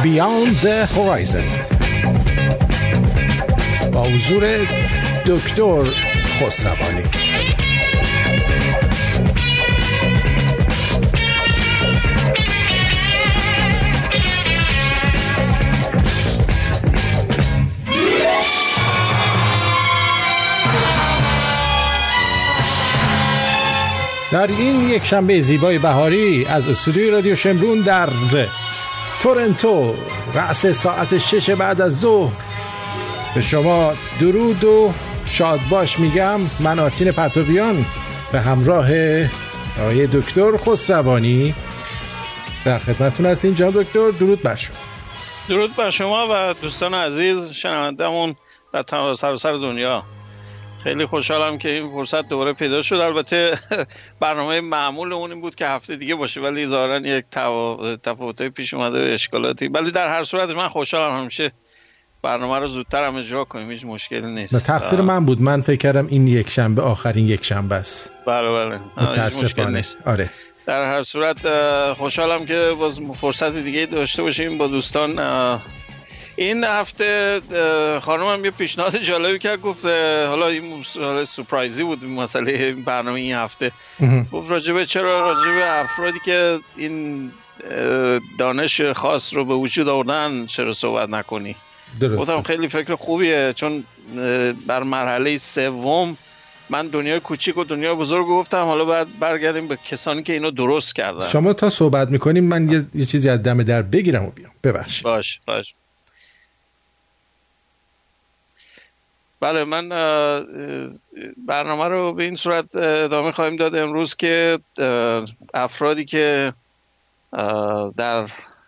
Beyond the Horizon با حضور دکتر خسروانی. در این یک شنبه زیبای بهاری از استودیوی رادیو شمرون در تورنتو رأس ساعت 6 بعد از ظهر به شما درود و شاد باش میگم. من آرتین پرتویان به همراه آقای دکتر خسروانی در خدمتتون هستیم. جناب دکتر درود بر شما. درود بر شما و دوستان عزیز شنوندمون در سراسر دنیا. خیلی خوشحالم که این فرصت دوباره پیدا شد. البته برنامه معمولمون این بود که هفته دیگه باشه، ولی ظاهراً یک تفاوت‌های پیش اومده و اشکالاتی، ولی در هر صورت من خوشحالم همیشه برنامه رو زودتر هم اجرا کنیم، هیچ مشکلی نیست. تقصیر من بود، من فکر کردم این یک شنبه آخرین یک شنبه است. بله متاسفانه. آره. در هر صورت خوشحالم که باز فرصت دیگه داشته باشیم با دوستان. این هفته خانمم یه پیشنهاد جالبی کرد، گفت حالا این سورپرایزی بود مسئله برنامه این هفته. گفت چرا راجبه افرادی که این دانش خاص رو به وجود آوردن چرا صحبت نکنی؟ گفتم خیلی فکر خوبیه، چون بر مرحله سوم من دنیای کوچیک و دنیای بزرگ گفتم، حالا باید برگردیم به کسانی که اینو درست کردن. شما تا صحبت میکنیم من یه چیزی از دم در بگیرم و بیام. ببخشید. باش. بله، من برنامه رو به این صورت ادامه خواهیم داد امروز که افرادی که در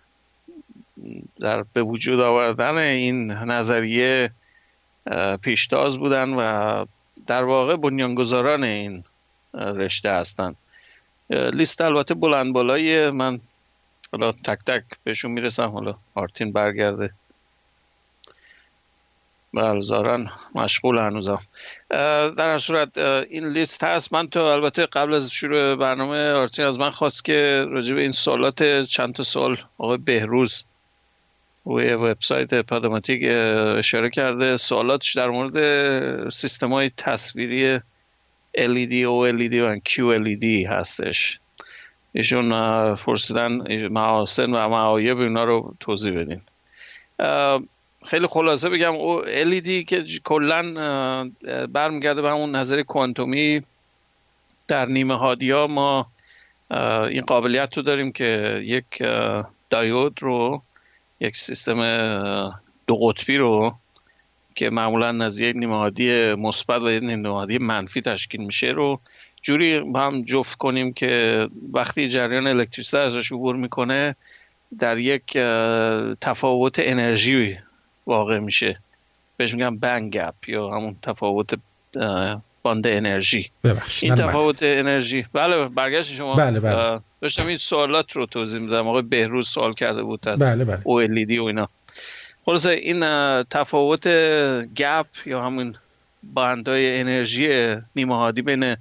به وجود آوردن این نظریه پیشتاز بودن و در واقع بنیانگذاران این رشته هستن. لیست البته بلند بالاییه، من حالا تک تک بهشون میرسم. حالا آرتین برگرده، بلزارن مشغول هنوزم. در هر صورت این لیست هست. من تو البته قبل از شروع برنامه آرتین از من خواست که راجع به این سوالات چند تا سوال آقای بهروز روی وبسایت پادماتیک اشاره کرده. سوالاتش در مورد سیستم‌های تصویری LED، OLED و QLED هستش. ایشون فرصیدن محاسن و معایب اینا رو توضیح بدین. خیلی خلاصه بگم LED که کلن برمیگرده به همون نظریه کوانتومی. در نیمه هادی‌ها ما این قابلیت رو داریم که یک دایود رو، یک سیستم دو قطبی رو که معمولا نظریه نیمه هادی مثبت و نیمه هادی منفی تشکیل میشه رو جوری با هم جفت کنیم که وقتی جریان الکتریسیته ازش عبور میکنه در یک تفاوت انرژی واقع میشه، بهش میگم بند گپ یا همون تفاوت باند انرژی. این تفاوت انرژی. بله برگشت شما. بله. داشتم این سوالات رو توضیح میدم. آقای بهروز سوال کرده بود از بله. OLED و اینا. خلاصه این تفاوت گپ یا همون باندهای انرژی نیمه هادی بین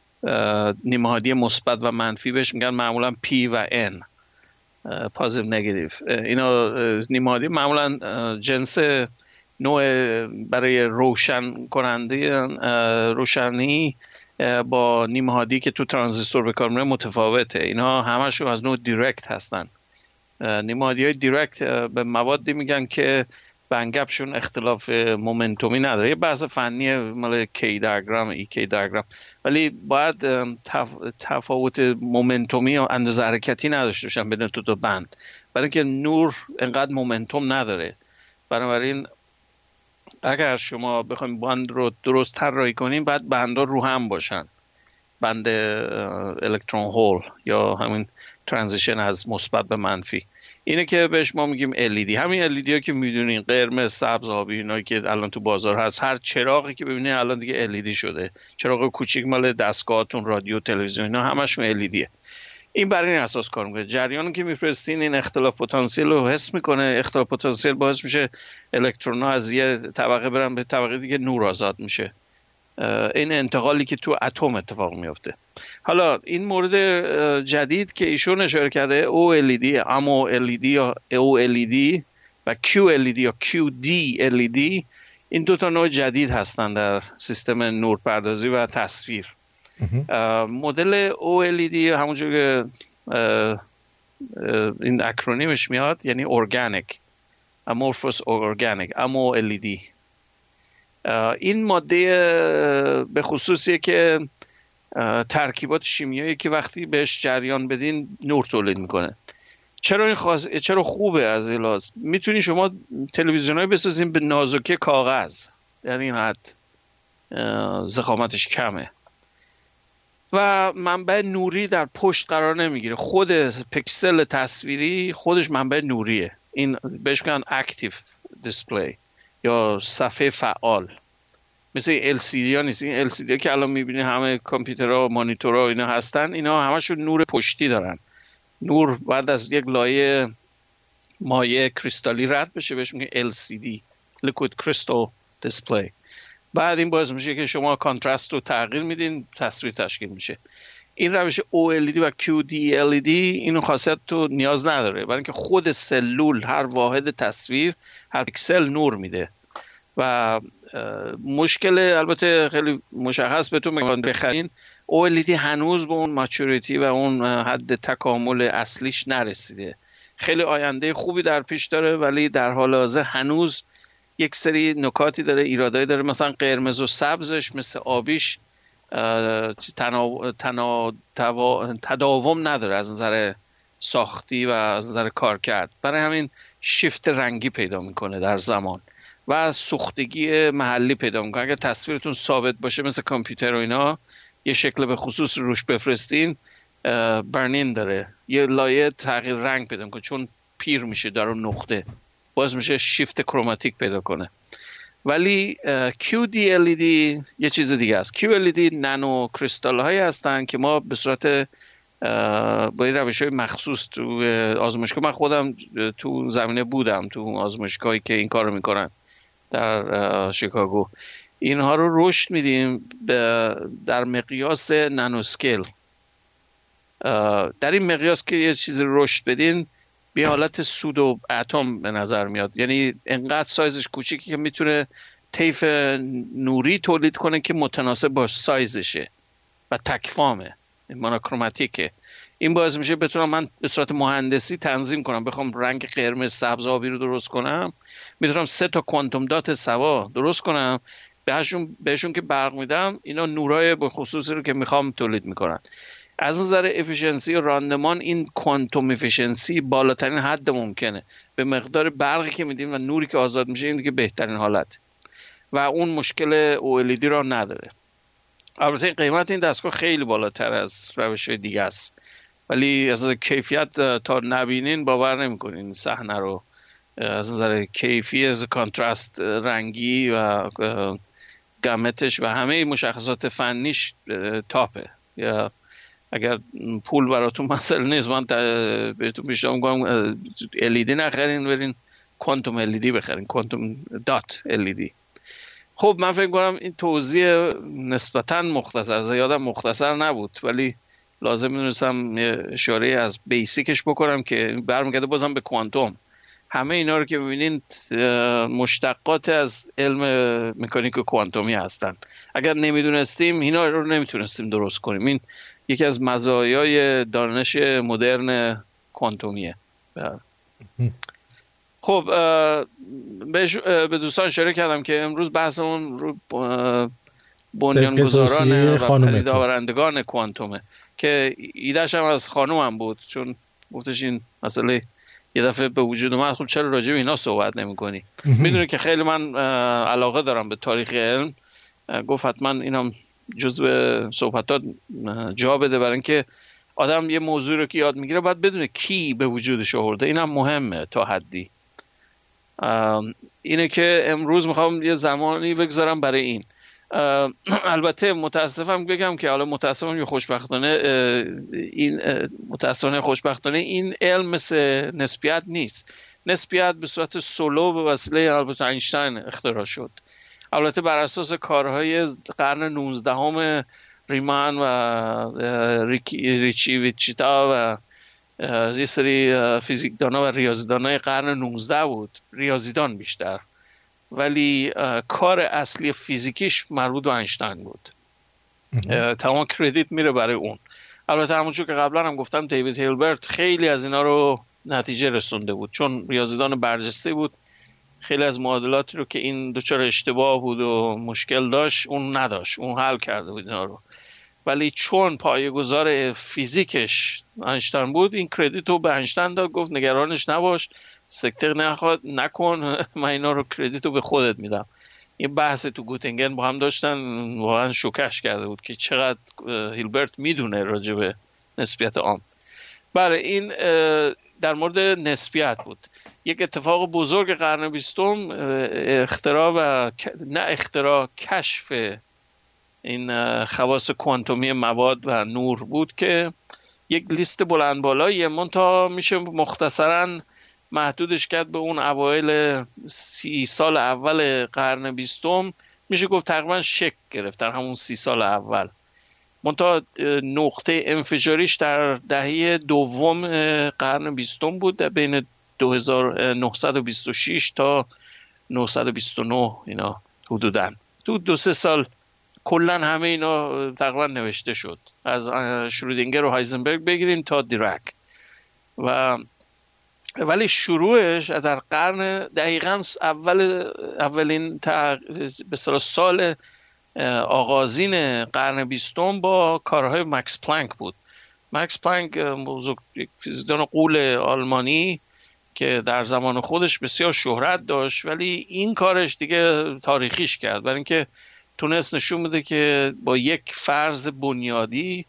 نیمه هادی مثبت و منفی بهش میگن معمولا P و N، پازیتیو نگاتیو. اینا نیمه هادی معمولا جنس نوع برای روشن کننده روشنی با نیمه هادی که تو ترانزیستور به کار میره متفاوته. اینا همشون از نوع دایرکت هستن. نیمه هادی های دایرکت به موادی میگن که بندگپشون اختلاف مومنتومی نداره. یه بحث فنی مال کی دیاگرام، ای کی دیاگرام، ولی باید تفاوت مومنتومی و اندازه حرکتی نداشته باشن بین دو بند، برای اینکه نور انقدر مومنتوم نداره. بنابراین اگر شما بخواید بند رو درست طراحی کنین باید بندها رو هم باشن، بند الکترون هول یا همین ترانزیشن از مثبت به منفی. اینه که بهش ما میگیم LED. همین LED ها که میدونین قرمز، سبز، آبی، اینایی که الان تو بازار هست، هر چراغی که ببینین الان دیگه LED شده. چراغ کوچیک مال دستگاهاتون، رادیو، تلویزیون، اینا همشون LEDه. این برای این اساس کار میکنه. جریانی که میفرستین این اختلاف پتانسیل رو حس میکنه. اختلاف پتانسیل باعث میشه الکترون‌ها از یه طبقه برن به طبقه دیگه، نور آزاد میشه. این انتقالی که تو اتم اتفاق میفته. حالا این مورد جدید که ایشون اشاره کرده OLED، AMOLED یا OLED و QLED یا QD-LED، این دو تا نوع جدید هستن در سیستم نورپردازی و تصویر. مدل OLED همونجور که این اکرونیمش میاد، یعنی ارگانیک، امورفوس ارگانیک، AMOLED. این ماده به خصوصیه که ترکیبات شیمیایی که وقتی بهش جریان بدین نور تولید میکنه. چرا خوبه از این لحاظ؟ میتونی شما تلویزیونای بسازین به نازکی کاغذ، در این حد ضخامتش کمه و منبع نوری در پشت قرار نمیگیره. خود پکسل تصویری خودش منبع نوریه. این بهش میگن اکتیو دیسپلی یا صفحه فعال، مثل LCD ها نیست. این LCD ها که الان میبینی همه کامپیوترها، مانیتورها اینا هستن، اینا همشون نور پشتی دارن. نور بعد از یک لایه مایع کریستالی رد بشه، بهش میگن LCD Liquid Crystal Display. بعد این باعث میشه که شما کانترست رو تغییر میدین، تصویر تشکیل میشه. این روش OLED و QD-LED اینو خاصیت تو نیاز نداره، برای اینکه خود سلول، هر واحد تصویر، هر پیکسل نور میده و مشکل البته خیلی مشخص بهتون میگم بخرین، OLED هنوز به اون ماچوریتی و اون حد تکامل اصلیش نرسیده. خیلی آینده خوبی در پیش داره، ولی در حال حاضر هنوز یک سری نکاتی داره، ایرادایی داره. مثلا قرمز و سبزش مثل آبیش تداوم نداره از نظر ساختی و از نظر کار کرد. برای همین شیفت رنگی پیدا میکنه در زمان و سوختگی محلی پیدا میکنه. اگر تصویرتون ثابت باشه مثل کامپیوتر و اینا، یه شکل به خصوص روش بفرستین، برنین داره، یه لایه تغییر رنگ پیدا میکنه چون پیر میشه در اون نقطه، باز میشه شیفت کروماتیک پیدا کنه. ولی QD-LED یه چیز دیگه است. QLED نانو کریستال هایی هستن که ما به صورت با این روش های مخصوص تو آزمایشگاه، من خودم تو زمینه بودم تو آزمایشگاهی که این کار رو میکنن در شیکاگو، اینها رو رشد میدیم در مقیاس نانوسکیل. در این مقیاس که یه چیزی رشد بدین به حالت سودو اتم به نظر میاد، یعنی انقدر سایزش کوچیکی که میتونه طیف نوری تولید کنه که متناسب با سایزشه و تکفامه، مونوکروماتیکه. این باعث میشه بتونم من به صورت مهندسی تنظیم کنم. بخوام رنگ قرمز، سبز، آبی رو درست کنم، میتونم 3 تا کوانتوم دات سوا درست کنم، بهشون که برق میدم اینا نورای به خصوصی رو که میخوام تولید میکنن. از نظر افیشنسی و راندمان این کوانتوم افیشنسی بالاترین حد ممکنه. به مقدار برقی که میدیم و نوری که آزاد میشه این دیگه بهترین حالت و اون مشکل OLED را نداره. البته قیمت این دستگاه خیلی بالاتر از روش‌های دیگه است، ولی از نظر کیفیت تا نبینین باور نمی‌کنین صحنه رو. از نظر کیفی، از کانترست رنگی و گامتش و همه مشخصات فنیش تاپه. یا اگر پول براتون مسئله نیست، من بهتون پیشنهاد می‌کنم LED نخرین، برین کوانتوم LED بخرین، کوانتوم دات LED. خب من فکر کنم این توضیح نسبتاً مختصر، زیادم مختصر نبود، ولی لازم می‌دونستم اشاره از بیسیکش بکنم که برمیگرده بازم به کوانتوم. همه اینا رو که می‌بینین مشتقات از علم مکانیک کوانتومی هستن. اگر نمیدونستیم اینا رو نمیتونستیم درست کنیم. این یکی از مزایای دانش مدرن کوانتومیه. خب به دوستان اشاره کردم که امروز بحثمون رو بنیانگذاران و پدید آورندگان کوانتومه که ایده‌ش هم از خانومم بود، چون گفتش این مسئله یه دفعه به وجود اومد، خب چرا راجع به اینا صحبت نمی‌کنی؟ میدونه که خیلی من علاقه دارم به تاریخ علم، گفت حتما اینم جزء صحبتات جا بده، برای اینکه آدم یه موضوع رو که یاد میگیره باید بدونه کی به وجودش آورده. اینم مهمه تا حدی. اینه که امروز میخوام یه زمانی بگذارم برای این. البته متاسفم بگم که حالا متاسفم یا خوشبختانه این علم مثل نسبیت نیست. نسبیت به صورت سولو به وسیله البته اینشتین اختراع شد. البته بر اساس کارهای قرن 19 ریمان و ریچی ویچیتا و یه سری فیزیکدانا و ریاضیدانای قرن 19 بود، ریاضیدان بیشتر، ولی کار اصلی فیزیکیش مربوط به اینشتین بود. تمام کردیت میره برای اون. البته همونجور که قبلا هم گفتم دیوید هیلبرت خیلی از اینا رو نتیجه رسونده بود، چون ریاضیدان برجسته بود. خیلی از معادلاتی رو که این دچار اشتباه بود و مشکل داشت اون نداشت، اون حل کرده بود اینا رو. ولی چون پایه‌گذار فیزیکش اینشتین بود، این کردیت رو به اینشتین داد، گفت نگرانش نباش، سکته نکن، من اینا رو کردیت رو به خودت میدم. این بحث تو گوتینگن با هم داشتن، واقعا شوکش کرده بود که چقدر هیلبرت میدونه راجع به نسبیت عام. بله، این در مورد نسبیت بود. یک اتفاق بزرگ قرن 20 کشف این خواص کوانتومی مواد و نور بود که یک لیست بلند بالاییه، منتها میشه مختصراً محدودش کرد به اون اوایل 30 سال اول قرن 20. میشه گفت تقریبا شکل گرفت در همون 30 سال اول. منتها نقطه انفجاریش در دهه دوم قرن 20 بود، در بین 2926 تا 929 اینا حدوداً. تو 2-3 سال کلن همه اینا تقریبا نوشته شد، از شرودینگر و هایزنبرگ بگیریم تا دیرک. ولی شروعش در قرن دقیقاً اولین به سال آغازین قرن 20 با کارهای مکس پلانک بود. مکس پلانک یک فیزیکدان غول آلمانی که در زمان خودش بسیار شهرت داشت، ولی این کارش دیگه تاریخیش کرد، برای اینکه تونست نشون بده که با یک فرض بنیادی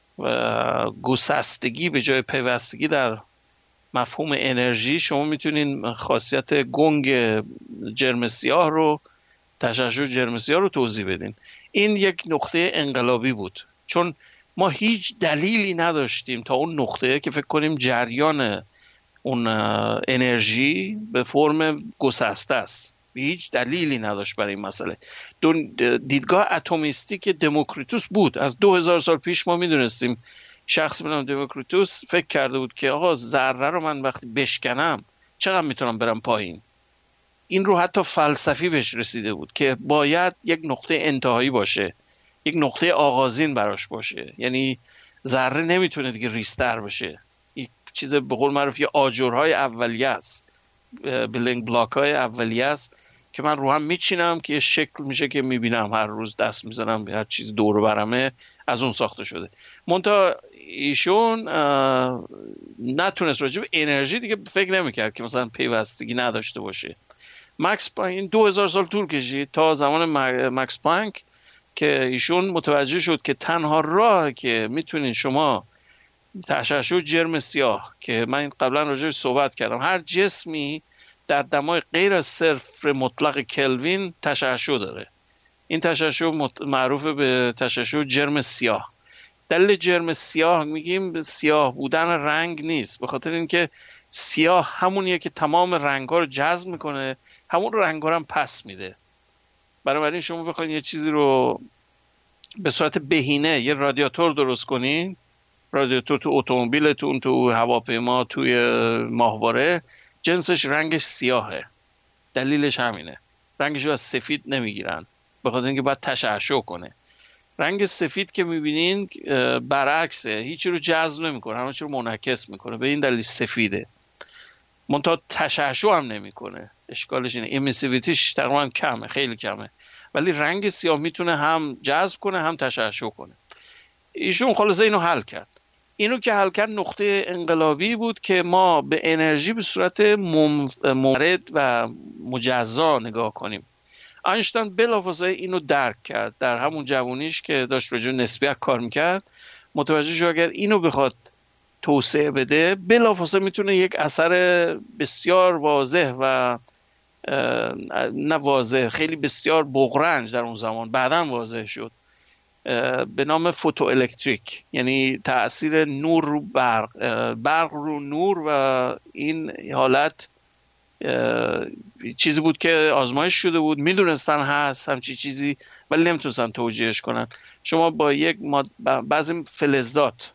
و گسستگی به جای پیوستگی در مفهوم انرژی، شما میتونین خاصیت گنگ جرم سیاه رو، تشعشع جرم سیاه رو توضیح بدین. این یک نقطه انقلابی بود، چون ما هیچ دلیلی نداشتیم تا اون نقطه که فکر کنیم جریان اون انرژی به فرم گسسته است. هیچ دلیلی نداشت برای این مسئله. دیدگاه اتمیستی دموکریتوس بود. از 2000 سال پیش ما میدونستیم، شخصی به نام دموکریتوس فکر کرده بود که آقا ذره رو من وقتی بشکنم چقدر میتونم برم پایین. این رو حتی فلسفی بهش رسیده بود که باید یک نقطه انتهایی باشه، یک نقطه آغازین براش باشه. یعنی ذره نمیتونه دیگه ریستر بشه، یک چیز به قول معروف یه آجرهای اولیه است، بلینگ بلاک های اولیه است که من رو هم میچینم که یه شکل میشه که میبینم هر روز دست میزنم، هر چیز دور برمه از اون ساخته شده. منتها ایشون نتونست راجع به انرژی دیگه فکر نمیکرد که مثلا پیوستگی نداشته باشه. مکس پلانک این 2000 سال طول کشید تا زمان مکس پلانک که ایشون متوجه شد که تنها راه که میتونین شما تشعشع جرم سیاه، که من قبلا راجعش صحبت کردم، هر جسمی در دمای غیر از صفر مطلق کلوین تشعشع داره. این تشعشع معروف به تشعشع جرم سیاه. دلیل جرم سیاه میگیم سیاه بودن رنگ نیست، به خاطر اینکه سیاه همونیه که تمام رنگ‌ها رو جذب میکنه، همون رنگ‌ها رو هم پس میده. بنابراین شما بخواید یه چیزی رو به صورت بهینه، یه رادیاتور درست کنین، رادیاتور تو اتومبیلتون، تو هواپیما، توی ماهواره، جنسش رنگش سیاهه. دلیلش همینه. رنگش رو از سفید نمیگیرن، به خاطر اینکه باید تشعشع کنه. رنگ سفید که میبینین برعکسه، هیچی رو جذب نمیکنه، همه چی رو منعکس میکنه، به این دلیل سفیده. منتها تشعشع هم نمیکنه. اشکالش اینه امیسیویتیش تقریبا کمه، خیلی کمه، ولی رنگ سیاه میتونه هم جذب کنه هم تشعشع کنه. ایشون خلاصه اینو حل کرد. اینو که حل کرد نقطه انقلابی بود که ما به انرژی به صورت مورد و مجزا نگاه کنیم. اینشتین بلافاصله اینو درک کرد. در همون جوونیش که داشت راجع به نسبیت کار میکرد، متوجه شد اگر اینو بخواد توسعه بده، بلافاصله میتونه یک اثر بسیار واضح و نه واضح، خیلی بسیار بغرنج در اون زمان بعداً واضح شد، به نام فوتو الکتریک، یعنی تأثیر نور رو برق رو نور، و این حالت چیزی بود که آزمایش شده بود، میدونستن هست همچی چیزی ولی نمیتونستن توجیهش کنن. شما با یک بعضی فلزات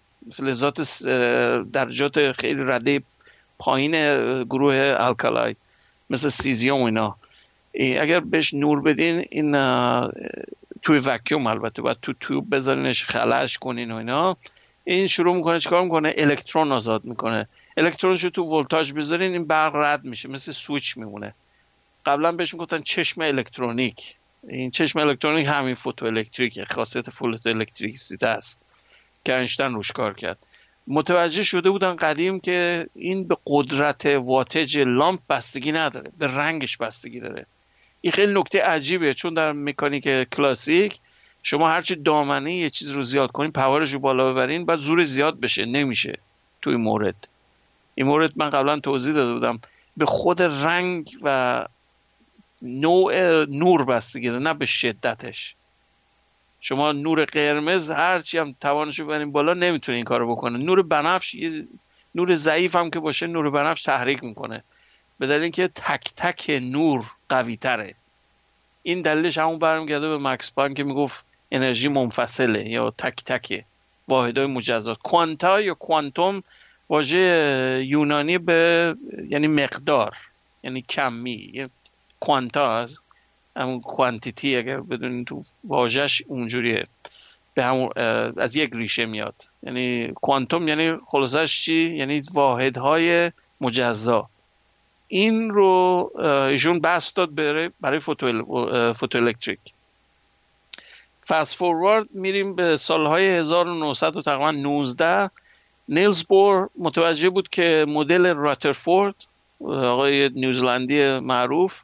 درجات خیلی رده پایین گروه الکالای مثل سیزیوم و اینا، اگر بهش نور بدین، این توی وکیوم البته باید تو توب بذارینش خلعش کنین و اینا، این شروع میکنه چیکار میکنه؟ الکترون آزاد میکنه. الکترونشو تو ولتاژ بذارین این برق رد میشه، مثل سوئیچ میمونه. قبلا بهش میگفتن چشم الکترونیک. این چشم الکترونیک همین فوتو الکتریکه، خاصیت فوتو الکتریسیته است که اینشتین روش کار کرد. متوجه شده بودن قدیم که این به قدرت واتج لامپ بستگی نداره، به رنگش بستگی داره. این خیلی نکته عجیبه، چون در مکانیک کلاسیک شما هرچی دامنه یه چیز رو زیاد کنین، پاورش رو بالا ببرین، بعد زور زیاد بشه، نمیشه. تو این مورد من قبلا توضیح داده بودم، به خود رنگ و نوع نور بستگی داره، نه به شدتش. شما نور قرمز هرچی هم توانش رو ببرین بالا نمیتونه این کارو بکنه. نور بنفش، نور ضعیف هم که باشه، نور بنفش تحریک میکنه، به دلیل اینکه تک تک نور قوی تره. این دلیلش همون برمیگرده به مکس پلانک که میگفت انرژی منفصله یا تک تکه، واحدهای مجزا. کوانتا یا کوانتوم واژه یونانی به یعنی مقدار، یعنی کمی. کوانتا از همون کوانتیتی اگر بدونین تو واژه‌اش اونجوریه، به همون از یک ریشه میاد. یعنی کوانتوم یعنی خلاصش چی؟ یعنی واحدهای مجزا. این رو ایشون بحث داد برای فوتو الکتریک. فست فوروارد میریم به سالهای 1900 و تقریبا 19. نیلز بور متوجه بود که مدل راترفورد، آقای نیوزلندی معروف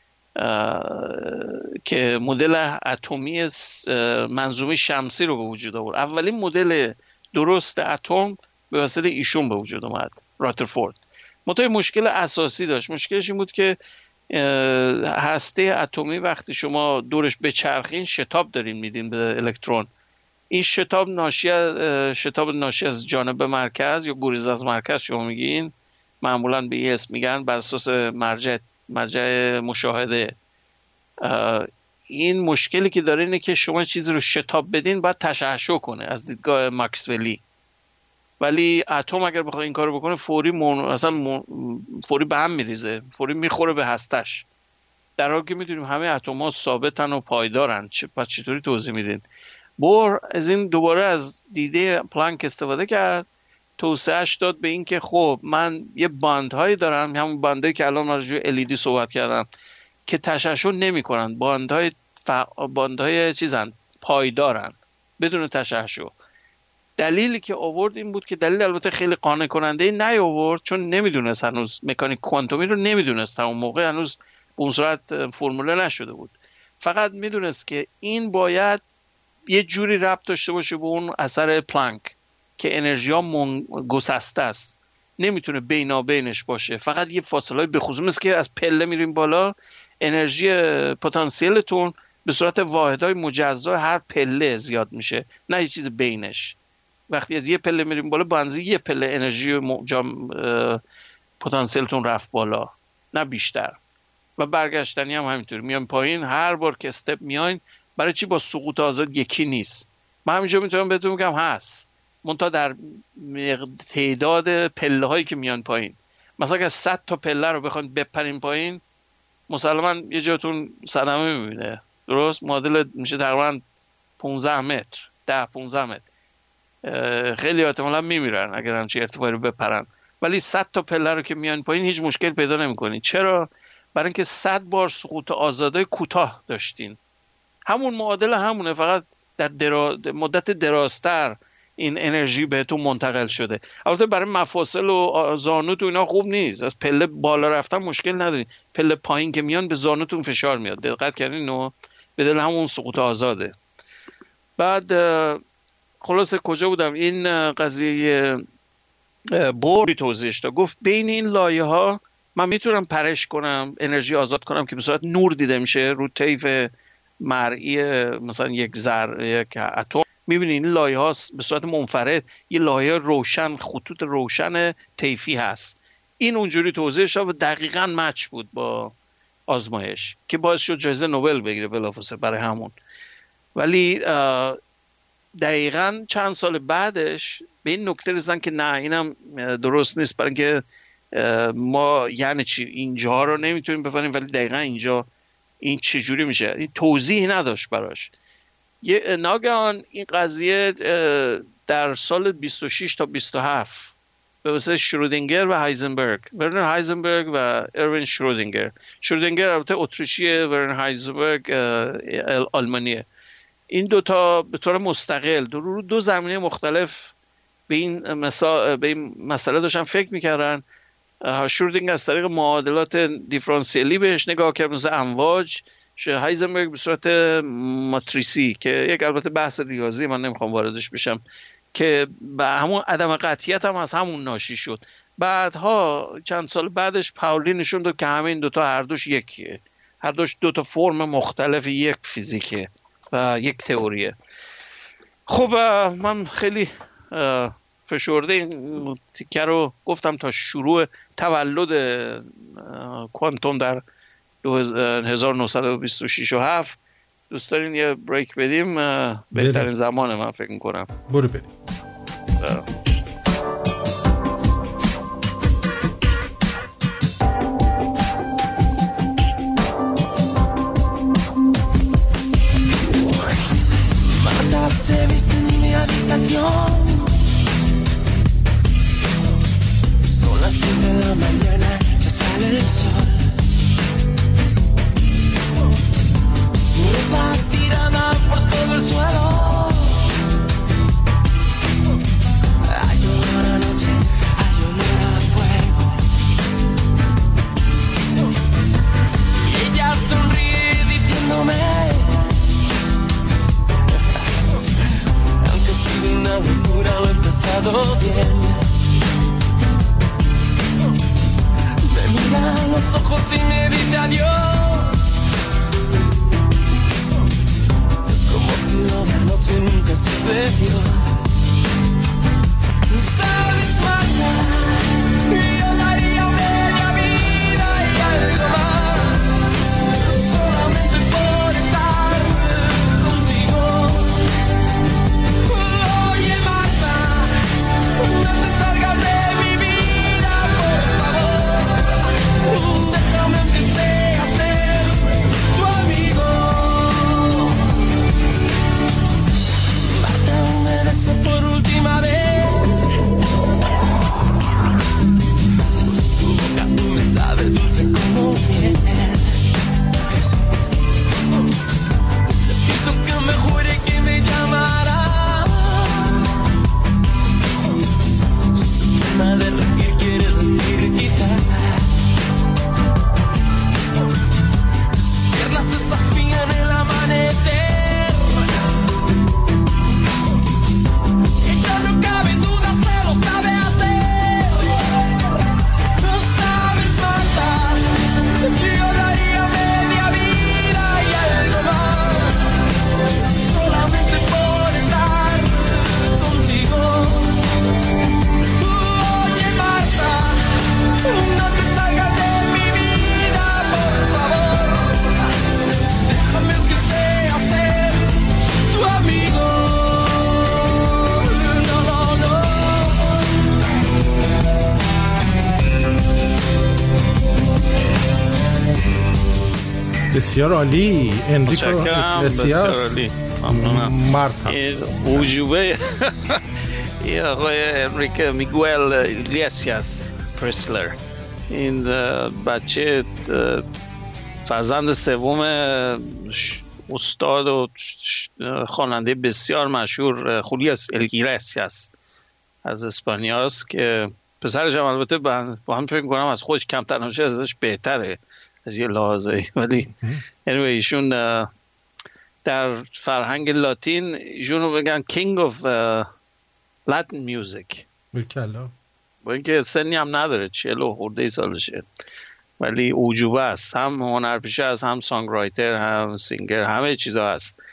که مدل اتمی منظومه شمسی رو به وجود آورد، اولین مدل درست اتم به واسطه ایشون به وجود اومد، راترفورد. منتها مشکل اساسی داشت. مشکلش این بود که هسته اتمی وقتی شما دورش بچرخین شتاب دارین میدین به الکترون. این شتاب ناشی از جانب مرکز یا گریز از مرکز شما میگین، معمولا به این اسم میگن بر اساس مرجع مشاهده. این مشکلی که داره اینه که شما چیزی رو شتاب بدین باید تشعشع کنه از دیدگاه ماکسولی، ولی اتم اگر بخواد این کارو بکنه فوری به هم میریزه، فوری میخوره به هستش، در حالی که میدونیم همه اتم‌ها ثابتن و پایدارن. پس چطوری توضیح میدین؟ بور از این دوباره از دیده پلانک استفاده کرد، توسعهش داد به این که خب من یه باندهایی دارم، همون باندهایی که الان راجع به LED صحبت کردم، که تشعشع نمی‌کنن، باندهای چیزن، پایدارن بدون تشعشع. دلیلی که آورد این بود که دلیل البته خیلی قانع کننده نیاورد، چون نمیدونست هنوز مکانیک کوانتومی رو نمیدونست، اون موقع هنوز به اون صورت فرموله نشده بود. فقط میدونست که این باید یه جوری ربط داشته باشه به اون اثر پلانک که انرژی ها گسسته است، نمیتونه بینابینش باشه، فقط یه فاصله به خصوص مثل که از پله میریم بالا، انرژی پتانسیلتون به صورت واحدهای مجزا هر پله زیاد میشه، نه یه چیز بینش. وقتی از یه پله میریم بالا با اندازه یه پله انرژی پتانسیلتون رفت بالا، نه بیشتر. و برگشتنی هم همینطور، میان پایین هر بار که استپ میاین. برای چی؟ با سقوط آزاد یکی نیست. من همینجا میتونم بهتون بگم هست، منتها در تعداد پله هایی که میان پایین. مثلا اگه 100 تا پله رو بخواید بپرین پایین، مسلما یه جاتون صدمه میبینه، درست؟ معادل میشه تقریبا 15 متر، 10-15 متر. خیلی احتمالاً میمیرن اگر همچین ارتفاعی رو بپرن. ولی 100 تا پله رو که میان پایین هیچ مشکل پیدا نمیکنین. چرا؟ برای اینکه 100 بار سقوط آزادای کوتاه داشتین. همون معادل همونه، فقط در مدت درازتر این انرژی بهتون منتقل شده. البته برای مفاصل و زانوت و اینا خوب نیست، از پله بالا رفتن مشکل ندارین، پله پایین که میان به زانوتون فشار میاد. دقت کردین؟ و به دل همون سقوط آزاده. بعد خلاصه کجا بودم؟ این قضیه بوری توضیحش داد، گفت بین این لایه ها من میتونم پرش کنم، انرژی آزاد کنم که به صورت نور دیده میشه رو طیف مرئی مثلا یک اتم. میبینین این لایه ها به صورت منفرد یه لایه روشن، خطوط روشن طیفی هست. این اونجوری توضیح شد و دقیقاً مچ بود با آزمایش که باعث شد جایزه نوبل بگیره بلافاصله برای همون. ولی دقیقاً چند سال بعدش به این نکته رسیدن که نه اینم درست نیست، برای اینکه ما یعنی چی اینجا رو نمیتونیم بفهمیم ولی دقیقاً اینجا این چجوری میشه، این توضیح نداشت براش. ناگهان این قضیه در سال 26 تا 27 به واسطه شرودینگر و هایزنبرگ، ورنر هایزنبرگ و اروین شرودینگر البته اتریشیه، ورنر هایزنبرگ آلمانیه. این دوتا به طور مستقل دو زمینه مختلف به این مسئله داشتن فکر میکردن. شرودینگر از طریق معادلات دیفرانسیلی بهش نگاه کرد مثل امواج، هایزنبرگ به صورت ماتریسی که یک البته بحث ریاضی من نمیخوام واردش بشم که به همون عدم قطعیت هم از همون ناشی شد. بعدها چند سال بعدش پاولی نشون داد که همه این دوتا هر دوش یکیه، هر دوش دوتا فرم مختلف یک فیزیکه و یک تئوریه. خب من خیلی فشرده این تیکه رو گفتم تا شروع تولد کوانتوم در 1926 و 7. دوست دارین یه بریک بدیم؟ بهترین زمانه من فکر میکنم. برو بریم. Mandaste viste en mi habitación. Son las 6 de la mañana, ya sale el sol. Su ropa tirada por todo el suelo. Hay olor a noche, hay olor a fuego. Y ella sonríe diciéndome, aunque sigue una locura, lo he empezado bien. Me mira a los ojos y me dice adiós, como si lo de anoche nunca sucedió. Sabes, Marta, yo daría media vida y algo más, solamente por estar contigo. Oye, Marta, no te salgas de mi vida, por favor, déjame que sea ser tu amigo. Marta, me besó por última vez. Su boca me sabe dulce como miel. Le pido que me jure que me llamará. Su forma de reír quiere decir quizás. Sus piernas desafían el amanecer. Ella no cabe duda, se lo sabe hacer. No sabes matar, yo daría media vida y algo más, solamente por estar contigo. Oye, Marta, no te salgas de mi vida, por favor, déjame aunque sea ser tu amigo. No, no, no. بسیار عالی. انریکو متشکرم. بسیار اگلسیاس عالی. ممنونم. مارتا. این اوجوبه این آقای انریک میگوئل ایگلیسیاس پرسلر، این بچه فرزند سوم استاد و خواننده بسیار مشهور خولیاس ایگلیسیاس از اسپانیاست که پسرش هم البته با هم فکر کنم از خودش کمتر نمیشه، ازش بهتره از یه لحاظه. ولی anyway ایشون در فرهنگ لاتین ایشون رو بگن King of Latin Music، بکلا با اینکه سنی هم نداره، 40 خورده سالشه، ولی اوجوبه است، هم هنرپیشه است، هم سانگ رایتر، هم سینگر، همه چیزا هست.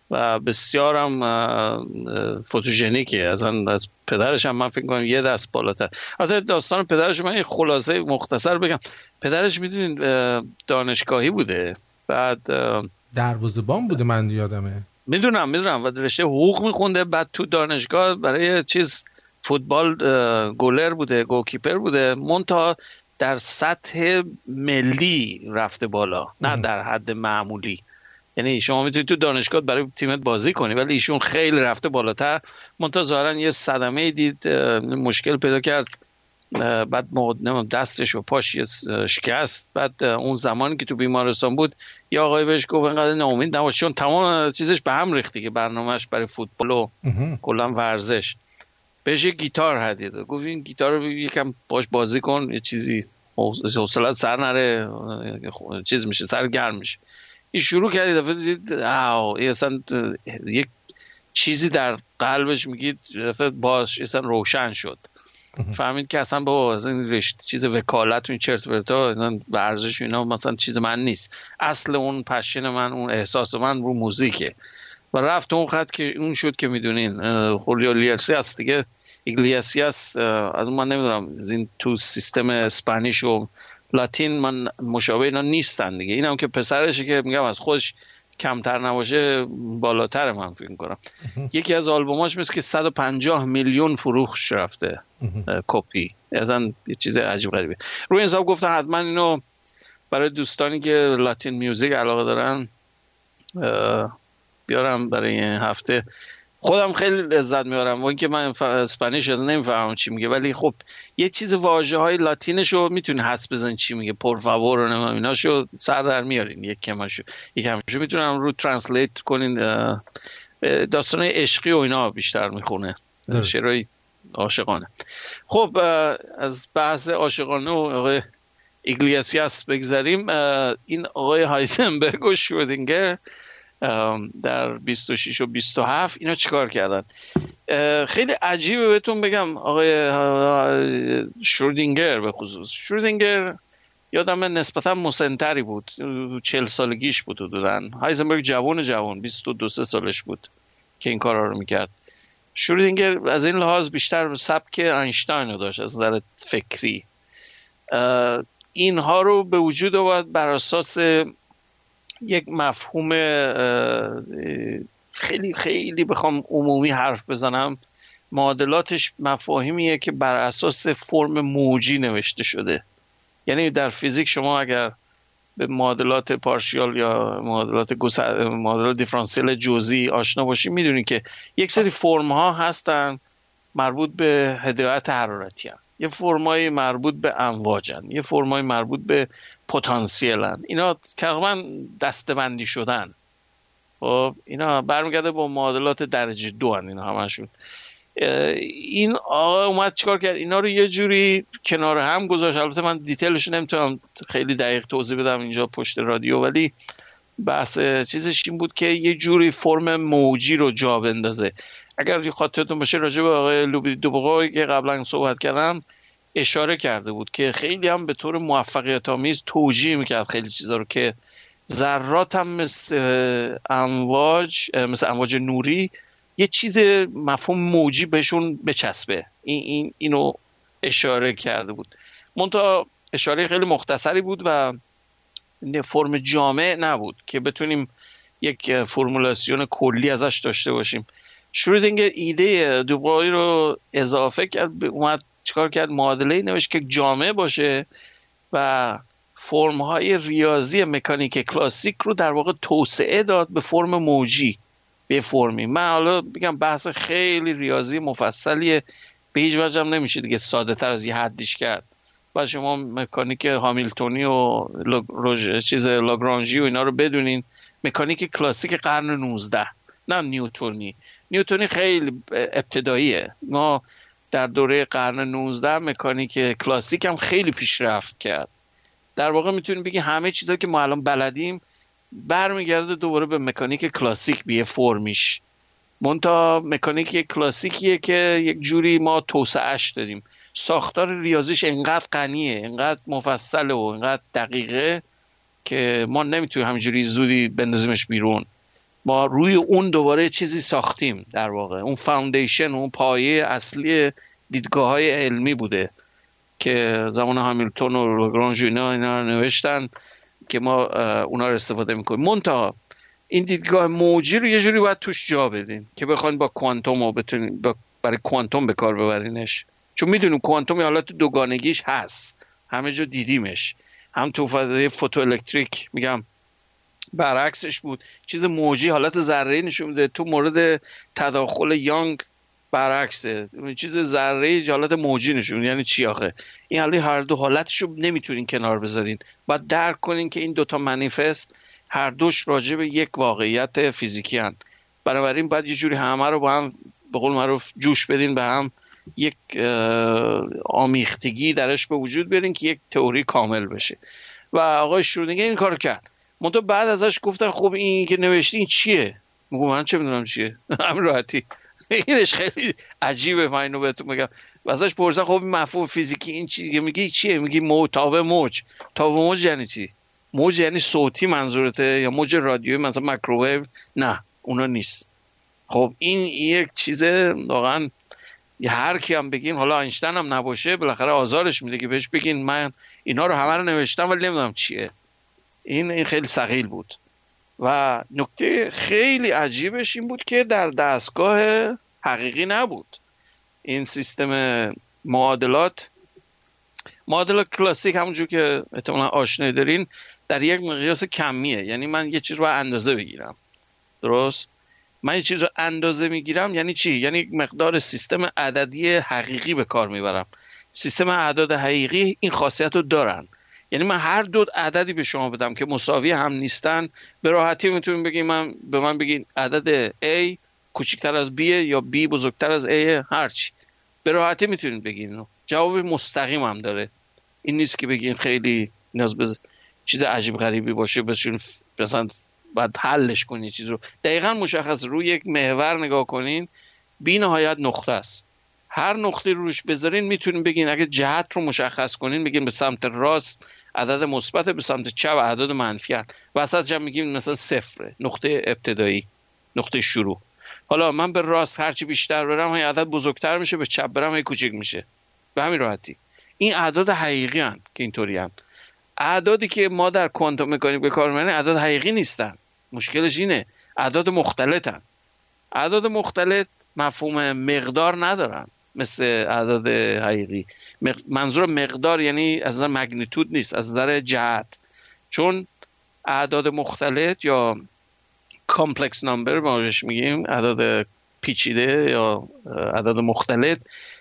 و بسیارم فوتوژنیکه. از پدرش هم من فکر کنم یه دست بالاتر. البته داستان پدرش من خلاصه مختصر بگم، پدرش میدونین دانشگاهی بوده، بعد دروازه‌بان بوده من یادمه. میدونم و رشته حقوق میخونده، بعد تو دانشگاه برای فوتبال گلر بوده، گولکیپر بوده، منتها در سطح ملی رفته بالا، نه در حد معمولی. یعنی شما میتونید تو دانشگاه برای تیمت بازی کنی، ولی ایشون خیلی رفته بالاتر. منتها ظاهرا یه صدمه دید، مشکل پیدا کرد، بعد دستش و پاش شکست. بعد اون زمانی که تو بیمارستان بود یه آقای بهش گفت اینقدر ناامید نباش، چون تمام چیزش به هم ریخت دیگه، برنامهش برای فوتبال و کلا ورزش. بهش یه گیتار هدیه داد، گفت این گیتار رو یکم باش بازی کن، یه چیزی حوصله‌ات سر نره، چیز میشه، سر گرم میشه. این شروع کرد، دفعه دید اصلا یک چیزی در قلبش میگید باش اصلا روشن شد. فهمید که اصلا با این چیز وکالت و این چرت و پرتا، ورزش اینا مثلا چیز من نیست. اصل اون پشن من، اون احساس من رو موزیکه و رفت اون خط که اون شد که میدونین خولیو ایگلیسیاس دیگه. ایگلیسیاس از من نمیدونم، این تو سیستم اسپانیش و لاتین من مشابه اینا نیستن دیگه. اینم که پسرشه که میگم از خودش کمتر نباشه بالاتر، من فکر کنم. یکی از آلبوماش مثل که 150 میلیون فروش رفته کپی، اصلا یه چیز عجیب غریبه. روی این حساب گفتم حتما اینو برای دوستانی که لاتین میوزیک علاقه دارن بیارم برای این هفته. خودم خیلی لذت میبرم و اینکه من اسپانیش نمیفهمم چی میگه، ولی خب یه چیز واژه‌های لاتینشو میتونی حدس بزنی چی میگه، پر فاور و نمیدونم ایناشو سر در میارین، یکمشو میتونم رو ترنسلیت کنین. داستان عشقی و اینا بیشتر میخونه، شعرهای عاشقانه. خب از بحث عاشقانه و آقای ایگلیسیاس بگذریم. این آقای هایزنبرگ و شرودینگر در 26 و 27 اینا چیکار کردن؟ خیلی عجیبه بهتون بگم. آقای شرودینگر به خصوص، شرودینگر یادم نسبتا مسنتری بود، 40 سالگیش بود حدوداً. هایزنبرگ جوان 22 سالش بود که این کارا رو میکرد. شرودینگر از این لحاظ بیشتر سبک اینشتین رو داشت از نظر فکری. اینها رو به وجود آورد بر اساس یک مفهوم خیلی خیلی بخوام عمومی حرف بزنم، معادلاتش مفاهیمیه که بر اساس فرم موجی نوشته شده. یعنی در فیزیک شما اگر به معادلات پارشیال یا معادلات دیفرانسیل جزئی آشنا باشی، میدونی که یک سری فرم ها هستن مربوط به هدایت حرارتی هم. یه فرمای مربوط به امواجن، یه فرمای مربوط به پتانسیلن. اینا تقریبا دسته‌بندی شدن. خب اینا برمیگرده با معادلات درجه 2 ان اینا همشون. این آقا اومد چیکار کرد؟ اینا رو یه جوری کنار هم گذاشت. البته من دیتیلش نمیتونم خیلی دقیق توضیح بدم اینجا پشت رادیو، ولی بحث چیزش این بود که یه جوری فرم موجی رو جا بندازه. اگر خاطرتون باشه راجع به آقای لوبی دوبوغوی که قبلا صحبت کردم اشاره کرده بود که خیلی هم به طور موفقیت آمیز توجیه میکرد خیلی چیزا رو، که ذرات هم مثل امواج نوری یه چیز مفهوم موجی بهشون بچسبه. اینو اشاره کرده بود. منتها اشاره خیلی مختصری بود و فرم جامع نبود که بتونیم یک فرمولاسیون کلی ازش داشته باشیم. شرودینگر ایده دوباره رو اضافه کرد، اومد چیکار کرد؟ معادله نوشت که جامع باشه و فرم‌های ریاضی مکانیک کلاسیک رو در واقع توسعه داد به فرم موجی، به فرمی. من حالا بگم بحث خیلی ریاضی مفصلیه، به هیچ وجه هم نمیشه دیگه ساده تر از یه حدیش کرد. و شما مکانیک هامیلتونی و لاگرانژی و اینا رو بدونین. مکانیک کلاسیک قرن 19، نه نیوتونی خیلی ابتداییه. ما در دوره قرن 19 مکانیک کلاسیک هم خیلی پیشرفت کرد. در واقع میتونیم بگیم همه چیزا که ما الان بلدیم برمیگرده دوباره به مکانیک کلاسیک، به فرمیش. منتها مکانیک کلاسیکیه که یک جوری ما توسعهش دادیم. ساختار ریاضیش انقدر غنیه، انقدر مفصله و انقدر دقیقه که ما نمیتونیم همینجوری زودی بندازیمش بیرون. ما روی اون دوباره چیزی ساختیم. در واقع اون فاندیشن، اون پایه اصلی دیدگاه‌های علمی بوده که زمان هامیلتون و لاگرانژ اینا رو نوشتن که ما اونا رو استفاده میکنیم. منتها این دیدگاه موجی رو یه جوری باید توش جا بدین که بخواین با کوانتوم رو بتونین برای کوانتوم به کار ببرینش، چون میدونیم کوانتوم یه حالت دوگانگیش هست، همه جا دیدیمش، هم تو فضای فوتو الکتریک میگم برعکسش بود، چیز موجی حالت ذره‌ای نشون میده، تو مورد تداخل یانگ برعکسه، چیز ذره‌ای حالت موجی نشون میده. یعنی چی آخه؟ این حالی هر دو حالتشو نمیتونین کنار بذارین، باید درک کنین که این دوتا منیفست هر دوش راجع به یک واقعیت فیزیکی هن. بنابراین باید یه جوری همه رو با هم به قول معروف جوش بدین به هم، یک آمیختگی درش به وجود بیارین که یک تئوری کامل بشه. و آقای شرودینگر این کارو کرد. منتها بعد ازش گفتن خب این که نوشتی این چیه؟ میگم من چه میدونم چیه. همین راحتی. اینش خیلی عجیبه، من اینو بهتون میگم. واسش پرسن خب مفهوم فیزیکی این چیه؟ میگی چیه؟ میگی تابع موج. تابع موج یعنی چی؟ موج یعنی صوتی منظورته یا موج رادیویی مثلا مایکروویو؟ نه اونا نیست. خب این یک چیزه واقعا هر کی هم بگین، حالا اینشتین هم نباشه بالاخره آزارش میده که بهش بگین من اینا رو همه رو نوشتم ولی نمیدونم چیه. این خیلی ثقیل بود. و نکته خیلی عجیبش این بود که در دستگاه حقیقی نبود. این سیستم معادلات کلاسیک همونجور که احتمالاً آشنا دارین در یک مقیاس کمیه. یعنی من یه چیز رو اندازه بگیرم، درست؟ من یه چیز رو اندازه میگیرم یعنی چی؟ یعنی یک مقدار سیستم عددی حقیقی به کار میبرم. سیستم اعداد حقیقی این خاصیت رو دارن. یعنی من هر دو عددی به شما بدم که مساوی هم نیستن، به راحتی میتونین بگین به من بگین عدد A کوچکتر از B یا B بزرگتر از A، هرچی به راحتی میتونین بگین. جواب مستقیم هم داره. این نیست که بگین خیلی نیاز به چیز عجیب غریبی باشه بهشون مثلا باید حلش کنین چیز رو. دقیقاً مشخص روی یک محور نگاه کنین، بی نهایت نقطه است. هر نقطه روش بذارین میتونین بگین اگه جهت رو مشخص کنین بگین به سمت راست عدد مثبت، به سمت چپ عدد منفی است. وسطش هم میگیم مثلا صفر، نقطه ابتدایی، نقطه شروع. حالا من به راست هرچی بیشتر برم این عدد بزرگتر میشه، به چپ برم این کوچیک میشه. به همین راحتی. این اعداد حقیقی هستند که اینطوری هستند. اعدادی که ما در کوانتوم مکانیک به کار میبریم اعداد حقیقی نیستن. مشکلش اینه اعداد مختلطن. اعداد مختلط مفهوم مقدار ندارن مثل اعداد حقیقی. منظور مقدار یعنی از نظر مگنیتود نیست، از نظر جهت. چون اعداد مختلط یا کامپلکس نامبر ما بهش میگیم، اعداد پیچیده یا اعداد مختلط،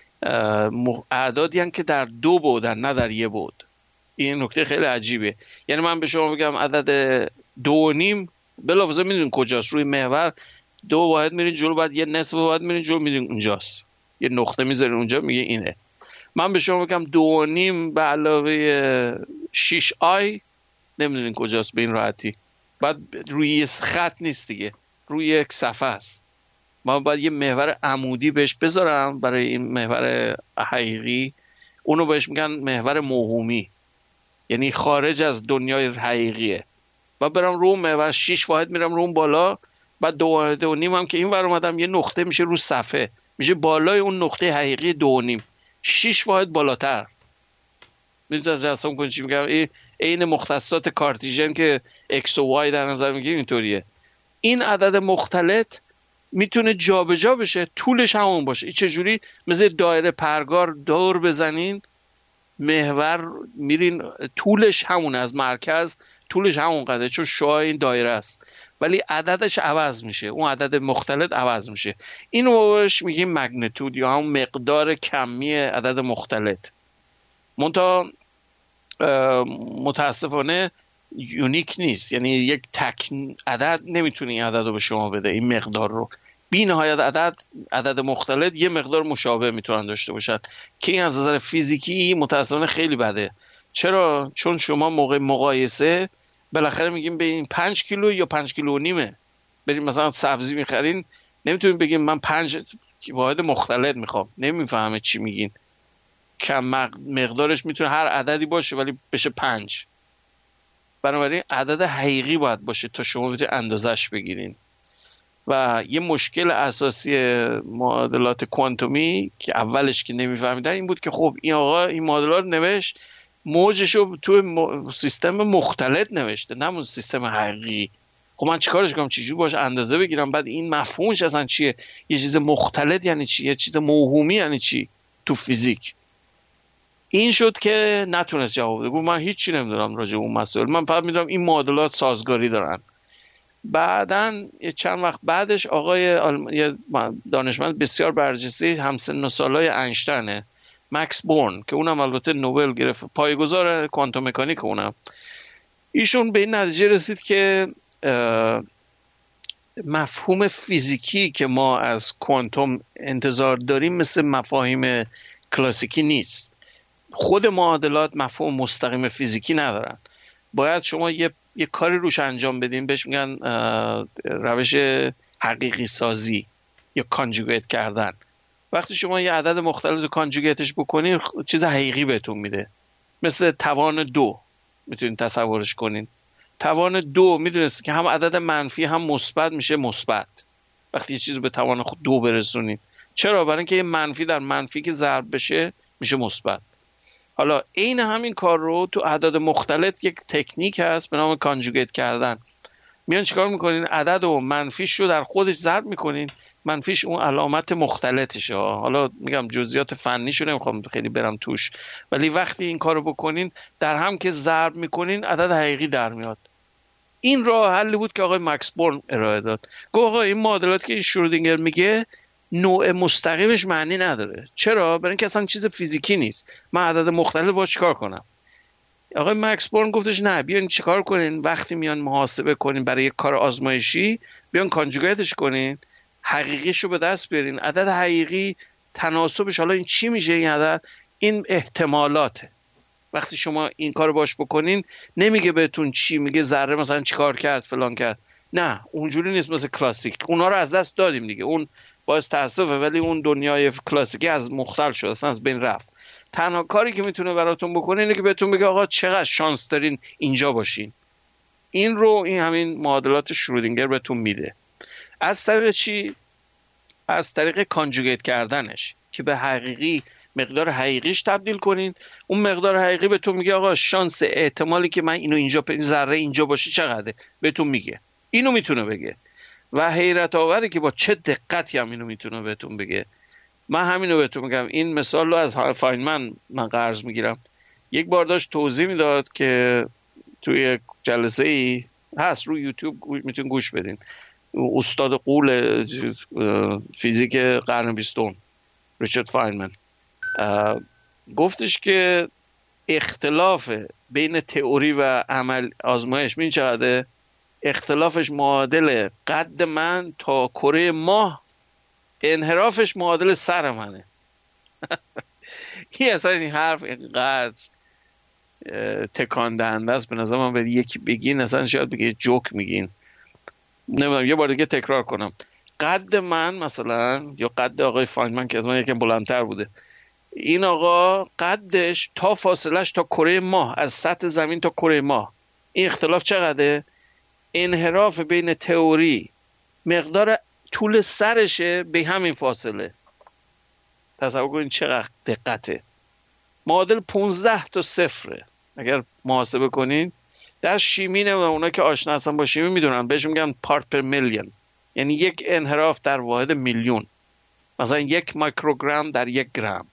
اعدادی هستند که در دو بعدن نه در یک بعد. این نکته خیلی عجیبه. یعنی من به شما بگم عدد 2.5 بلافاصله میدونین کجاست، روی محور 2 واحد میرین جلو، بعد یه نصف واحد میرین جلو میدونین اونجاست، یه نقطه میذارین اونجا میگه اینه. من به شما بگم 2.5 به علاوه 6i نمیدونین کجاست به این راحتی. بعد روی یه خط نیست دیگه، روی یک صفحه است. من باید یه محور عمودی بهش بذارم برای این محور حقیقی، اونو بهش میگن محور موهومی، یعنی خارج از دنیای حقیقیه. و برم رو محور 6 واحد میرم رو اون بالا، بعد 2.5 هم که این ور اومدم یه نقطه میشه رو صفحه، میشه بالای اون نقطه حقیقی 2.5، 6 واحد بالاتر. میدونید از جسم کنید چی میگم؟ این مختصات کارتیژن که x و y در نظر میگیریم اینطوریه. این عدد مختلط میتونه جابجا بشه، طولش همون باشه. این چجوری؟ مثل دایره پرگار دور بزنین، محور میرین طولش همونه، از مرکز طولش همون قدره چون شعاع این دایره است، ولی عددش عوض میشه، اون عدد مختلط عوض میشه. اینو بهش میگیم مگنیتود یا همون مقدار کمی عدد مختلط. منتها متاسفانه یونیک نیست، یعنی یک تک عدد نمیتونه این عدد رو به شما بده، این مقدار رو. بی نهایت عدد مختلط یه مقدار مشابه میتونن داشته باشن که این از نظر فیزیکی متاسفانه خیلی بده. چرا؟ چون شما موقع مقایسه بالاخره میگیم به این 5 کیلو یا 5 کیلو و نیمه. بریم مثلا سبزی میخرین، نمیتونین بگیم من 5 واحد مختلط میخوام، نمیفهمه چی میگین. کم مقدارش میتونه هر عددی باشه ولی بشه 5. بنابراین عدد حقیقی باید باشه تا شما بتونید اندازش بگیرین. و یه مشکل اساسی معادلات کوانتومی که اولش که نمیفهمیدن این بود که خب این آقا این معادلات نوشت، موجشو تو سیستم مختلط نوشته، نه اون سیستم حقیقی. خب من چیکارش کنم؟ چجوری باش اندازه بگیرم؟ بعد این مفهومش اصلا چیه؟ یه چیز مختلط یعنی چی؟ یه چیز موهومی یعنی چی تو فیزیک؟ این شد که نتونست جواب بده. گفت من هیچی نمیدونم راجع به اون مسائل، من فقط میدونم این معادلات سازگاری دارن. بعدن چند وقت بعدش آقای یه دانشمند بسیار برجسته همسن و سالای اینشتینه، مکس بورن، که اونم البته نوبل گرفت، پایه‌گذار کوانتوم مکانیک، اونم ایشون به این نتیجه رسید که مفهوم فیزیکی که ما از کوانتوم انتظار داریم مثل مفاهیم کلاسیکی نیست. خود معادلات مفهوم مستقیم فیزیکی ندارن. باید شما یه کاری روش انجام بدین، بهش میگن روش حقیقی سازی یا کانجوگیت کردن. وقتی شما یه عدد مختلف کانجوگیتش بکنین چیز حقیقی بهتون میده. مثل توان 2 میتونین تصورش کنین. توان 2 میدونست که هم عدد منفی هم مثبت میشه مثبت وقتی یه چیز به توان 2 برسونین. چرا؟ برای اینکه یه منفی در منفی که ضرب بشه میشه مثبت. حالا عین همین کار رو تو اعداد مختلط یک تکنیک هست به نام کانجوگیت کردن. میان چیکار میکنین؟ عدد و منفیش رو در خودش ضرب میکنین، منفیش اون علامت مختلطشه. حالا میگم جزئیات فنیشو نمیخوام خیلی برم توش، ولی وقتی این کارو بکنین در هم که ضرب میکنین عدد حقیقی در میاد. این راه حلی بود که آقای مکس بورن ارائه داد. گفت آقا این معادلات که شرودینگر میگه نوع مستقیمش معنی نداره. چرا؟ برای اینکه اصلا چیز فیزیکی نیست. من عدد مختلف با چیکار کنم؟ آقای مکس بورن گفتش نه، بیاین چیکار کنین؟ وقتی میان محاسبه کنین برای یک کار آزمایشی، بیان کانجوگیتش کنین، حقیقیشو به دست بیارین. عدد حقیقی تناسبش، حالا این چی میشه این عدد؟ این احتمالاته. وقتی شما این کارو باش بکنین نمیگه بهتون چی، میگه ذره مثلا چیکار کرد فلان کرد. نه اونجوری نیست مثل کلاسیک. اونا رو از دست دادیم دیگه، اون باعث تاسفه، ولی اون دنیای کلاسیکی از مختل شد، اصلا از بین رفت. تنها کاری که میتونه براتون بکنه اینه که بهتون بگه آقا چقدر شانس دارین اینجا باشین. این رو این همین معادلات شرودینگر بهتون میده. از طریق چی؟ از طریق کانجوگیت کردنش که به حقیقی مقدار حقیقیش تبدیل کنین. اون مقدار حقیقی بهتون میگه آقا شانس احتمالی که من اینو اینجا ذره اینجا باشه چقدره، بهتون میگه. اینو میتونه بگه و حیرت آوره که با چه دقتی هم اینو میتونه بهتون بگه. من همینو بهتون میگم. این مثال رو از فاینمن من قرض میگیرم. یک بار داشت توضیح میداد که توی جلسه ای هست روی یوتیوب میتونین گوش بدین، استاد قول فیزیک قرن 20 ریچارد فاینمن گفتش که اختلاف بین تئوری و عمل آزمایش این چقدره؟ اختلافش معادل قد من تا کره ماه، انحرافش معادل سر منه. این اصلا این حرف اینقدر تکان دهنده است به نظر من. به یکی بگین اصلا شاید بگه جوک میگین. نمیدونم، یه بار دیگه تکرار کنم. قد من مثلا یا قد آقای فاینمن که از من یکم بلندتر بوده، این آقا قدش تا فاصلش تا کره ماه، از سطح زمین تا کره ماه، این اختلاف چقدره؟ انحراف بین تئوری مقدار طول سرشه به همین فاصله. تصور کنین چقدر دقته. معادل 15 تا صفره. اگر محاسبه کنین در شیمی، نمیدونم اونا که آشنا هستن با شیمی میدونن، بهش میگن پارت پر میلیون، یعنی یک انحراف در واحد میلیون. مثلا 1 میکروگرم در 1 گرم،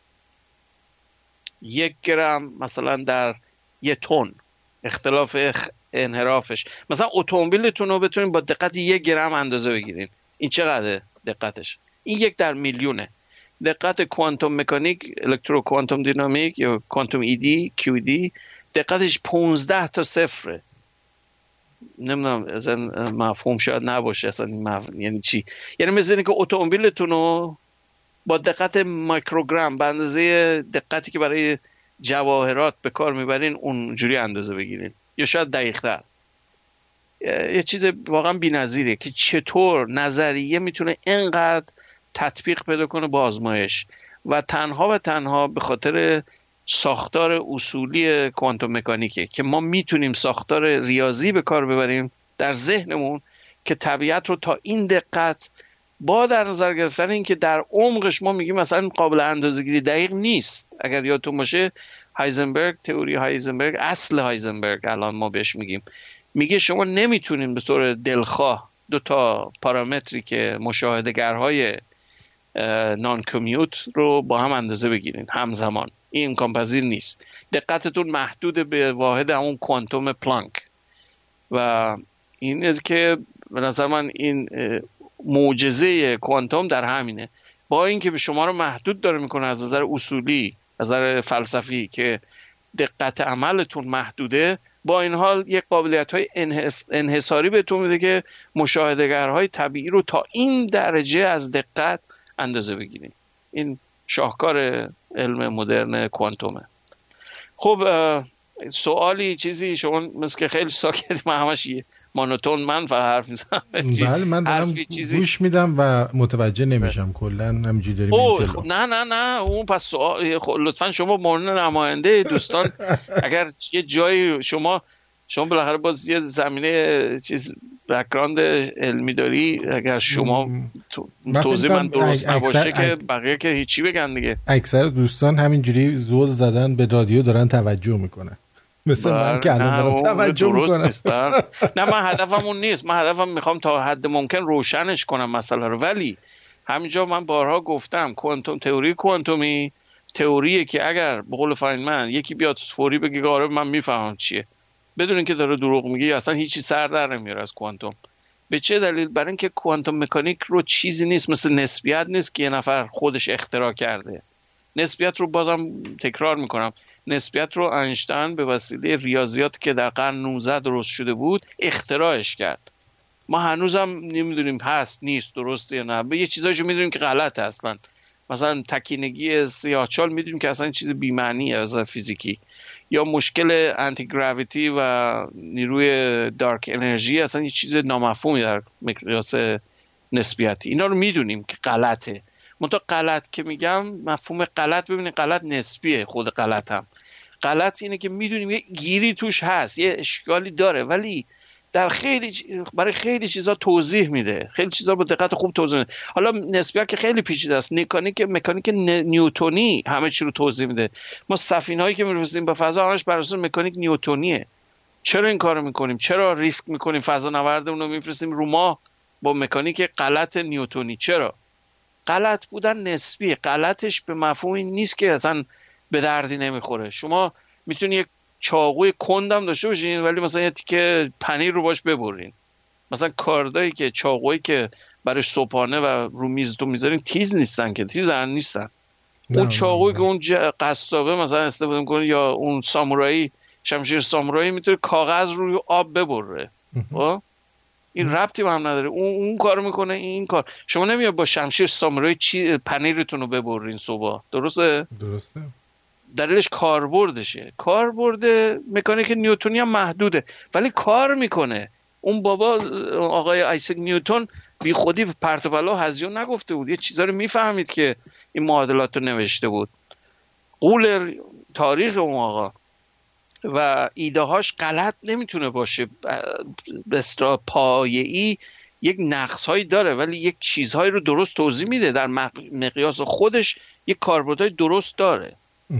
1 گرم مثلا در 1 تن اختلاف انحرافش. مثلا اتومبیلتون رو بتونین با دقت 1 گرم اندازه بگیرین، این چقدره دقتش؟ این 1 در میلیونه. دقت کوانتوم مکانیک، الکترو کوانتوم دینامیک یا کوانتوم ایدی QED دقتش 15 تا صفره. نمیدونم اصلا مفهوم شاید نباشه اصلا یعنی چی. یعنی مثل اینکه اتومبیلتون رو با دقت میکروگرم به اندازه دقتی که برای جواهرات به کار میبرین اونجوری اندازه بگیرین، یا شاید دقیق‌تر. یه چیز واقعا بی‌نظیره که چطور نظریه میتونه اینقدر تطبیق پیدا کنه با آزمایش، و تنها به خاطر ساختار اصولی کوانتوم مکانیکه که ما میتونیم ساختار ریاضی به کار ببریم در ذهنمون که طبیعت رو تا این دقت با در نظر گرفتن این که در عمقش ما میگیم مثلا قابل اندازه‌گیری دقیق نیست. اگر یادتون باشه هایزنبرگ، تئوری هایزنبرگ، اصل هایزنبرگ الان ما بهش میگه شما نمیتونین به طور دلخواه دو تا پارامتری که مشاهده‌گرهای نان کمیوت رو با هم اندازه بگیرین همزمان. این امکان پذیر نیست. دقتتون محدود به واحد همون کوانتوم پلانک و این است که به نظر من این معجزه کوانتوم در همینه. با اینکه به شما رو محدود داره میکنه از نظر اصولی، از نظر فلسفی که دقت عملتون محدوده، با این حال یک قابلیت‌های انحصاری بهتون میده که مشاهده‌گرهای طبیعی رو تا این درجه از دقت اندازه بگیرید. این شاهکار علم مدرن کوانتومه. خب سوالی چیزی شما مثل که خیلی ساکت، من همش مونوتون من حرف میزنم. بله من دارم گوش میدم و متوجه نمیشم کلا همینجوری داریم جلو. نه اون پس سوال لطفا شما مورد نماینده دوستان اگر یه جایی شما بالاخره باز یه زمینه چیز بک‌گراند علمی داری، اگر شما توضیح من درست نباشه که بقیه که هیچی بگن دیگه. اکثر دوستان همینجوری زل زدن به رادیو دارن توجه میکنن، مثل من که الان دارم توجه میکنم. نه من هدفم اون نیست، من هدفم میخوام تا حد ممکن روشنش کنم مسئله رو. ولی همینجا من بارها گفتم کوانتوم، تئوری کوانتومی تئوریه که اگر به قول فاینمن یکی بیاد فوری بگه آره من میفهمم چیه بدون اینکه داره دروغ میگه، اصلا هیچی سر در نمیاره از کوانتوم. به چه دلیل؟ برای اینکه کوانتوم مکانیک رو چیزی نیست مثل نسبیت نیست که یه نفر خودش اختراع کرده. نسبیت رو بازم تکرار میکنم، نسبیت رو اینشتین به وسیله ریاضیات که در قرن 19 درست شده بود اختراعش کرد. ما هنوزم نمیدونیم هست نیست درسته یا نه، به یه چیزایشو میدونیم که غلطه اصلا. مثلا تکینگی سیاهچال میدونیم که اصلا چیز بی معنیه از فیزیکی، یا مشکل آنتی گراویتی و نیروی دارک انرژی اصلا یه چیز نامفهومی در مقیاس نسبیتی. اینا رو میدونیم که غلطه. منتها غلط که میگم مفهوم غلط، ببینید غلط نسبیه، خود غلط هم غلط اینه که میدونیم یه گیری توش هست، یه اشکالی داره، ولی در برای خیلی چیزا توضیح میده، خیلی چیزا با دقت خوب توضیح میده. حالا نسبیت که خیلی پیچیده است، مکانیک نیوتونی همه چی رو توضیح میده. ما سفینه‌هایی که می‌رسیم به فضا همش بر اساس مکانیک نیوتونیه. چرا این کارو میکنیم؟ چرا ریسک میکنیم فضا نوردمون رو میفرستیم رو ماه با مکانیک غلط نیوتونی؟ چرا؟ غلط بودن نسبیه. غلطش به مفهومی نیست که اصلا به دردی نمیخوره. شما میتونی یک چاقوی کندم داشته باشین ولی مثلا یه تیکه پنیر رو باش ببرین. مثلا کاردایی که چاقویی که برای صبحانه و رو میزتون میذارین تیز نیستن که، نیستن. اون چاقویی که اون قصابه مثلا استفاده میکنه یا اون سامورایی، شمشیر سامورایی میتونه کاغذ روی آب ببره. این ربطی به هم نداره. اون کارو میکنه، این کار. شما نمیاد با شمشیر سامورایی پنیرتون رو ببرین صبح. درسته. دلیلش کاربردشه. کاربرد مکانیک نیوتونی هم محدوده ولی کار میکنه. اون بابا آقای آیزک نیوتن بی خودی پرت و پلا هزیون نگفته بود، یه چیزا رو میفهمید که این معادلات رو نوشته بود. قول تاریخ اون آقا و ایده هاش غلط نمیتونه باشه. به اصطلاح پایه‌ای یک نقص‌هایی داره ولی یک چیزهایی رو درست توضیح میده. در مقیاس خودش یک کاربردهای درست داره.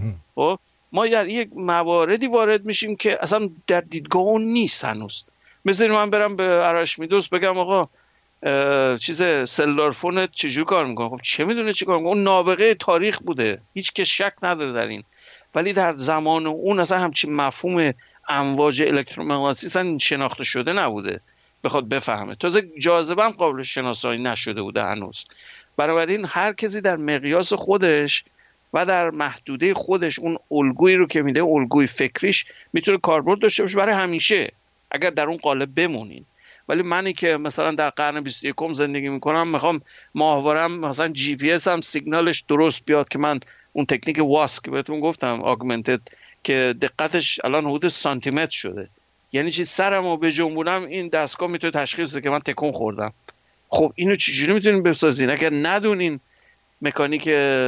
ما در یک مواردی وارد میشیم که اصلا در دیدگاه اون نیست هنوز. مثل من برم به ارشمیدس بگم آقا چیز سلولار فونت چجور کار میکنه؟ خب چه میدونه چی کار میکنه؟ اون نابغه تاریخ بوده، هیچ که شک نداره در این. ولی در زمان اون اصلا همچین مفهوم امواج الکترومغناطیسی اصلا شناخته شده نبوده بخواد بفهمه. تازه جاذبه هم قابل شناسایی نشده بوده هنوز. بنابراین هر کسی در مقیاس خودش و در محدوده خودش اون الگویی رو که میده، الگوی فکریش، میتونه کاربرد داشته باشه برای همیشه اگر در اون قالب بمونین. ولی منی که مثلا در قرن 21 زندگی میکنم میخوام ماهوارم مثلا جی پی اس هم سیگنالش درست بیاد که من اون تکنیک واس که بهتون گفتم آگمنتد که دقتش الان حدود سانتیمتر شده، یعنی چی سرمو بجنبونم این دستگاه میتونه تشخیص بده که من تکون خوردم. خب اینو چجوری میتونین بسازین اگر ندونین مکانیک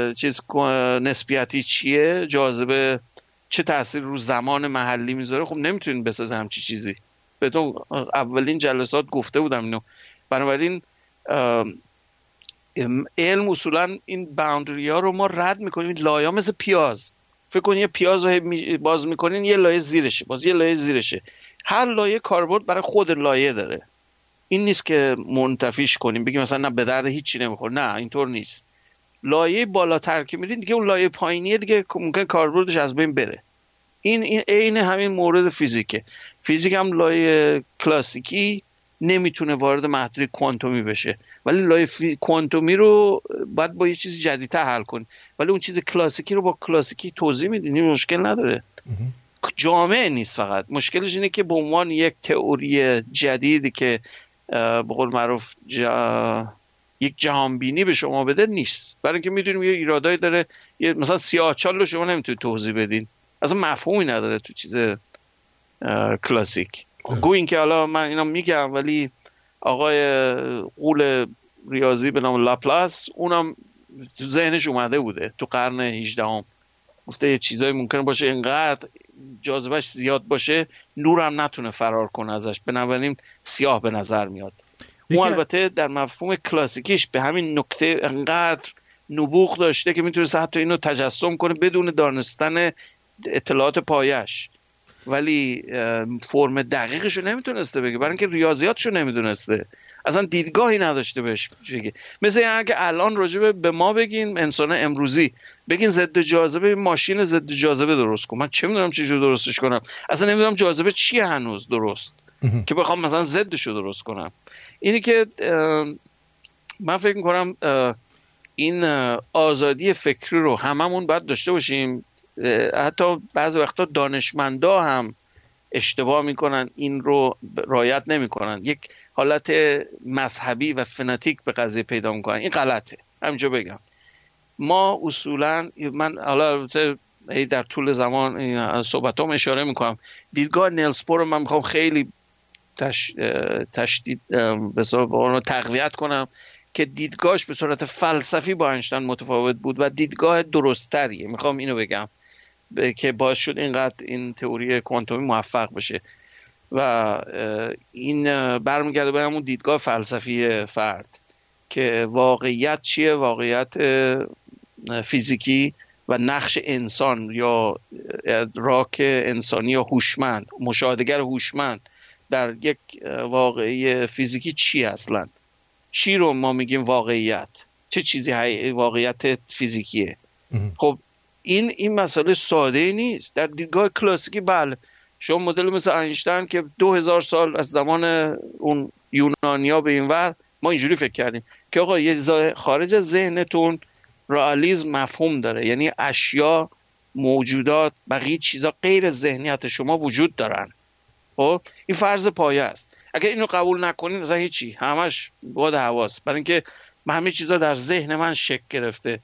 نسبیتی چیه، جاذبه چه تأثیر رو زمان محلی میذاره؟ خب نمیتونین بسازین همچی چیزی. بهتون اولین جلسات گفته بودم اینو. بنابراین علم اصولا این باوندری ها رو ما رد میکنیم. لایه ها مثل پیاز، فکر کنید یه پیاز رو باز میکنین یه لایه زیرشه، باز یه لایه زیرشه. هر لایه کاربرد برای خود لایه داره. این نیست که منتفیش کنیم بگیم مثلا نه به درد هیچی نمیخوره، نه اینطور نیست. لایه بالاتر که میرین دیگه اون لایه پایینیه دیگه ممکن کاربردش از بین بره. این عین همین مورد فیزیکه. فیزیک هم لایه کلاسیکی نمیتونه وارد محدوده کوانتومی بشه، ولی لایه کوانتومی رو باید با یه چیز جدیدتر حل کنی، ولی اون چیز کلاسیکی رو با کلاسیکی توضیح میدین، مشکل نداره. جامع نیست، فقط مشکلش اینه که به عنوان یک تئوری جدیدی که به قول معروف یک جهانبینی به شما بده نیست. برای اینکه میدونیم یه ایرادایی داره. مثلا سیاه‌چال رو شما نمیتونید توضیح بدین، اصلا مفهومی نداره تو چیز کلاسیک. گویین که حالا من اینا میگم، ولی آقای غول ریاضی به نام لاپلاس اونم تو ذهنش اومده بوده تو قرن 18 گفته یه چیزایی ممکنه باشه اینقدر جاذبهش زیاد باشه نور هم نتونه فرار کنه ازش، بنابراین سیاه به نظر میاد. اون البته در مفهوم کلاسیکیش به همین نکته انقدر نبوغ داشته که میتونه حتی اینو تجسم کنه بدون دانستن اطلاعات پایش، ولی فرم دقیقش رو نمیتونسته بگه، برای اینکه ریاضیاتش رو نمیدونسته، اصلا دیدگاهی نداشته بهش بگه. مثل اگه الان راجع به ما بگین انسان امروزی بگین ضد جاذبه، ماشین ضد جاذبه درست کن، من چه میدونم چجوری درستش کنم، اصلا نمیدونم جاذبه چیه هنوز درست که بخوام مثلا ضدش رو درست کنم. اینی که من فکر میکنم این آزادی فکری رو هممون باید داشته باشیم. حتی بعضی وقتا دانشمندا هم اشتباه میکنن، این رو رعایت نمیکنن، یک حالت مذهبی و فناتیک به قضیه پیدا میکنن. این غلطه. همینجا بگم ما اصولا، من حالا در طول زمان صحبتام اشاره میکنم، دیدگاه نیلز بور رو من میخوام خیلی تشدید به صورت تقویت کنم که دیدگاهش به صورت فلسفی با اینشتین متفاوت بود و دیدگاه درستریه. میخوام اینو بگم که باعث شد اینقدر این تئوری کوانتومی موفق بشه و این برمیگرده به همون دیدگاه فلسفی فرد که واقعیت چیه، واقعیت فیزیکی و نقش انسان یا ادراک انسانی یا هوشمند، مشاهده‌گر هوشمند در یک واقعی فیزیکی چی اصلا، چی رو ما میگیم واقعیت، چه چیزی واقعیت فیزیکیه. خب این مسئله ساده نیست. در دیدگاه کلاسیکی بله، شما مدل مثل اینشتین که 2000 سال از زمان اون یونانیا به این ور ما اینجوری فکر کردیم که آقا یه خارج از ذهنتون رئالیسم مفهوم داره، یعنی اشیا، موجودات، بقیه چیزا غیر ذهنیت شما وجود دارن. خب این فرض پایه است. اگر اینو قبول نکنین مثلا هیچی، همش باد حواس، برای اینکه همه چیزا در ذهن من شکل گرفته.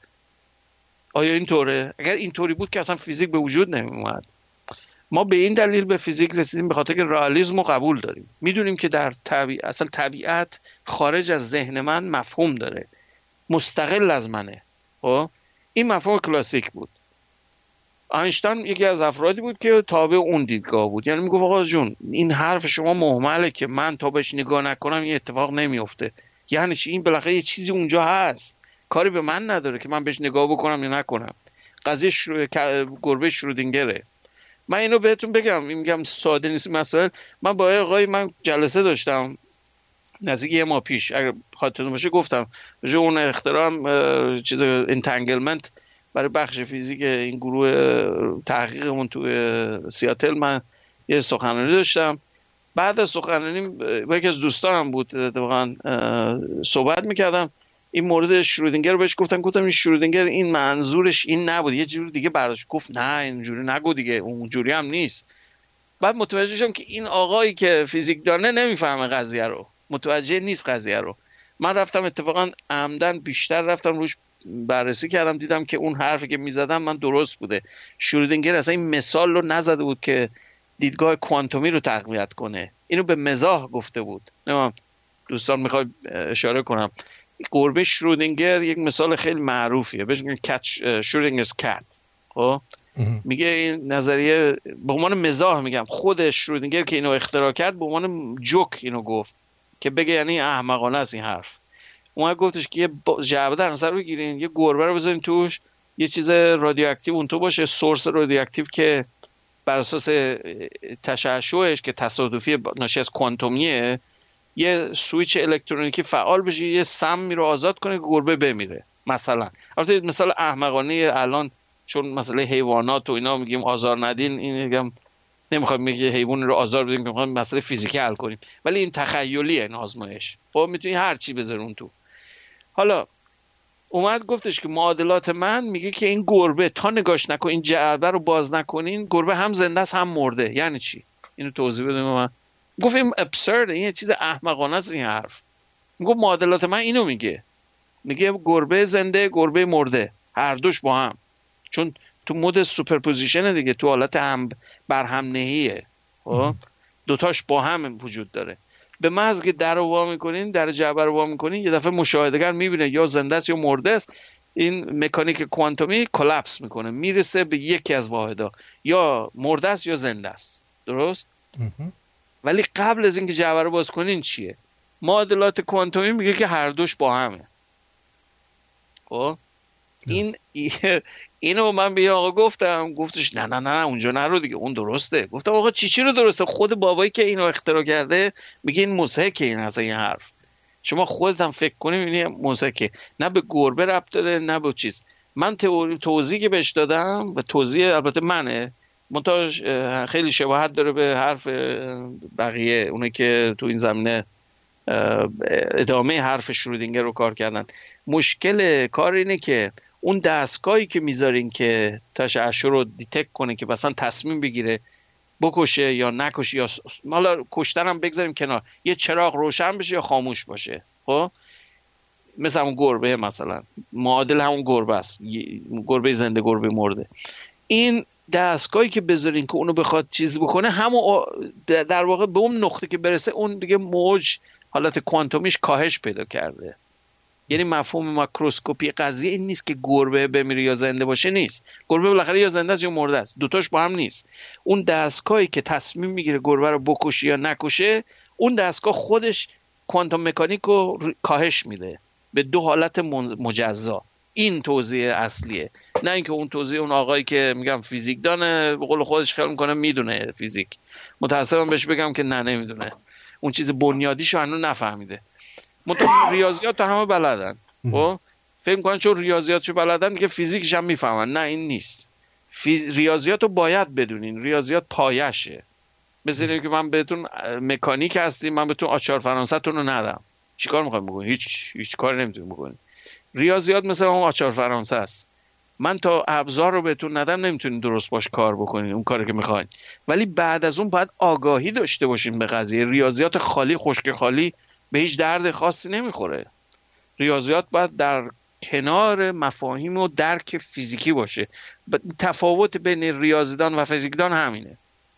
آیا اینطوره؟ اگر اینطوری بود که اصلا فیزیک به وجود نمیومد. ما به این دلیل به فیزیک رسیدیم به خاطر که رئالیسم رو قبول داریم. میدونیم که در اصلا طبیعت خارج از ذهن من مفهوم داره، مستقل از منه. خب این مفهوم کلاسیک بود. اینشتین یکی از افرادی بود که تابع اون دیدگاه بود، یعنی میگفت آقا جون این حرف شما مهمله که من تا بهش نگاه نکنم این اتفاق نمیفته. یعنی چی؟ این بالاخره یه چیزی اونجا هست، کاری به من نداره که من بهش نگاه بکنم یا نکنم. قضیه گربه شرودینگره. من اینو بهتون بگم، میگم ساده نیست مسائل. من با آقای من جلسه داشتم نزدیک یه ماه پیش، اگر خاطرتون باشه گفتم جو اون اختراع چیز انتنگلمنت برای بخش فیزیک این گروه تحقیقمون تو سیاتل من یه سخنرانی داشتم. بعد از سخنرانی با یکی از دوستانم بود واقعا صحبت میکردم، این مورد شرودینگر رو بهش گفتم این شرودینگر این منظورش این نبود، یه جور دیگه برداشت. گفت نه اینجوری نگو دیگه، اونجوری هم نیست. بعد متوجه شدم که این آقایی که فیزیک دانه نمیفهمه قضیه رو، متوجه نیست قضیه رو. من رفتم اتفاقا عمدن بیشتر رفتم روش بررسی کردم، دیدم که اون حرفی که میزدم من درست بوده. شرودینگر اصلا این مثال رو نزده بود که دیدگاه کوانتومی رو تقویت کنه، اینو به مزاح گفته بود. نمیدونم دوستان میخوای اشاره کنم، گربه شرودینگر یک مثال خیلی معروفیه، بهش میگن کت، شرودینگرز کت. خب میگه این نظریه به عنوان مزاح میگم، خود شرودینگر که اینو اختراع کرد به عنوان جوک اینو گفت که بگه یعنی احمقانه است این حرف. اون گفتش که یه جعبه در نظر بگیرین، یه گربه رو بذارین توش، یه چیز رادیواکتیو اون تو باشه، سورس رادیواکتیو که بر اساس تشعشعش که تصادفی ناشی از کوانتومیه یه سویچ الکترونیکی فعال بشه، یه سمی رو آزاد کنه که گربه بمیره مثلا. البته مثال احمقانه الان چون مسئله حیوانات و اینا میگیم آزار ندین، این میگم نمیخوام میگه حیوان رو آزار بدیم که میخوام مسئله فیزیکی حل کنیم، ولی این تخیلیه این آزمایش. خب میتونی هر چی بذارون تو. حالا اومد گفتش که معادلات من میگه که این گربه تا نگاش نکن، این جعبه رو باز نکنین، گربه هم زنده است هم مرده. یعنی چی؟ اینو توضیح بده من. گفت این ابسورد، این چیز احمقانه است این حرف. میگه معادلات من اینو میگه گربه زنده، گربه مرده، هر دوش با هم، چون تو مود سوپرپوزیشن دیگه، تو حالت هم برهم نهیه، دوتاش با هم وجود داره. به محض که در رو وا میکنین، در جعبه رو وا میکنین، یه دفعه مشاهدهگر میبینه یا زنده است یا مرده است. این مکانیک کوانتومی کلاپس میکنه، میرسه به یکی از واحدها، یا مرده است یا زنده است. درست؟ ولی قبل از اینکه جعبه رو باز کنین چیه؟ معادلات کوانتومی میگه که هر دوش با همه. خب اینو من به آقا گفتش نه اونجا نرو دیگه، اون درسته. گفتم آقا چی رو درسته؟ خود بابایی که اینو اختراع کرده میگه این مضحکه، این اصلا این حرف. شما خودت هم فکر کنی میبینی مضحکه، نه به گربه ربط داره نه به چیز. من توضیحی که بهش دادم و توضیح البته منه، منتها خیلی شباهت داره به حرف بقیه اونه که تو این زمینه ادامه حرف شرودینگر رو کار کردن. مشکل کار اینه که اون دستگاهی که میذارین که تشعشع رو دیتکت کنه که مثلا تصمیم بگیره بکشه یا نکشه، یا حالا کشتن هم بگذاریم کنار، یه چراغ روشن بشه یا خاموش باشه، خب مثلا اون گربه، مثلا معادل همون گربه است، گربه زنده گربه مرده. این دستگاهی که بذارین که اونو بخواد چیز بکنه، همون در واقع به اون نقطه که برسه اون دیگه موج حالت کوانتومیش کاهش پیدا کرده. یعنی مفهوم ماکروسکوپی قضیه این نیست که گربه بمیره یا زنده باشه، نیست. گربه بالاخره یا زنده است یا مرده است، دوتاش با هم نیست. اون دستگاهی که تصمیم میگیره گربه رو بکشه یا نکشه، اون دستگاه خودش کوانتوم مکانیک رو کاهش میده به دو حالت مجزا. این توضیح اصلیه، نه اینکه اون توضیح اون آقایی که میگم فیزیک دانه به قول خودش خیال میکنه میدونه فیزیک. متاسفم بهش بگم که نه نمیدونه، اون چیز بنیادیشو هنوز نفهمیده. ریاضیات تو همه بلدن، خب فکر میکنن چون ریاضیاتشو بلدن دیگه فیزیکش هم میفهمن. نه این نیست. ریاضیاتو باید بدونین، ریاضیات پایشه. مثل اینکه که من بهتون مکانیک هستیم، من بهتون آچار فرانسه تون رو ندم، چیکار میخوایم بکنین؟ هیچ کاری نمیتونین بکنین. ریاضیات مثل اون آچار فرانسه است، من تا ابزار رو بهتون ندم نمیتونین درست باش کار بکنین اون کاری که میخواین. ولی بعد از اون باید آگاهی داشته باشین به قضیه. ریاضیات خالی، خشک خالی به هیچ درد خاصی نمیخوره. ریاضیات باید در کنار مفاهیم و درک فیزیکی باشه. تفاوت بین ریاضیدان و فیزیکدان همینه.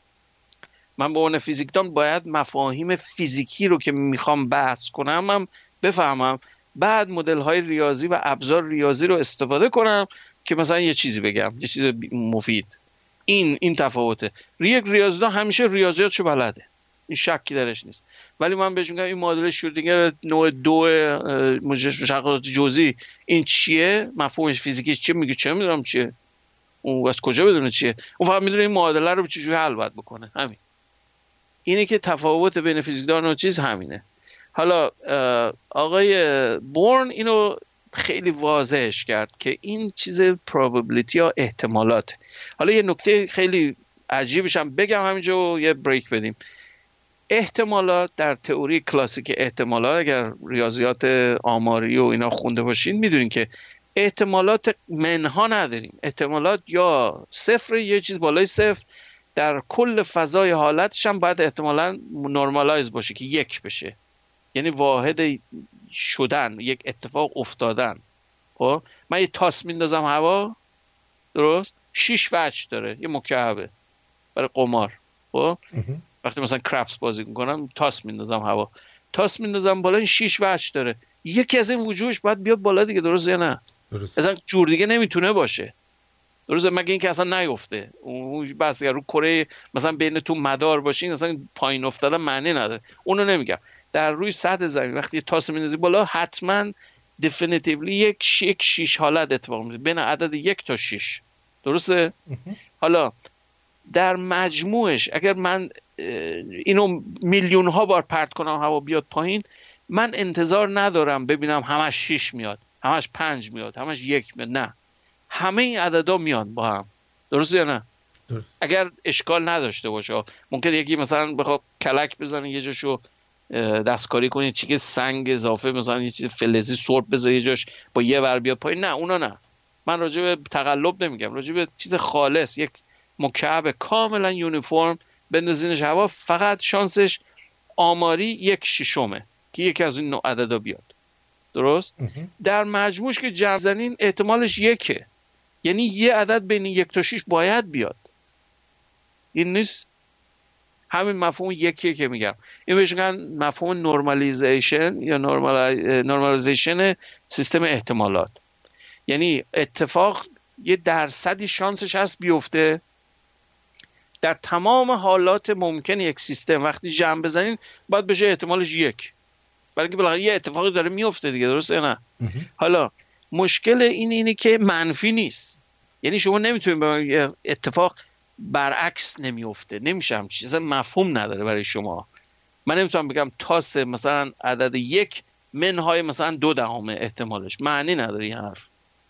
من به عنوان فیزیکدان باید مفاهیم فیزیکی رو که میخوام بحث کنم هم بفهمم، بعد مدل های ریاضی و ابزار ریاضی رو استفاده کنم که مثلا یه چیزی بگم، یه چیز مفید. این تفاوته. یک ریاضیدان همیشه ریاضیاتشو بلده، این شکی درش نیست. ولی من بهش میگم این معادله شرودینگر نوع 2 مشخصات جزئی این چیه، مفهومش فیزیکیش چیه؟ میگه چه میدونم چیه، اون از کجا بدونه چیه؟ اون فقط میدونه این معادله رو به چه جوری حل باید بکنه. همین. اینه که تفاوت بین فیزیکدان و چیز همینه. حالا آقای بورن اینو خیلی واضحش کرد که این چیز probability یا احتمالات. حالا یه نکته خیلی عجیبش هم بگم همینجا و یه بریک بدیم. احتمالات در تئوری کلاسیک احتمالات، اگر ریاضیات آماری و اینا خونده باشین میدونین که احتمالات منها نداریم. احتمالات یا صفر، یه چیز بالای صفر، در کل فضای حالتش هم باید احتمالاً نورمالایز باشه که 1 بشه، یعنی واحد شدن، یک اتفاق افتادن. خب من یه تاس میندازم هوا، درست 6 وجه داره، یه مکعبه برای قمار. خب وقتی مثلا کرپس بازی میکنم تاس میندازم هوا، تاس میندازم بالا، این 6 وجه داره، یکی از این وجوهش باید بیاد بالا دیگه، درست یا نه؟ درست. اصلا جور دیگه نمیتونه باشه، درسته؟ مگه اینکه اصلا نیفته. اون بس اگر رو کره مثلا بین تو مدار باشین اصلا پایین افتادن معنی نداره، اونو نمیگم. در روی سطح زمین وقتی تاس میندازی بالا حتما دفینیتیولی یک شیش حالت اتفاق میفته بین عدد 1 تا 6. درسته؟ حالا در مجموعش اگر من اینو میلیون ها بار پرت کنم هوا بیاد پایین، من انتظار ندارم ببینم همش 6 میاد، همش 5 میاد، همش 1 میاد. نه، همه این عددا میان با هم. درسته یا نه؟ درست. اگر اشکال نداشته باشه. ممکن یکی مثلا بخواد کلک بزنه یه جاشو دستکاری کنه، چیزی سنگ اضافه مثلا یه چیز فلزی سورت بذاره یه جاش با یه ور بیاد پایین. نه، اونا نه. من راجع به تقلب نمیگم، راجع به چیز خالص، یک مکعب کاملا یونیفرم بندازینش هوا، فقط شانسش آماری 1/6 که یکی از این نوع عددا بیاد. درست؟ در مجموعش که جمع زنین احتمالش 1، یعنی یه عدد بین 1 تا 6 باید بیاد. این نیست؟ همین مفهوم 1 که میگم، این بهش میگن مفهوم نورمالیزیشن یا نورمالیزیشن سیستم احتمالات. یعنی اتفاق یه درصدی شانسش هست بیفته در تمام حالات ممکن یک سیستم. وقتی جمع بزنین باید بشه احتمالش 1، برای اینکه بالاخره یه اتفاقی داره میفته دیگه. درسته نه؟ حالا مشکل اینه که منفی نیست. یعنی شما نمیتونید بگید اتفاق برعکس نمیفته، نمیشه همچین چیز، مفهوم نداره برای شما. من نمیتونم بگم تاس مثلا عدد 1 منهای مثلا 0.2 احتمالش، معنی نداره این حرف.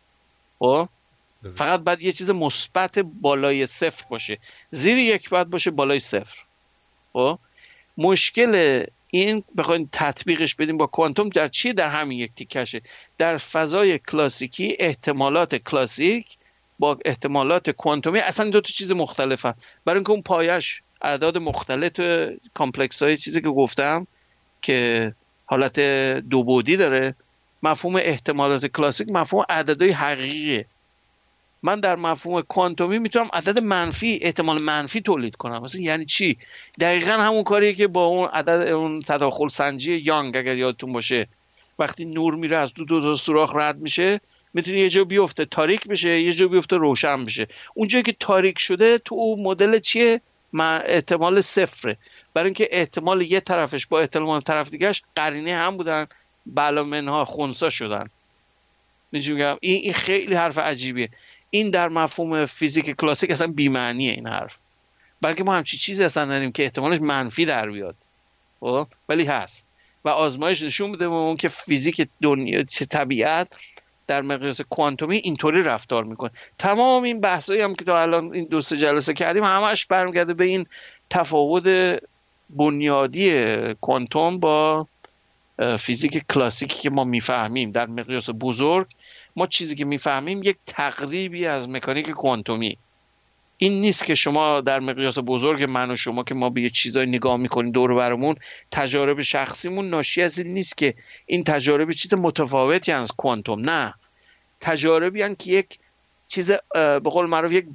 فقط باید یه چیز مثبت بالای 0 باشه، زیر 1 باید باشه بالای 0. مشکل این بخواید تطبیقش بدیم با کوانتوم در چی؟ در همین یک تیکشه. در فضای کلاسیکی احتمالات کلاسیک با احتمالات کوانتومی اصلا دو تا چیز مختلفن، برای اینکه اون پایش اعداد مختلف کامپلکس های چیزی که گفتم که حالت دو بعدی داره. مفهوم احتمالات کلاسیک مفهوم عددهای حقیقیه. من در مفهوم کوانتومی میتونم عدد منفی، احتمال منفی تولید کنم. مثلا یعنی چی؟ دقیقاً همون کاریه که با اون عدد اون تداخل سنجی یانگ اگر یادتون باشه، وقتی نور میره از دو تا سوراخ رد میشه، میتونه یه جا بیفته تاریک بشه، یه جا بیفته روشن بشه. اونجایی که تاریک شده تو اون مدل چیه؟ احتمال 0، برای اینکه احتمال یه طرفش با احتمال طرف دیگهش قرینه هم بودن، بالا منها خنثی شدن. میگم این خیلی حرف عجیبیه. این در مفهوم فیزیک کلاسیک اصلا بی‌معنیه این حرف، بلکه ما همچی چیزی اصلا نداریم که احتمالش منفی در بیاد، ولی هست. و آزمایش نشون بده اون که فیزیک دنیا، طبیعت در مقیاس کوانتومی اینطوری رفتار میکنه. تمام این بحثایی هم که تا الان این 2-3 جلسه کردیم همش برمیگرده به این تفاوت بنیادی کوانتوم با فیزیک کلاسیکی که ما میفهمیم. در مقیاس بزرگ ما چیزی که میفهمیم یک تقریبی از مکانیک کوانتومی. این نیست که شما در مقیاس بزرگ من و شما که ما به یه چیزای نگاه میکنیم دور و برمون، تجارب شخصیمون ناشی از این نیست که این تجارب چیز متفاوتی از کوانتوم. نه، تجاربی هستند که یک چیز به قول معروف یک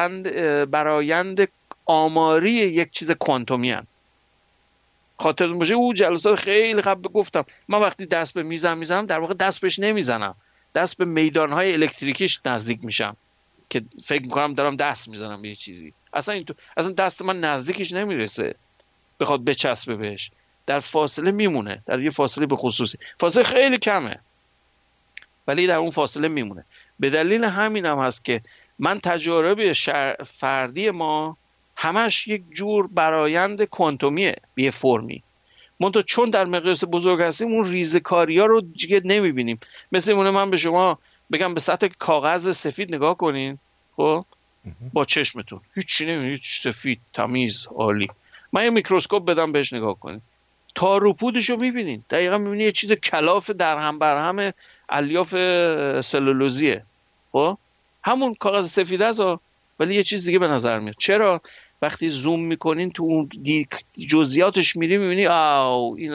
برآیند آماری یک چیز کوانتومی هستند. خاطرتون باشه او جلسات خیلی قبل گفتم من وقتی دست به میزم میزنم در واقع دست بهش نمیزنم، دست به میدانهای الکتریکیش نزدیک میشم که فکر میکنم دارم دست میزنم به یه چیزی. اصلا دست من نزدیکش نمیرسه بخواد بچسبه بهش، در فاصله میمونه، در یه فاصله به خصوصی، فاصله خیلی کمه ولی در اون فاصله میمونه. به دلیل همین هم هست که من تجارب فردی ما همش یک جور برآیند کوانتومیه به یه فرمی. منتها چون در مقیاس بزرگ هستیم اون ریزکاری ها رو دیگه نمیبینیم. مثل اونه من به شما بگم به سطح کاغذ سفید نگاه کنین، خب با چشمتون هیچی نمیبینید، هیچ سفید تمیز عالی. من یه میکروسکوپ بدم بهش نگاه کنین، تار و پودش رو میبینین، دقیقا میبینید یه چیز کلاف در هم بر هم الیاف سلولوزیه، خب همون کاغذ سفید است ولی یه چیز دیگه به نظر میاد. چرا؟ وقتی زوم میکنین تو اون جزئیاتش میبینی این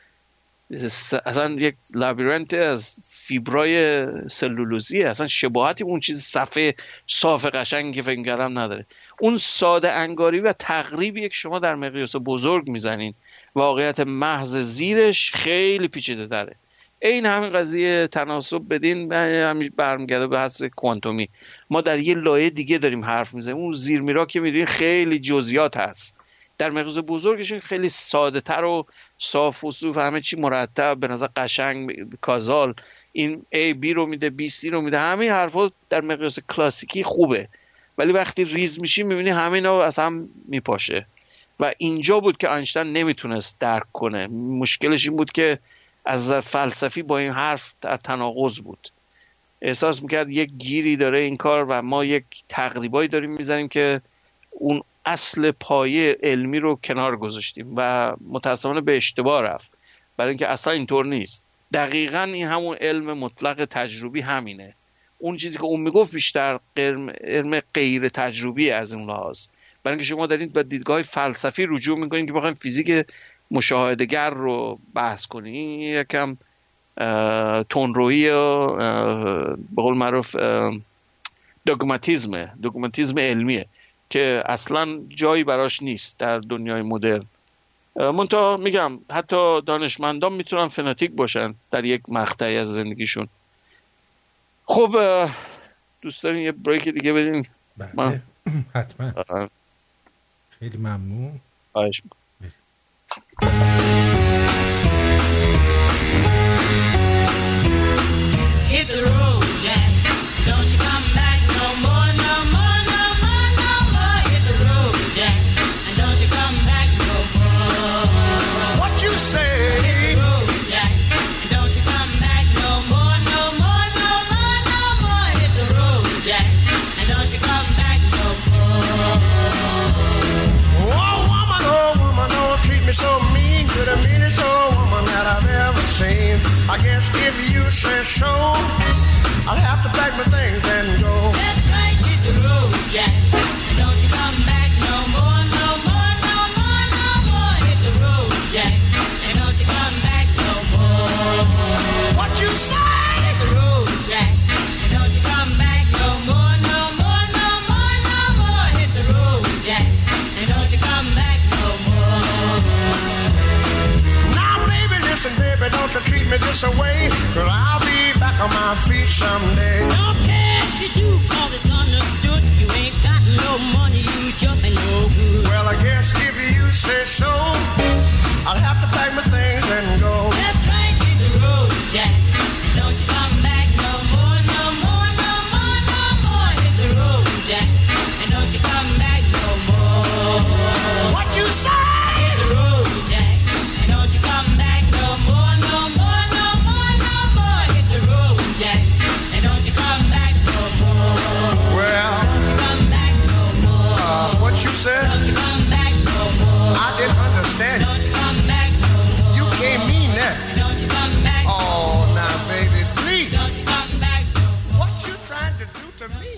اصلا یک لابیرنت از فیبرای سلولوزیه، اصلا شباهتی اون چیز صفحه صاف قشنگی که فکر کردم نداره. اون ساده انگاری و تقریبی که شما در مقیاس بزرگ میزنین، واقعیت محض زیرش خیلی پیچیده تره. این همین قضیه تناسب بدین همین برمیگرده به حس کوانتومی. ما در یه لایه دیگه داریم حرف میزنیم، اون زیر میرا که میدونین خیلی جزئیات هست، در مغز بزرگش خیلی ساده تر و صاف و صوف، همه چی مرتب به نظر قشنگ کازال، این A B رو میده B C رو میده، همه حرفا در مغز کلاسیکی خوبه، ولی وقتی ریز میشی میبینی همه اینا از هم میپاشه. و اینجا بود که اینشتین نمیتونست درک کنه. مشکلش این بود که از نظر فلسفی با این حرف در تناقض بود، احساس میکرد یک گیری داره این کار و ما یک تقریبایی داریم میزنیم که اون اصل پایه علمی رو کنار گذاشتیم و متاسفانه به اشتباه رفت، برای اینکه اصلا اینطور نیست. دقیقاً این همون علم مطلق تجربی همینه. اون چیزی که اون میگفت بیشتر علم غیر تجربی از این لحاظ، برای اینکه شما دارید به دیدگاه فلسفی رجوع میکنید که بخواید فیزیک مشاهده‌گر رو بحث کنید. این یکم تندرویی و به قول معروف دوگماتیزم علمیه که اصلا جایی براش نیست در دنیای مدرن. منتها میگم حتی دانشمندان میتونن فناتیک باشن در یک مقطعی از زندگیشون. خب دوست دارین یه بریک دیگه بدین؟ بله حتما. خیلی ممنون. خواهش Hit the road, Jack. Don't you come back no more, no more, no more, no more. Hit the road, Jack. And don't you come back no more. What you say? Hit the road, Jack. And don't you come back no more, no more, no more, no more. Hit the road, Jack. And don't you come back no more. Oh woman, don't treat me so mean. You're the meanest old woman that I've ever seen. I guess if you say so, I'll have to pack my things and go. That's right, hit the road, Jack. And don't you come back no more, no more, no more, no more. Hit the road, Jack. And don't you come back no more. What you say? Hit the road, Jack. And don't you come back no more, no more, no more, no more. Hit the road, Jack. And don't you come back no more. Now baby, listen baby, don't you treat me this away, 'cause I'll be back on my feet someday. Don't care if you do, 'cause it's understood. You ain't got no money, you just ain't no good. Well, I guess if you say so, I'll have to pack my things and go. That's right, hit the road, Jack. And don't you come back no more, no more, no more, no more. Hit the road, Jack. And don't you come back no more. What you say? Hit the road, Jack. And don't you come back no more, no more, no more, no more. Hit the road, Jack. And don't you come back no more. Well, Don't you come back no more. what you said? Don't you come back no more. I didn't understand. Don't you come back no more. You can't mean that. Don't you come back no Oh, now baby, please. Don't you come back no more. What you trying to do to me?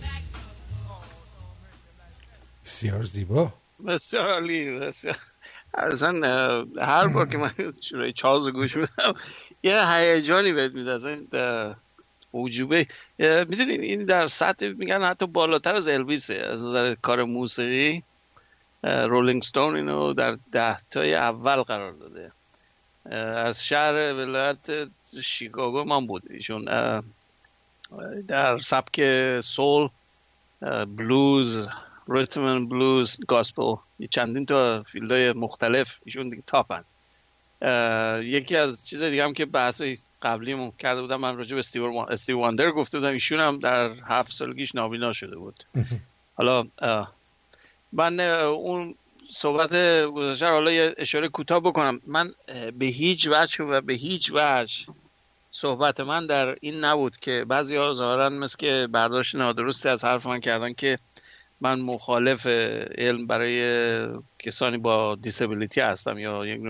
بسیار زیبا. بسیار عالی. بسیار اصلا هر بار که من شورای چارلز گوش میدم یه هیجانی بهت میده از این عجوبه. میدونید این در سطح میگن حتی بالاتر از الویسه از نظر کار موسیقی. رولینگ ستون اینو در 10 تای اول قرار داده. از شهر ولایت شیکاگو من بود ایشون. در سبک سول، بلوز، ریتم بلوز، گاسپل، چندین تا فیلدهای مختلف ایشون دیگه تاپن. یکی از چیزای دیگه هم که بحثای قبلیمون کرده بودم من راجع به استیو واندر گفته بودم، ایشون هم در 7 سالگیش نابینا شده بود. حالا من اون صحبت گذشته حالا یه اشاره کوتاه بکنم. من به هیچ وجه صحبت من در این نبود که بعضی‌ها ظاهراً مثل که برداشت نادرستی از حرف من کردن که من مخالف علم برای کسانی با دیسابیلیتی هستم یا یک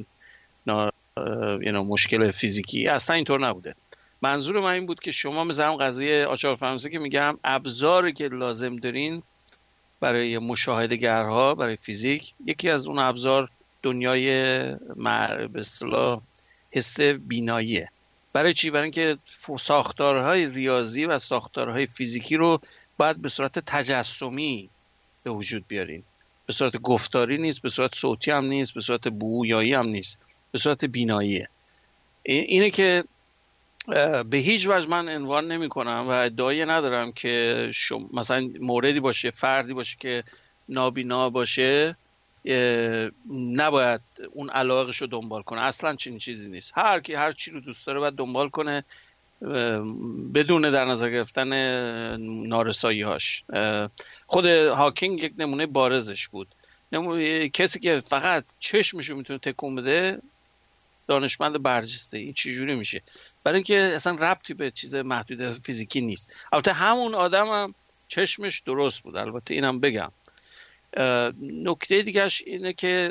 نوع مشکل فیزیکی. اصلا اینطور نبوده. منظور من این بود که شما مثل هم قضیه آچار فرانسه که میگم ابزاری که لازم دارین برای مشاهده‌گرها برای فیزیک، یکی از اون ابزار دنیای به اصطلاح حس بیناییه. برای چی؟ برای اینکه ساختارهای ریاضی و ساختارهای فیزیکی رو باید به صورت تجسمی به وجود بیارین. به صورت گفتاری نیست، به صورت صوتی هم نیست، به صورت بویایی هم نیست، به صورت بیناییه. اینه که به هیچ وجه من عنوان نمی کنم و ادعایی ندارم که مثلا موردی باشه، فردی باشه که نابینا باشه نباید اون علاقش رو دنبال کنه. اصلا چنین چیزی نیست. هر کی هر چی رو دوست داره باید دنبال کنه بدون در نظر گرفتن نارسایی هاش. خود هاکینگ یک نمونه بارزش بود. کسی که فقط چشمشو میتونه تکون بده دانشمند برجسته. این چجوری میشه؟ برای اینکه اصلا ربطی به چیز محدود فیزیکی نیست. البته همون آدم هم چشمش درست بود، البته اینم بگم. نکته دیگهش اینه که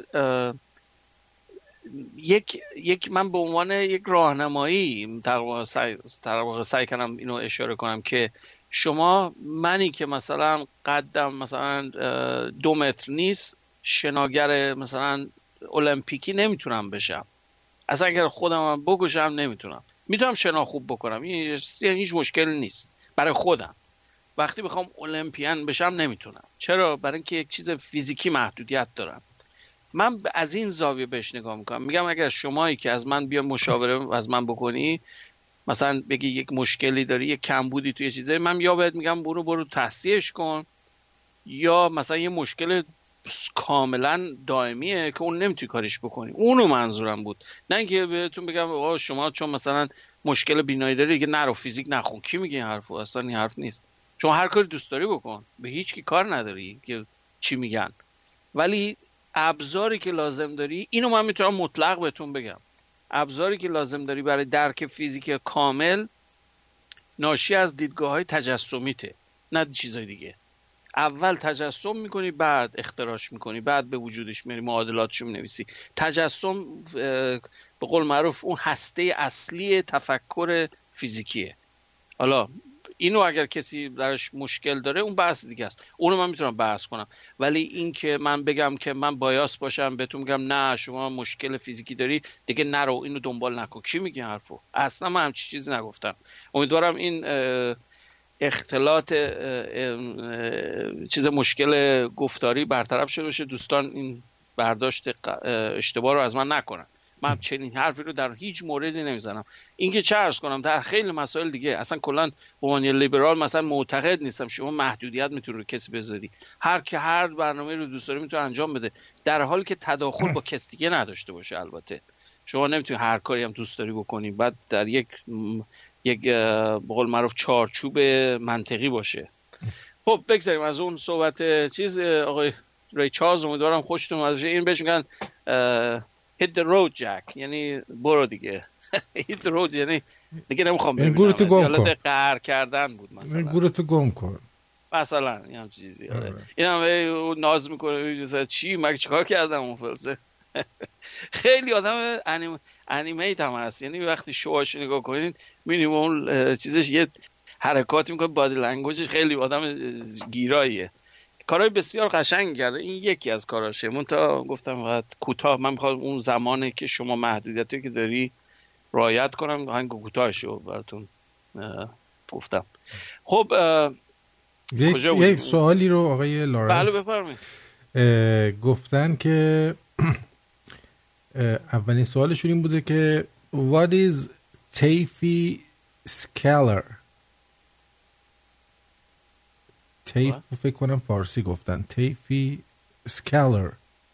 من به عنوان یک راهنمایی در واقع سعی کنم اینو اشاره کنم که شما، منی که مثلا قدم مثلا 2 متر نیست، شناگر مثلا المپیکی نمیتونم بشم. اصلا اگر خودم بکشم نمیتونم. میتونم شنا خوب بکنم، این هیچ مشکلی نیست برای خودم. وقتی بخوام المپیان بشم نمیتونم. چرا؟ برای اینکه یک چیز فیزیکی محدودیت دارم. من از این زاویه بهش نگاه میکنم. میگم اگر شمایی که از من بیا مشاوره از من بکنی، مثلا بگی یک مشکلی داری، یک کمبودی توی چیزه، من یا بهت میگم برو تصحیحش کن، یا مثلا یه مشکل کاملا دائمیه که اون نمیتونی کارش بکنی. اونو منظورم بود، نه اینکه بهتون بگم آقا شما چون مثلا مشکل بینایی داری دیگه نرو فیزیک نخون. کی میگه این حرفو؟ اصلا این حرف نیست. شما هر کاری دوست داری بکن، به هیچ کی کار نداری که چی میگن. ولی ابزاری که لازم داری، اینو من میتونم مطلق بهتون بگم، ابزاری که لازم داری برای درک فیزیک کامل ناشی از دیدگاه‌های تجسمیته، نه چیزای دیگه. اول تجسم میکنی، بعد اختراعش میکنی، بعد به وجودش میاری، معادلاتشو مینویسی. تجسم به قول معروف اون هسته اصلی تفکر فیزیکیه. حالا اینو اگر کسی درش مشکل داره اون بحث دیگه است، اونو من میتونم بحث کنم. ولی این که من بگم که من بایاس باشم بهتون میگم نه شما مشکل فیزیکی داری دیگه نرو اینو دنبال نکن، کی میگه حرفو؟ اصلا من همچین چیزی نگفتم. امیدوارم این اختلاط چیز مشکل گفتاری برطرف شده باشه. دوستان این برداشت اشتباه رو از من نکنن. من چنین حرفی رو در هیچ موردی نمیزنم. اینکه چه عرض کنم در خیلی مسائل دیگه اصلا کلا به عنوان لیبرال مثلا معتقد نیستم شما محدودیت میتونی رو کسی بذاری. هر که هر برنامه رو دوست داره میتونه انجام بده، در حالی که تداخل با کسی دیگه نداشته باشه. البته شما نمیتونی هر کاری هم دوست داری بکنی بعد در یک به قول معروف چارچوب منطقی باشه. خب بگذاریم از اون صحبت چیز آقای ری چارلز. امیدوارم خوشتون اومده باشه. این بهش میگن hit the road jack، یعنی برو دیگه. hit the road یعنی دیگه نمیخوام ببینم. گورو تو گم کن. قهر کردن بود مثلا. گورو تو گم کن. مثلا این هم چیزی. این هم ناز میکنه چی مگه چیکار کردم اون فلسه. خیلی آدم انیمیت هم هست، یعنی وقتی شوهاش نگاه کنید میبینیم اون چیزش یه حرکاتی میکنه، بادی لنگویجش خیلی آدم گیراییه. کارهای بسیار قشنگ کرده. این یکی از کاراشه. من تا گفتم فقط کوتاه من میخوام اون زمانی که شما محدودیتی که داری رعایت کنم هنگ کوتاهشو براتون گفتم. خب یک سوالی رو آقای لارنس بله بفرمایید. گفتن که اولین سوالشون این بوده که what is Taffy scalar؟ تیف فکر کنم فارسی گفتن. تیفی سکالر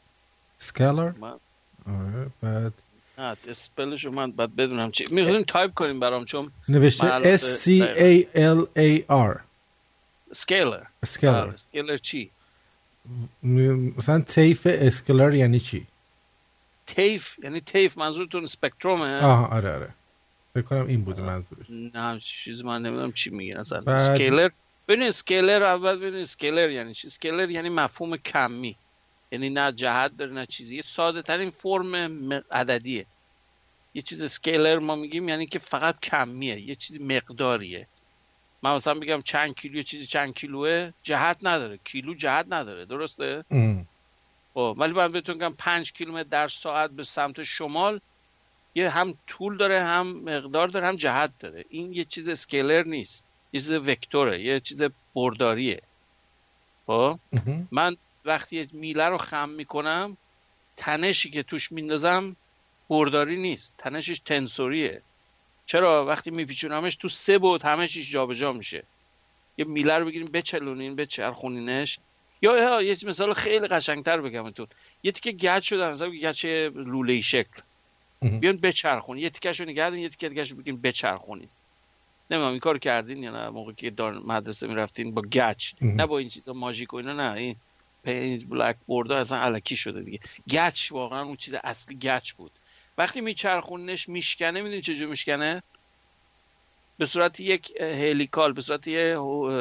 بعد اسپلشو من بعد بدونم چی میخوایم تایپ کنیم برام چون نوشته SCALAR سکالر چی؟ مثلا تیف اسکالر یعنی چی؟ تیف یعنی تیف منظورتون اسپکترومه؟ آره فکر کنم این بوده منظورش. نه چیز من نمیدونم چی میگن اصلا. اسکالر ببین اسکیلر اول ببین اسکیلر یعنی چی؟ اسکیلر یعنی مفهوم کمی، یعنی نه جهت داره نه چیزی، یه ساده ترین فرم عددیه. یه چیز اسکیلر ما میگیم یعنی که فقط کمیه، یه چیز مقداریه. من مثلا بگم چند کیلو چیزی چند کیلوه، جهت نداره. کیلو جهت نداره، درسته؟ خب ولی من بهتون میگم 5 کیلومتر در ساعت به سمت شمال، یه هم طول داره هم مقدار داره هم جهت داره. این یه چیز اسکیلر نیست، یه چیز وکتوره، یه چیز برداریه. خب من وقتی میله رو خم میکنم تنشی که توش میندازم برداری نیست، تنشش تنسوریه. چرا؟ وقتی میپیچونمش تو 3 بعد همه چیز جابجا میشه. یه میله رو بگیریم بچلونین بچرخونینش، یا یه مثال خیلی قشنگتر بگمتون، یه تیکه گچ شده مثلا گچ لوله‌ای شکل، بیان بچرخون، یه تیکه‌شو نگه دارین، یه تیکه دیگه‌شو بگیرین بچرخونین. نمیدونم این کارو کردین یا نه موقعی که مدرسه میرفتین با گچ، نه با این چیزا ماژیک و اینا، نه این پنج بلک بورد اصلا الکی شده دیگه. گچ واقعا اون چیز اصلی گچ بود. وقتی میچرخوننش میشکنه، میدونی چه جور میشکنه؟ به صورت یک هلیکال، به صورت یک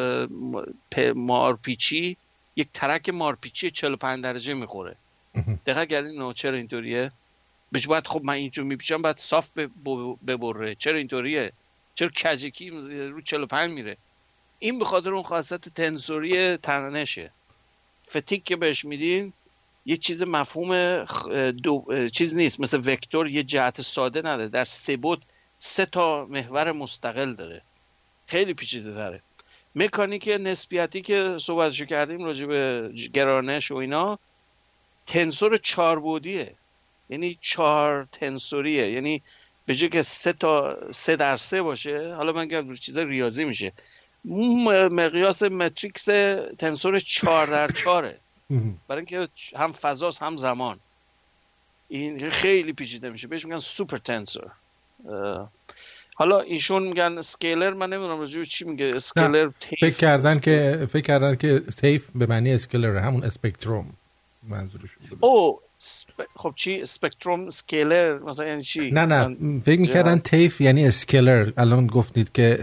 مارپیچی، یک ترک مارپیچی 45 درجه میخوره. دقیقا گردین چرا اینطوریه؟ بهش باید خب من اینجور میپیچم باید صاف ببره. چرا اینطوریه؟ چرا کجکی رو 45 میره؟ این به خاطر اون خاصیت تنسوری تنشه. فتیک که بهش میدین یه چیز مفهوم چیز نیست، مثل وکتور یه جهت ساده نداره، در 3 بعد 3 تا محور مستقل داره، خیلی پیچیده تره. مکانیک نسبیتی که صحبتشو کردیم راجع به گرانش و اینا، تنسور 4 بعدیه، یعنی 4 تنسوریه، یعنی به جای که 3 در 3 باشه، حالا من میگم چیزا ریاضی میشه، مقیاس متریکس تنسور 4 در 4 برای اینکه هم فضاست هم زمان. این خیلی پیچیده میشه، بهش میگن سوپر تنسور. حالا ایشون میگن اسکیلر، من نمیدونم راجع به چی میگه اسکیلر. فکر کردن که تیف به معنی اسکیلر، همون اسپکتروم منظورشون بود. خب چی اسپکتروم اسکیلر مثلا یعنی چی؟ نه فکر میکردن تیف یعنی اسکیلر، الان گفتید که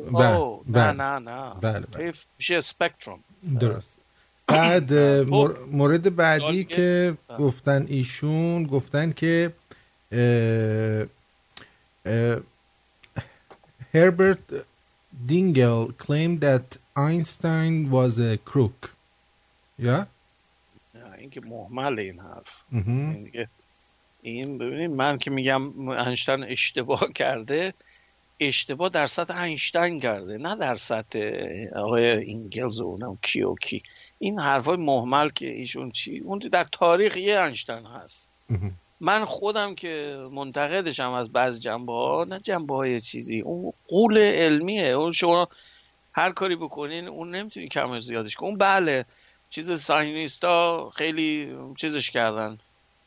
نه تیف میشه اسپکتروم. درست. بعد مورد بعدی که گفتن ایشون گفتن که Herbert Dingle claimed that Einstein was a crook. یا؟ این که محمل این حرف. این ببینید من که میگم اینشتین اشتباه کرده، اشتباه در سطح اینشتین کرده، نه در سطح آقای اینگلز و اونم کی. این حرفای محمل که ایشون چی اون در تاریخ یه اینشتین هست. من خودم که منتقدشم از بعض جنبه‌ها، نه جنبه‌های چیزی، اون غول علمیه، اون شما هر کاری بکنین اون نمیتونی کم زیادش کنی. اون بله چیز ساینیستا خیلی چیزش کردن،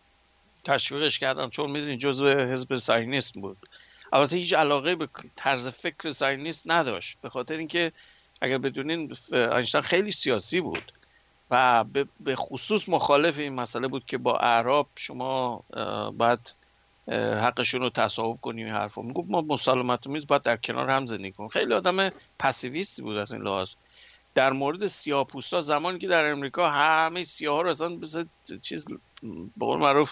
تشویقش کردن، چون میدونین جزء حزب ساینیست بود. البته هیچ علاقه به طرز فکر ساینیست نداشت، به خاطر اینکه اگر بدونین اینشتین خیلی سیاسی بود و به خصوص مخالف این مسئله بود که با اعراب شما باید حقشون رو تصاحب کنیم. این حرفا میگفت ما مسالمت‌آمیز باید در کنار هم زندگی کنیم. خیلی آدم پسیویستی بود از این لحاظ. در مورد سیاه‌پوستا زمانی که در امریکا همه سیاها رو اصلا مثل چیز به قول معروف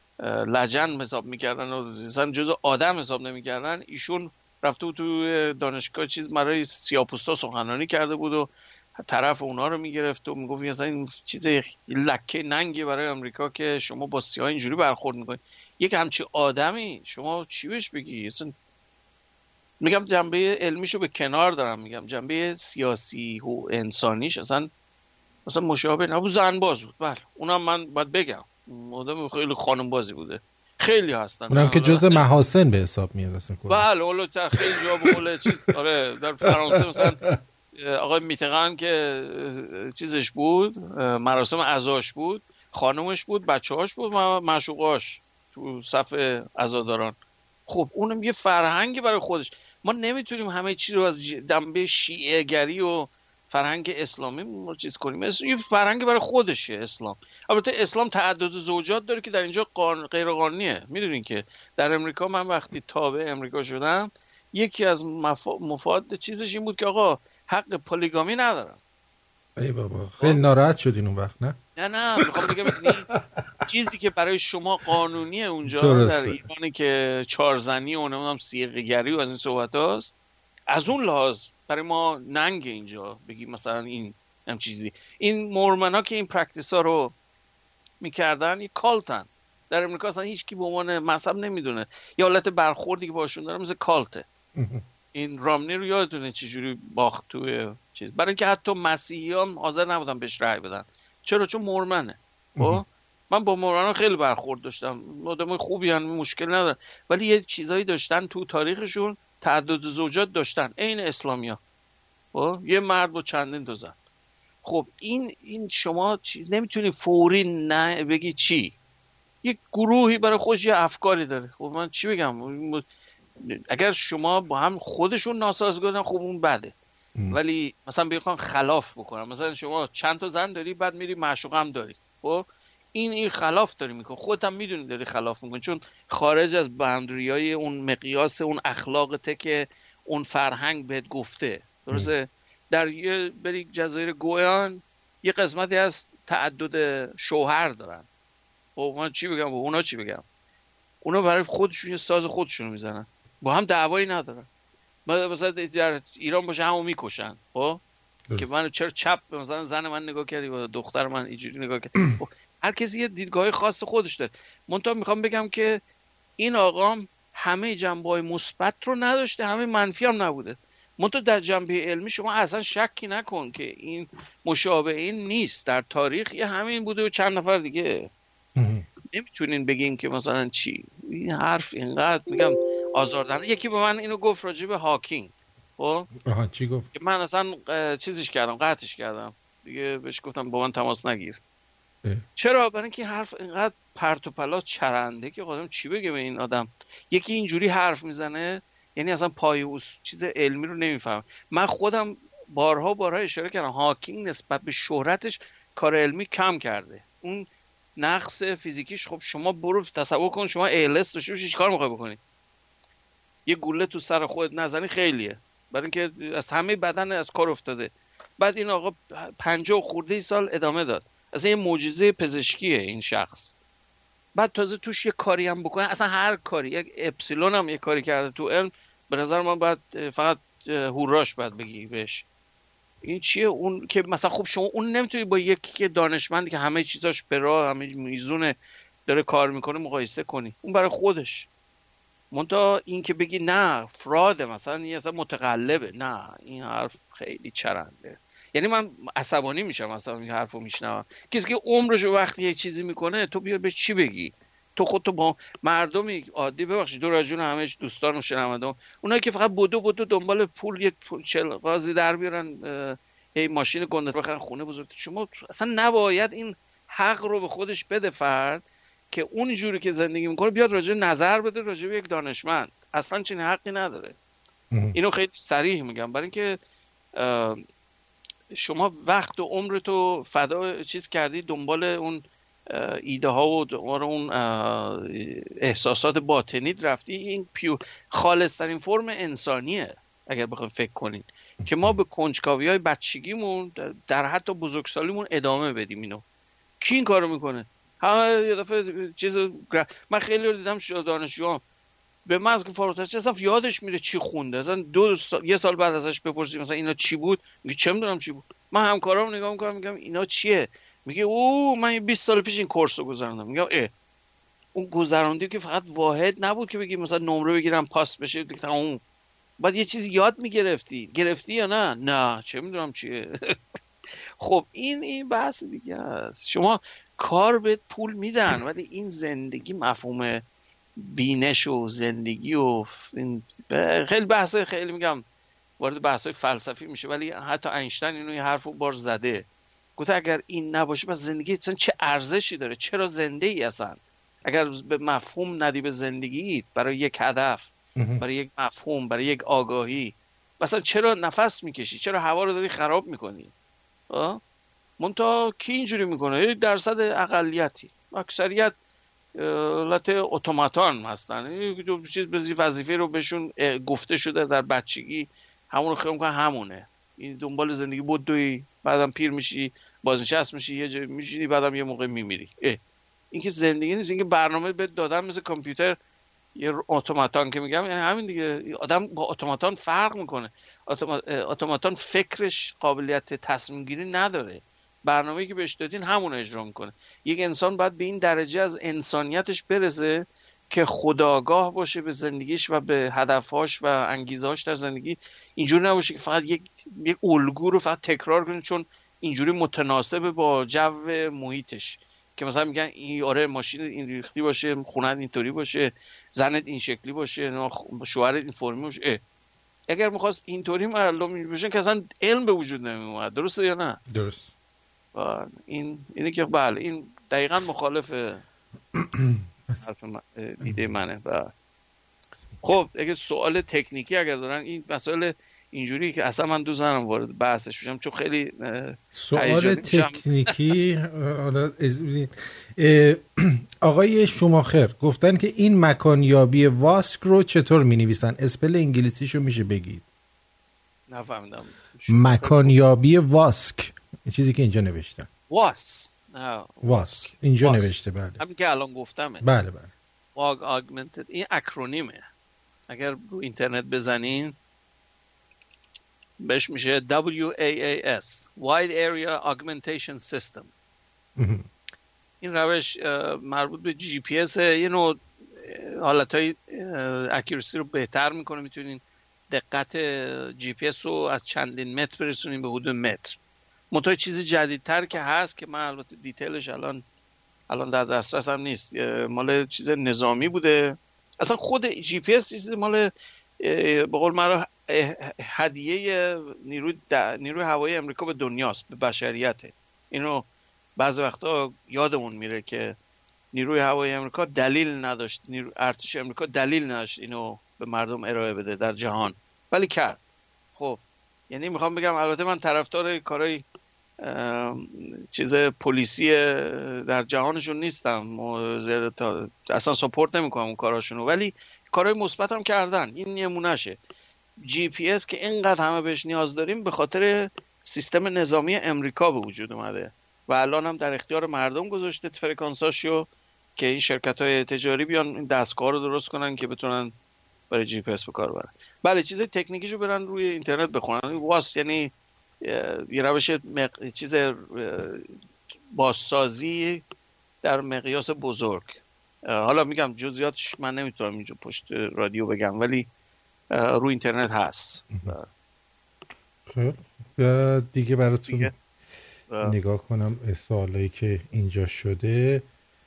لجن حساب میکردن و اصلا جزء آدم حساب نمیکردن، ایشون رفته بود تو دانشگاه چیز برای سیاه‌پوستا سخنرانی کرده بود و طرف اونا رو میگرفت و میگفت اصلا این چیز لکه ننگی برای امریکا که شما با سیاه اینجوری برخورد میکنید. یک همچی آدمی شما چی بهش بگی؟ اصلا میگم جنبه علمیشو به کنار دارم، میگم جنبه سیاسی و انسانیش اصلا مشابه نبود. زنباز بود، بله اونم من باید بگم آدم خیلی خانم بازی بوده، خیلی هستن اونم که جزء محاسن به حساب میاد اصلا. بله اولو در خیلی جا به قول چیز آره در فرانسه مثلا آقای میتقن که چیزش بود، مراسم عزاش بود، خانومش بود، بچه‌هاش بود و معشوقاش تو صف عزاداران. خب اونم یه فرهنگی برای خودش. ما نمیتونیم همه چی رو از جنبه شیعه گری و فرهنگ اسلامی چیز کنیم. یه فرهنگی برای خودشه اسلام. البته اسلام تعدد زوجات داره که در اینجا غیر قانونیه. میدونین که در امریکا من وقتی تابع امریکا شدم یکی از مفاد چیزش این بود که آقا حق پلیگامی ندارم. ای بابا خیلی ناراحت شدین اون وقت. نه میخوام بگم چیزی که برای شما قانونیه اونجا درسته. در ایرانی که 4 زنی و نمیدونم صیغه گری و از این صحبت هاست، از اون لحاظ برای ما ننگ اینجا بگیم مثلا این هم چیزی. این مورمن ها که این پرکتیس ها رو میکردن یک کالتن. در امریکا اصلا هیچ کی به عنوان مذهب نمیدونه، یه حالت برخوردی که باشون داره مثل کالته. این رامنی رو یادتونه چجوری باخت توی چیز، برای اینکه حتی مسیحی هم حاضر نبودن بهش رأی بدن. چرا؟ چون مورمنه. من با مولانا خیلی برخورد داشتم، آدم خوبی هن، مشکل ندارن، ولی یه چیزایی داشتن تو تاریخشون، تعدد زوجات داشتن عین اسلامیا، یه مرد با چندین تا زن. خب این شما چیز نمیتونی فوری نه بگی چی، یک گروهی برای خودش یه افکاری داره. خب من چی بگم، اگر شما با هم خودشون ناسازگارن خب اون بده، ولی مثلا بخوام خلاف بکنم، مثلا شما چند تا زن داری بعد میری معشوق هم داری، خب این خلاف داری میکنه، خودت هم میدونی داری خلاف میکنی، چون خارج از باندریای اون مقیاس اون اخلاقته که اون فرهنگ بهت گفته. درسته؟ در یه بری جزایر گویان یه قسمتی از تعدد شوهر دارن. خب من چی بگم، اونا چی بگم؟ اونا برای خودشون یه ساز خودشونو میزنن، با هم دعوایی ندارن. مثلا در ایران باشه همو میکشن، خب که من چرا چپ مثلا زن من نگاه کردی و دختر من اینجوری نگاه کرد. هر کسی یه دیدگاه خاص خودش داره. منتها میخوام بگم که این آقام همه جنبه‌های مثبت رو نداشته، همه منفی هم نبوده. منتها در جنبه علمی شما اصلا شکی نکن که این مشابه این نیست، در تاریخ یه همین بوده و چند نفر دیگه. نمیتونین بگین که مثلا چی، این حرف اینقدر میگم آزاردهنده. یکی به من اینو گفت راجع به هاکینگ، خب چی گفت؟ من اصلا چیزش کردم، قطعش کردم دیگه، بهش گفتم با من تماس نگیر. چرا؟ برای اینکه حرف اینقدر پرت و پلا چرنده که آدم چی بگه به این آدم. یکی اینجوری حرف میزنه یعنی اصلا چیز علمی رو نمیفهم. من خودم بارها اشاره کردم هاکینگ نسبت به شهرتش کار علمی کم کرده. اون نقص فیزیکیش، خب شما برو تصور کن شما ALS داشته باشی چیکار میخوای بکنی؟ یه گوله تو سر خودت نزنی خیلیه، برای اینکه از همه بدن از کار افتاده. بعد این آقا 50 خورده سال ادامه داد، اصلا یه معجزه پزشکیه این شخص. بعد تازه توش یه کاری هم بکنه، اصلا هر کاری، یک اپسیلون هم یه کاری کرده تو علم، به نظر من باید فقط هوراش باید بگی بهش. این چیه؟ اون که مثلا خب شما اون نمیتونی با یکی که دانشمندی که همه چیزاش به راه، همه میزونه داره کار میکنه مقایسه کنی. اون برای خودش. منتها این که بگی نه فراده، مثلا این اصلا متقلبه، نه این حرف خیلی چرنده. یعنی من عصبانی میشم مثلا این حرفو میشنوم. کسی که عمرشو وقتی یک چیزی میکنه تو بیا بهش چی بگی؟ تو خودتو با مردمی عادی، ببخشید دور از جون همه دوستان و شنوندگان، اونایی که فقط بدو دنبال پول یک قاضی در بیارن، هی ماشین گنده بخرن، خونه بزرگ، شما اصلا نباید این حق رو به خودش بده فرد که اون جوری که زندگی میکنه بیاد راجع نظر بده راجع به یک دانشمند. اصلا چنین حقی نداره. اینو خیلی صریح میگم، برای اینکه شما وقت و عمرتو فدا چیز کردی دنبال اون ایده ها و اون احساسات باطنی رفتی. این خالص ترین فرم انسانیه اگر بخوایم فکر کنین که ما به کنجکاوی های بچگیمون در حتی بزرگسالیمون ادامه بدیم. اینو کی این کارو میکنه؟ همه یه دفعه من خیلی رو دیدم دانشجوام به محض که فارغ التحصیل اصلا یادش میره چی خونده، اصلا یه سال بعد ازش بپرسیم مثلا اینا چی بود، میگه چه میدونم چی بود. من همکارام نگاه میکنم میگم اینا چیه، میگه من 20 سال پیش این کورس رو گذروندم. میگم اون گذروندی که فقط واحد نبود که بگی مثلا نمره بگیرم پاس بشه دیگه تموم. بعد یه چیزی یاد میگرفتی یا نه چه میدونم چیه. خب این بحث دیگه است. شما کار بهت پول میدن ولی این زندگی، مفهوم بینش و زندگی و خیلی بحث، خیلی میگم وارد بحث‌های فلسفی میشه، ولی حتی اینشتین اینو یه حرفو بار زده، گفته اگر این نباشه پس زندگی اصلا چه ارزشی داره؟ چرا زنده ای اصلا؟ اگر به مفهوم ندی به زندگی، برای یک هدف، برای یک مفهوم، برای یک آگاهی، مثلا چرا نفس میکشی؟ چرا هوا رو داری خراب میکنی؟ منتها کی اینجوری میکنه؟ یک درصد اقلیتی، اکثریت حالت اتوماتان هستن. این چیز به وظیفه رو بهشون گفته شده در بچگی، همون رو خیلی میکنن، همونه. این دنبال زندگی بدوی، بعدم پیر میشی، بازنشست میشی، یه جایی میشینی، بعدم یه موقع میمیری. این که زندگی نیست، این که برنامه بهت دادن مثل کامپیوتر، یه اتوماتان که میگم، یعنی همین دیگه. آدم با اتوماتان فرق میکنه. اتوماتان فکرش قابلیت تصمیم گیری نداره، برنامه‌ای که بهش دادین همون اجرا میکنه. یک انسان باید به این درجه از انسانیتش برسه که خودآگاه باشه به زندگیش و به هدفهاش و انگیزهاش در زندگی. اینجوری نباشه که فقط یک الگو رو فقط تکرار کنه چون اینجوری متناسب با جو محیطش. که مثلا میگن این آره ماشین این ریختی باشه، خونت اینطوری باشه، زنت این شکلی باشه، شوهرت این فرمی باشه. اگر میخواست اینطوری معلوم بشه که اصلا علم به وجود نمیومد. درسته یا نه؟ درست. اینه که بله این دقیقاً مخالف حرف ایده منه. خب اگه سوال تکنیکی اگر دارن این مسائل اینجوری که اصلا من دوست دارم وارد بحثش بشم چون خیلی سوال تکنیکی. آقای شوماخر گفتن که این مکانیابی واسک رو چطور می نویسن؟ اسپل انگلیسیشو میشه بگید؟ نفهمیدم. مکانیابی واسک، این چیزی که اینجا نوشتن. واسک اینجا نوشته. بله همین که الان گفتمه. بله بله. augmented این اکرونیمه. اگر رو اینترنت بزنین بهش میشه WAAS Wide Area Augmentation System. این روش مربوط به GPS یه نوع حالتهای اکیورسی رو بهتر میکنه. میتونین دقت GPS رو از چندین متر برسونین به حدود متر. منتها چیزی جدیدتر که هست که من البته دیتیلش الان در دسترس هم نیست، مال چیز نظامی بوده. اصلا خود GPS چیز مال به قول معروف هدیه نیروی هوایی امریکا به دنیاست، به بشریته. اینو بعضی وقتا یادمون میره که نیروی هوایی امریکا دلیل نداشت، ارتش امریکا دلیل نداشت اینو به مردم ارائه بده در جهان، ولی کرد. خب یعنی میخوام بگم البته من طرفدار کارهای چیز پلیسی در جهانشون نیستم، اصلا ساپورت نمیکنم اون کاراشونو، ولی کارهای مثبت هم کردن. این نمونهشه. جی پی اس که اینقدر همه بهش نیاز داریم به خاطر سیستم نظامی امریکا به وجود اومده و الان هم در اختیار مردم گذاشته فرکانساشو که این شرکت‌های تجاری بیان این دستگاه رو درست کنن که بتونن برای جی پی اس به کار برن. بله چیز تکنیکیشو برن روی اینترنت بخونن. واس یعنی یه روش چیز بازسازی در مقیاس بزرگ. حالا میگم جزئیاتش من نمیتونم اینجا پشت رادیو بگم، ولی روی اینترنت هست. خب دیگه براتون نگاه کنم سوالایی که اینجا شده.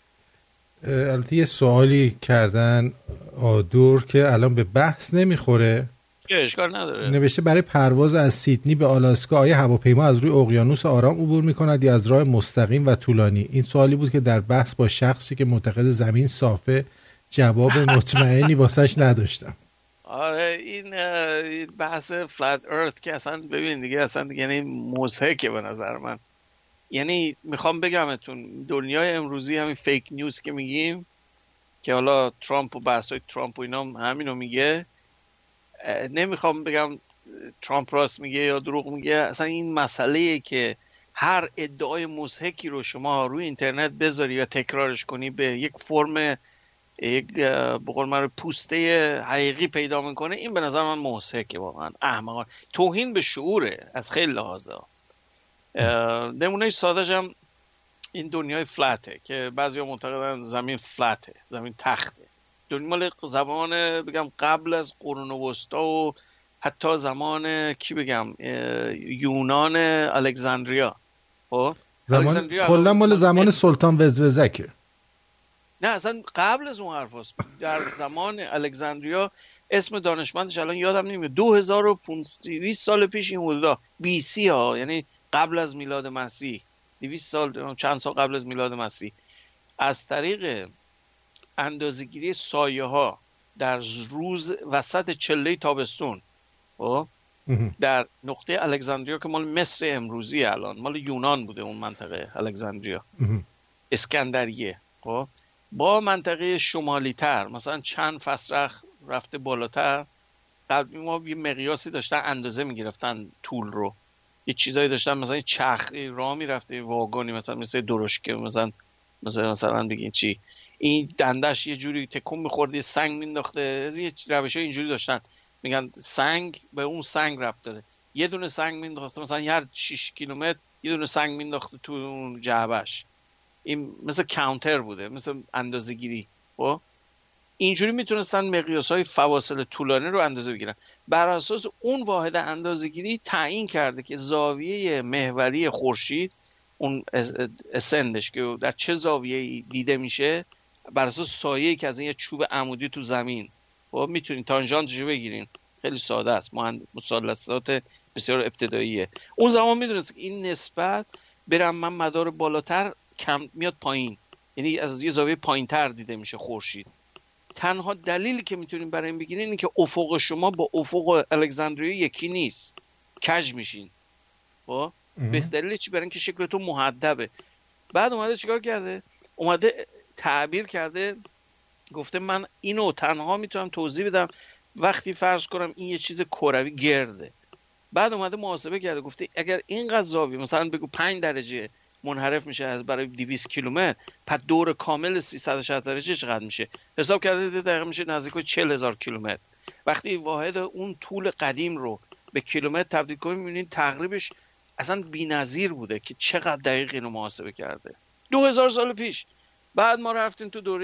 البته یه سوالی کردن آدور که الان به بحث نمیخوره، اشکال نداره. نوشته برای پرواز از سیدنی به آلاسکا آیا هواپیما از روی اقیانوس آرام عبور میکند یا از راه مستقیم و طولانی؟ این سوالی بود که در بحث با شخصی که معتقد زمین صافه جواب مطمئنی واسش نداشتم. آره این بحث فلت ارث که اصلا ببین دیگه اصلا یعنی مضحکه به نظر من. یعنی میخوام بگمتون دنیای امروزی همین فیک نیوز که میگیم که حالا ترامپ و بحثای ترامپ و اینا همینو میگه، نمیخوام بگم ترامپ راست میگه یا دروغ میگه، اصلا این مسئله که هر ادعای مضحکی رو شما روی اینترنت بذاری و تکرارش کنی به یک فرم یک به قول معروف پوسته حقیقی پیدا میکنه، این به نظر من مضحکه، واقعا احمقانه، توهین به شعوره از خیلی لحاظا. نمونه ساده‌ش هم این دنیای فلته که بعضیا معتقدن زمین فلته، زمین تخته. دنیا مال زمان بگم قبل از قرون وسطا و حتی زمان کی بگم یونان الکساندریا. خب کلا مال زمان سلطان وزوزکه. نه اصلا قبل از اون حرف هست. در زمان الکساندریا اسم دانشمندش الان یادم نمیاد، 2500 سال پیش این حدودا بی سی ها، یعنی قبل از میلاد مسیح، 200 سال چند سال قبل از میلاد مسیح، از طریق اندازه‌گیری سایه ها در روز وسط چله تابستون در نقطه الکساندریا که مال مصر امروزی الان مال یونان بوده، اون منطقه الکساندریا اسکندریه، خب با منطقه شمالی تر مثلا چند فصل رفته بالاتر، قبل ما یه مقیاسی داشتن اندازه میگرفتن طول رو، یه چیزایی داشتن مثلا یه چرخ راه میرفته واگونی مثلا مثل درشکه مثلا بگین چی این دندش یه جوری تکون میخورد یه سنگ مینداخته، یه روشای اینجوری داشتن، میگن سنگ به اون سنگ ربط داره، یه دونه سنگ مینداخته مثلا هر 6 کیلومتر یه دونه سنگ مینداخته تو اون جعبش، این مثل کاونتر بوده، مثل اندازه‌گیری. خب اینجوری میتونستن مقیاس‌های فواصل طولانی رو اندازه بگیرن. بر اساس اون واحد اندازه‌گیری تعیین کرده که زاویه محوری خورشید اون اسندش که در چه زاویه‌ای دیده میشه بر اساس سایه‌ای که از این یه چوب عمودی تو زمین، خب میتونین تانژانتشو بگیرین. خیلی ساده است، مثلثات بسیار ابتداییه. اون زمان میدونست که این نسبت برم من مدار بالاتر کم میاد پایین، یعنی از یه زاویه پایینتر دیده میشه خورشید. تنها دلیلی که میتونین برای این بگیرین اینه که افق شما با افق الکساندریه یکی نیست، کج میشین. خب به دلیل چی؟ برای اینکه شکلتون محدبه. بعد اومده چیکار کرده؟ اومده تعبیر کرده، گفته من اینو تنها میتونم توضیح بدم وقتی فرض کنم این یه چیز کروی گرده. بعد اومده محاسبه کرده، گفته اگر اینقدر زاویه مثلا بگو 5 درجه منحرف میشه از برای 200 کیلومتر، پس دور کامل 360 درجه چقدر میشه؟ حساب کرده دقیقاً میشه نزدیک 40,000 کیلومتر. وقتی واحد اون طول قدیم رو به کیلومتر تبدیل کنیم میبینید تقریبش اصلا بی‌نظیر بوده که چقدر دقیق اینو محاسبه کرده 2000 سال پیش. بعد ما رفتیم تو دوره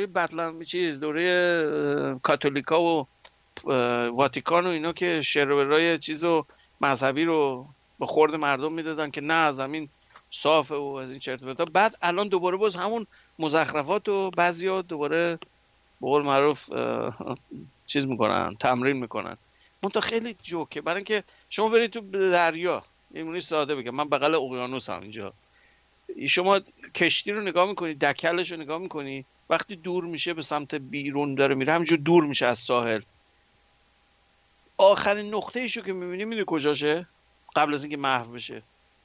دوره کاتولیکا و واتیکان و اینا که شرورای چیزو مذهبی رو به خورد مردم میدادن که نه زمین صافه و از این چرت و پرتا. بعد الان دوباره باز همون مزخرفات و بعضیا دوباره به قول معروف چیز میکنن، تمرین میکنن. منتها خیلی جوکه، برای اینکه شما برید تو دریا، یه ساده بگم، من بغل اقیانوس هم اینجا، شما کشتی رو نگاه میکنی، دکلش رو نگاه میکنی، وقتی دور میشه به سمت بیرون داره میره، همینجور دور میشه از ساحل، آخرین نقطه ایشو که میبینی میدونی کجاشه؟ قبل از اینکه محو بشه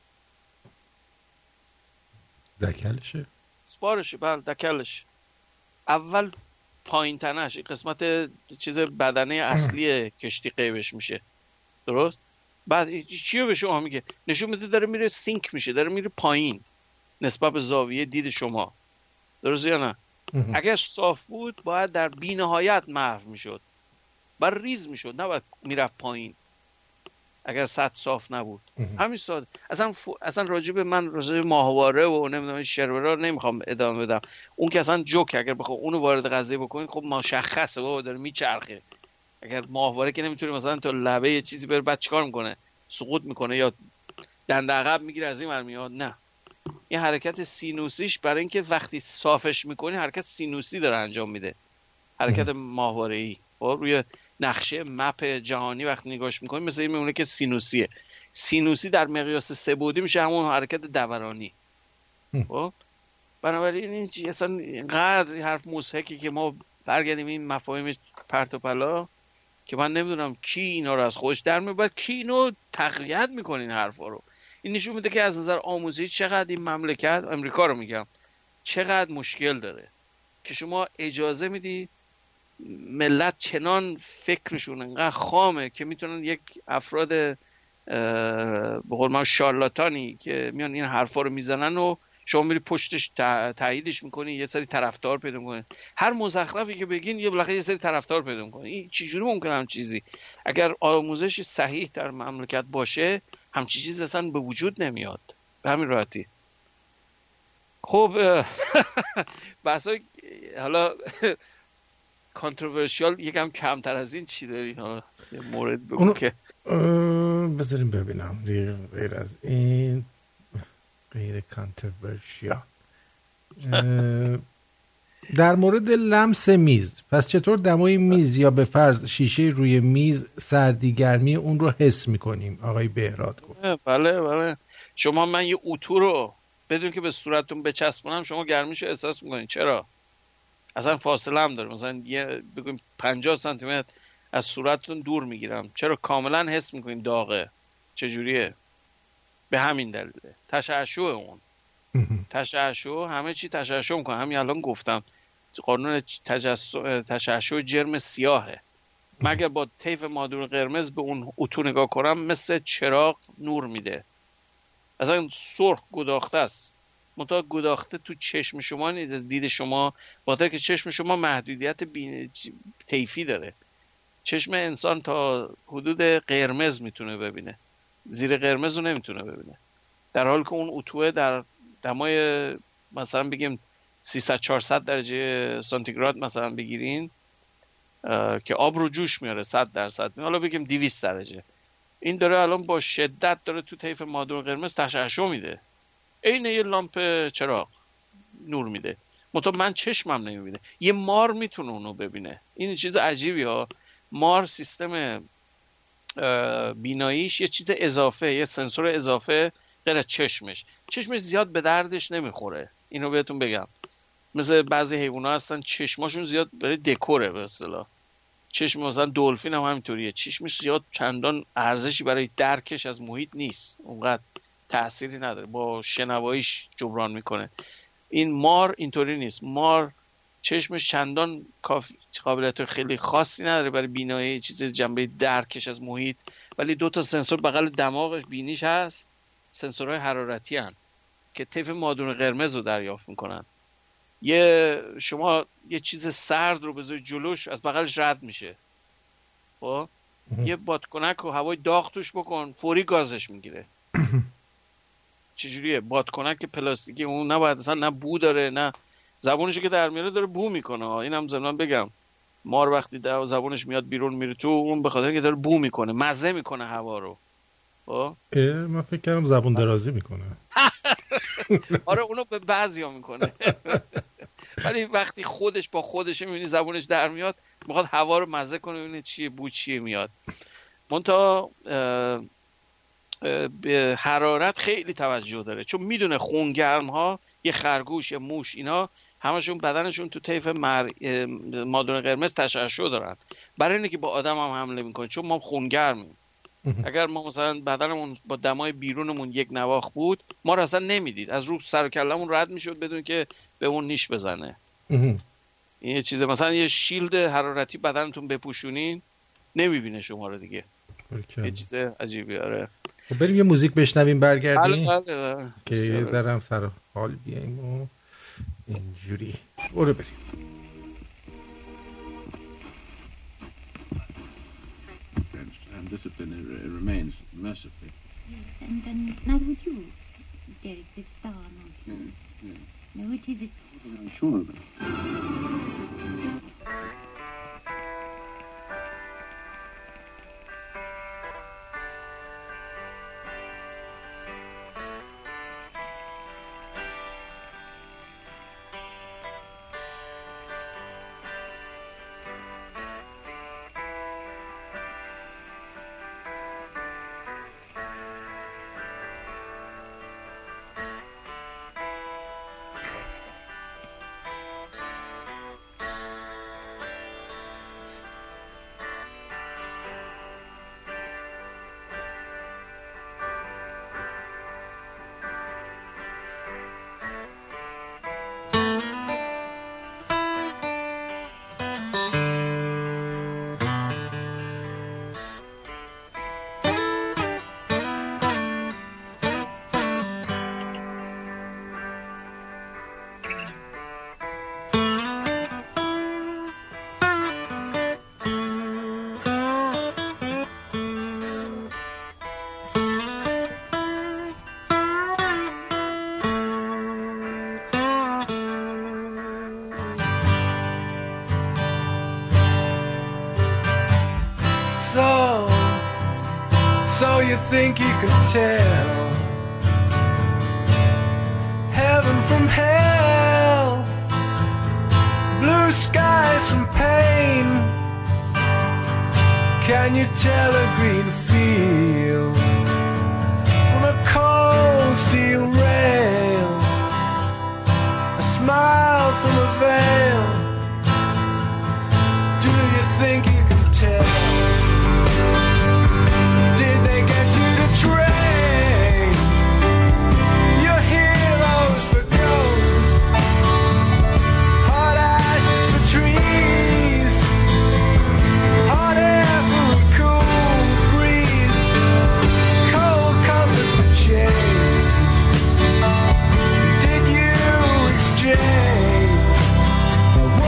دکلشه، سپارشه. بله دکلش. اول پایین تنش قسمت چیز بدنه اصلی کشتی قیبش میشه، درست؟ بعد چیو به شما میگه؟ نشون میده داره میره سینک میشه، داره میره پایین نسبت به زاویه دید شما، درست یا نه؟ اگر صاف بود باید در بی‌نهایت محو میشد، بر ریز میشد، نه باید میرفت پایین اگر سطح صاف نبود. همین ساده. اصلا راجب من راجب ماهواره و نمیدونم شرورا نمیخوام ادامه بدم، اون که اصلا جوک، اگر بخوام اونو وارد قضیه بکنید خب مشخصه بابا داره میچرخه. اگر ماهواره که نمیتونه مثلا تو لبه یه چیزی بره بعد چیکار میکنه؟ سقوط میکنه یا دنده عقب میگیره از این ور میاد؟ نه، این حرکت سینوسیش برای اینکه وقتی صافش میکنی حرکت سینوسی داره انجام میده، حرکت ماهواره‌ای. روی نقشه مپ جهانی وقتی نگاش میکنیم مثل این میمونه که سینوسیه. سینوسی در مقیاس 3 بعدی میشه همون حرکت دورانی. خب بنابراین این اصلا اینقدر حرف مضحکی که ما برگردیم این مفاهیم پرت و پلا که من نمیدونم کی اینا رو از خودش در میبرد، کی اینو تقویت میکنه این حرفا رو. این نشون میده که از نظر آموزشی چقدر این مملکت، امریکا رو میگم، چقدر مشکل داره که شما اجازه میدی ملت چنان فکرشون انقدر خامه که میتونن یک افراد به قول من شارلاتانی که میان این حرفا رو میزنن و شما میری پشتش تاییدش میکنی، یه سری طرفدار پیدا میکنی. هر مزخرفی که بگین یه بالاخره یه سری طرفدار پیدا میکنی. این چجوری ممکنه هم چیزی؟ اگر آموزش صحیح در مملکت باشه همچی چیز اصلا به وجود نمیاد به همین راحتی. خب بحثای حالا کانتروورشیال یکم کمتر از این چی داری؟ حالا یه مورد بگو که بذاریم ببینم دیگه غیر از این، غیر کانتروورشیال. در مورد لمس میز، پس چطور دمای میز یا به فرض شیشه روی میز سردی گرمی اون رو حس میکنیم؟ آقای بهراد گفت. بله شما من یه اتو رو بدون که به صورتتون بچسبونم شما گرمیشو احساس میکنین. چرا؟ اصلا فاصله هم داره، مثلا یه بگویم 50 سانتی متر از صورتتون دور میگیرم، چرا؟ کاملا حس میکنین داغه. چجوریه؟ به همین دلیله. تشعشع اون تشعشع، همه چی تشعشع میکنه. همین الان گفتم قانون تشعشع جرم سیاهه. مگر با طیف مادون قرمز به اون اتو نگاه کنم مثل چراغ نور میده، اصلا سرخ گداخته است. منتها گداخته تو چشم شما نیست، از دید شما، بخاطر که چشم شما محدودیت طیفی داره. چشم انسان تا حدود قرمز میتونه ببینه، زیر قرمز رو نمیتونه ببینه، در حالی که اون اتوه در دمای مثلا بگیم 300-400 درجه سانتیگراد مثلا بگیرین که آب رو جوش میاره 100%، حالا بگیم 200 درجه، این داره الان با شدت داره تو طیف مادون قرمز تشعشع میده. عین یه لامپ چراغ نور میده، منتها من چشمم نمیبینه. یه مار میتونه اونو ببینه. این چیز عجیبی ها. مار سیستم بیناییش یه چیز اضافه، یه سنسور اضافه غیر از چشمش زیاد به دردش نمیخوره. اینو بهتون بگم. مثل بعضی حیونا هستن چشماشون زیاد برای دکوره به اصطلاح. چشم مثلا دلفین هم همینطوریه، چشمش زیاد چندان ارزشی برای درکش از محیط نیست، اونقدر تأثیری نداره، با شنواییش جبران میکنه. این مار اینطوری نیست. مار چشمش چندان قابلیت خیلی خاصی نداره برای بینایی چیز جنبه درکش از محیط، ولی 2 تا سنسور بغل دماغش بینیش هست، سنسورهای حرارتی هن که طیف مادون قرمز رو دریافت میکنن. شما یه چیز سرد رو بذاری جلوش، از بغلش رد میشه. خب یه بادکنک و هوای داغ توش بکن، فوری گازش میگیره. چجوریه؟ بادکنک پلاستیکی اون نباید اصلا نه بو داره نه زبونشو که در میاره داره بو میکنه. اینم ضمن بگم مار وقتی زبونش میاد بیرون میره تو، اون به خاطر که داره بو میکنه، مزه میکنه هوا رو. من فکر کردم زبون درازی میکنه. آره اونو به بعضیا میکنه. ولی وقتی خودش با خودش میبینی زبونش در میاد، میخواد هوا رو مزه کنه ببینه چیه بو چیه میاد. منتها به حرارت خیلی توجه داره، چون میدونه خونگرم ها، یه خرگوش، یه موش، اینا همشون بدنشون تو طیف مادون قرمز تشعشع دارن، برای اینه که با آدم هم حمله میکنه، چون ما خونگرمیم. اگر ما مثلا بدنمون با دمای بیرونمون یک نواخ بود، ما رو اصلا نمیدید، از رو سر و کلمون رد میشد بدون که به اون نیش بزنه. این یه چیزه، مثلا یه شیلد حرارتی بدنتون بپوشونین نمیبینه شما رو دیگه. یه چیز عجیبی. آره بریم یه موزیک بشنویم برگردیم که یه ذره هم سر حال بیاییم و اینجوری. برو بریم. And discipline remains mercifully. Yes, and now would you, Derek, this star nonsense? No, it is. I'm sure of it. So you think you can tell heaven from hell, blue skies from pain? Can you tell a green field from a cold steel rail, a smile from a veil? Do you think you can tell? Did they get you to train your heroes for ghosts, hot ashes for trees, hot air for a cool breeze, cold comfort for change? Did you exchange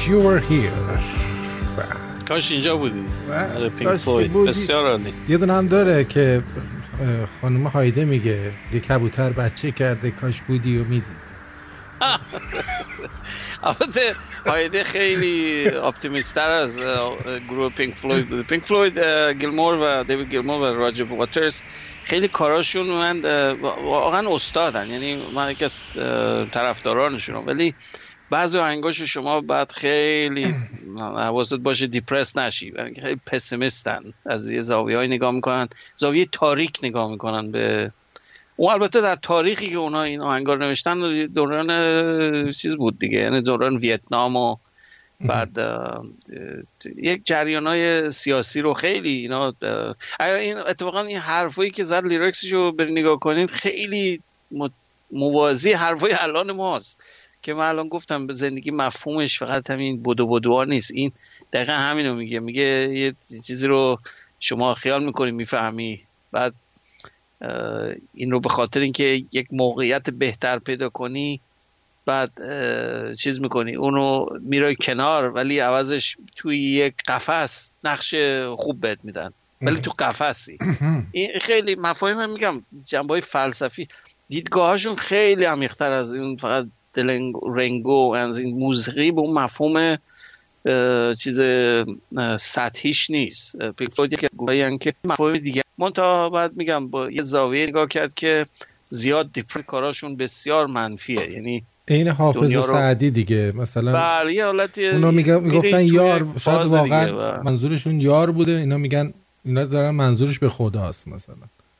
you were here. کاش اینجا بودی. پینک کاش فلوید بودی. بسیار عالی. یه دونه هم داره که خانم هایده میگه یه کبوتر بچه کرده کاش بودی و میدی. البته هایده خیلی اپتیمیست‌تر از گروه پینک فلوید بود. پینک فلوید گیلمور و دیوید گیلمور و راجر واترز خیلی کاراشون من واقعا استادن، یعنی من یکی از طرفدارانشونم، ولی بعضی آهنگاشو شما باید خیلی حواست باشه دیپرس نشی، خیلی پسیمیستن، از یه زاویه‌ای نگاه میکنن، زاویه تاریک نگاه میکنن به اون. البته در تاریخی که اونا این آهنگا رو نوشتن دوران چیز بود دیگه، یعنی دوران ویتنام و بعد یک جریانای سیاسی رو خیلی اینا اگر این اتفاقا این حرفایی که زد لیریکسشو بر نگاه کنید خیلی موازی حرفای الان ماست که من الان گفتم به زندگی مفهومش فقط همین بدو نیست. این دقیقا همینو میگه یه چیزی رو شما خیال میکنی میفهمی، بعد این رو به خاطر اینکه یک موقعیت بهتر پیدا کنی بعد چیز میکنی اونو میرای کنار، ولی عوضش توی یک قفس نقش خوب بهت میدن ولی تو قفسی. این خیلی مفاهیم میگم جنبه‌های فلسفی دیدگاهاشون خیلی عمیق‌تر از این فقط رنگو از این موسیقی به اون مفهوم چیز سطحیش نیست. پینک فلوید که گویان که مفاهیم دیگه منتها بعد میگم با یه زاویه نگاه کرد که زیاد دیپر کاراشون بسیار منفیه، یعنی این حافظ سعدی دیگه مثلا بله یه حالتی اونا میگفتن یار، شاید واقعا منظورشون یار بوده، اینا میگن اینا دارن منظورش به خداست مثلا.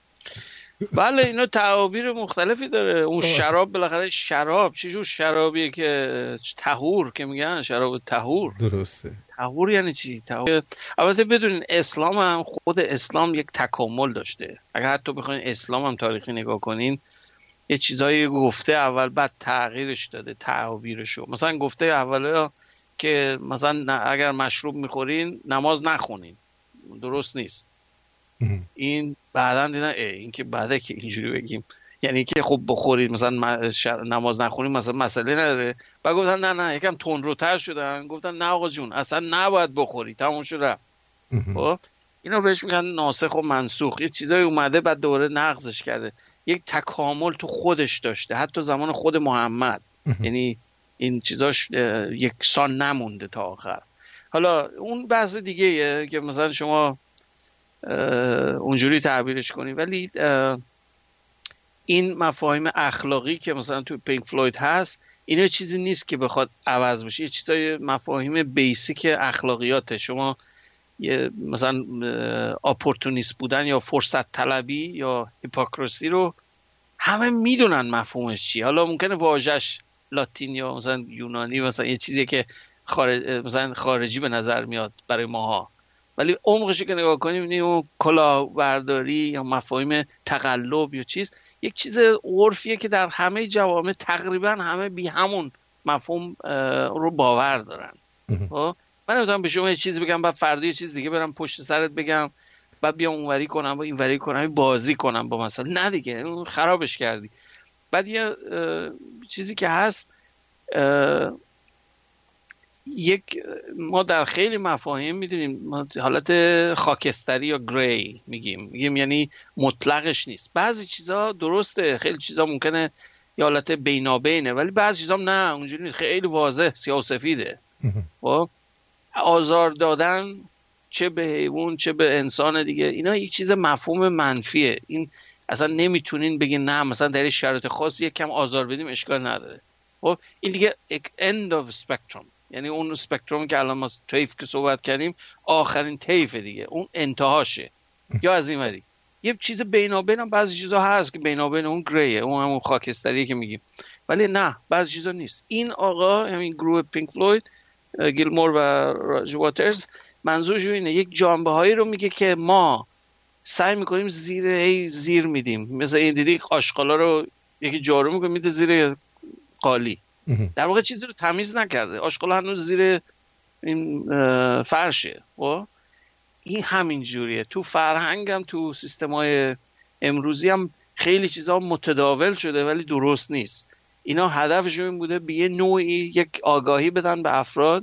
بله اینا تعابیر مختلفی داره. اون شراب بالاخره شراب چه جور شرابیه که طهور که میگن شراب طهور، درسته. طهور یعنی چی؟ طهور. البته بدونین اسلام هم خود اسلام یک تکامل داشته. اگر حتی بخواین اسلام هم تاریخی نگاه کنین یه چیزایی گفته اول بعد تغییرش داده تعابیرشو. مثلا گفته اول که مثلا اگر مشروب میخورین نماز نخونین، درست نیست. این بعداً دیدن این که بعده که اینجوری بگیم یعنی که خب بخورید مثلا نماز نخونید مثلا مسئله نداره. بعد گفتن نه یکم تندروتر شدن، گفتن نه آقا جون اصلا نباید بخوری، تموم شد رفت. خب اینو بهش میگن ناسخ و منسوخ. یه چیزایی اومده بعد دوباره نقضش کرده. یک تکامل تو خودش داشته حتی زمان خود محمد، یعنی این چیزاش یکسان نمونده تا آخر. حالا اون بحث دیگه که مثلا شما اونجوری تعبیرش کنی، ولی این مفاهیم اخلاقی که مثلا تو پینک فلوید هست اینا چیزی نیست که بخواد عوض بشه. یه چیزای مفاهیم بیسیک اخلاقیاته. شما مثلا اپورتونیست بودن یا فرصت طلبی یا هیپوکراسی رو همه میدونن مفهومش چیه. حالا ممکنه واژه‌اش لاتین یا مثلا یونانی مثلا یه چیزی که مثلا خارجی به نظر میاد برای ماها، ولی عمقش که نگاه کنیم می‌بینیم اون کلاهبرداری یا مفاهیم تقلب یا چیز یک چیز عرفیه که در همه جوامع تقریبا همه بی همون مفهوم رو باور دارن. من نمی‌تونم به شما یه چیزی بگم بعد فردا یه چیز دیگه برم پشت سرت بگم بعد بیام اونوری کنم با اینوری کنم بازی کنم با مثلا نه دیگه خرابش کردی. بعد یه چیزی که هست ما در خیلی مفاهیم میدونیم حالت خاکستری یا گری میگیم یعنی مطلقش نیست. بعضی چیزا درسته، خیلی چیزا ممکنه یه حالت بینابینه، ولی بعضی چیزا نه اونجوری نیست، خیلی واضح سیاه و سفیده. آزار دادن چه به حیوان چه به انسان دیگه اینا یک چیز مفهوم منفیه. این اصلا نمیتونین بگین نه مثلا در شرایط خاص یک کم آزار بدیم اشکال نداره. خب این دیگه end of spectrum، یعنی اون اسپکتروم که الان ما طیف که صحبت کردیم آخرین طیف دیگه اون انتهاشه. یا از این وری یه چیز بینابین هم بعضی چیزا هست که بینابین اون گریه، اون همون خاکستریه که میگیم، ولی نه بعضی چیزا نیست. این آقا همین گروه پینک فلوید گیلمور و راجر واترز منظورش اینه یک جنبه هایی رو میگه که ما سعی میکنیم زیر میدیم. مثلا این دیدی آشغالا رو یکی جارو میکنه میده زیر قالی، در واقع چیزی رو تمیز نکرده، آشغال هنوز زیر این فرشه. و این همین جوریه تو فرهنگ هم تو سیستم‌های امروزی هم خیلی چیزا متداول شده ولی درست نیست. اینا هدفشون این بوده به یه نوعی یک آگاهی بدن به افراد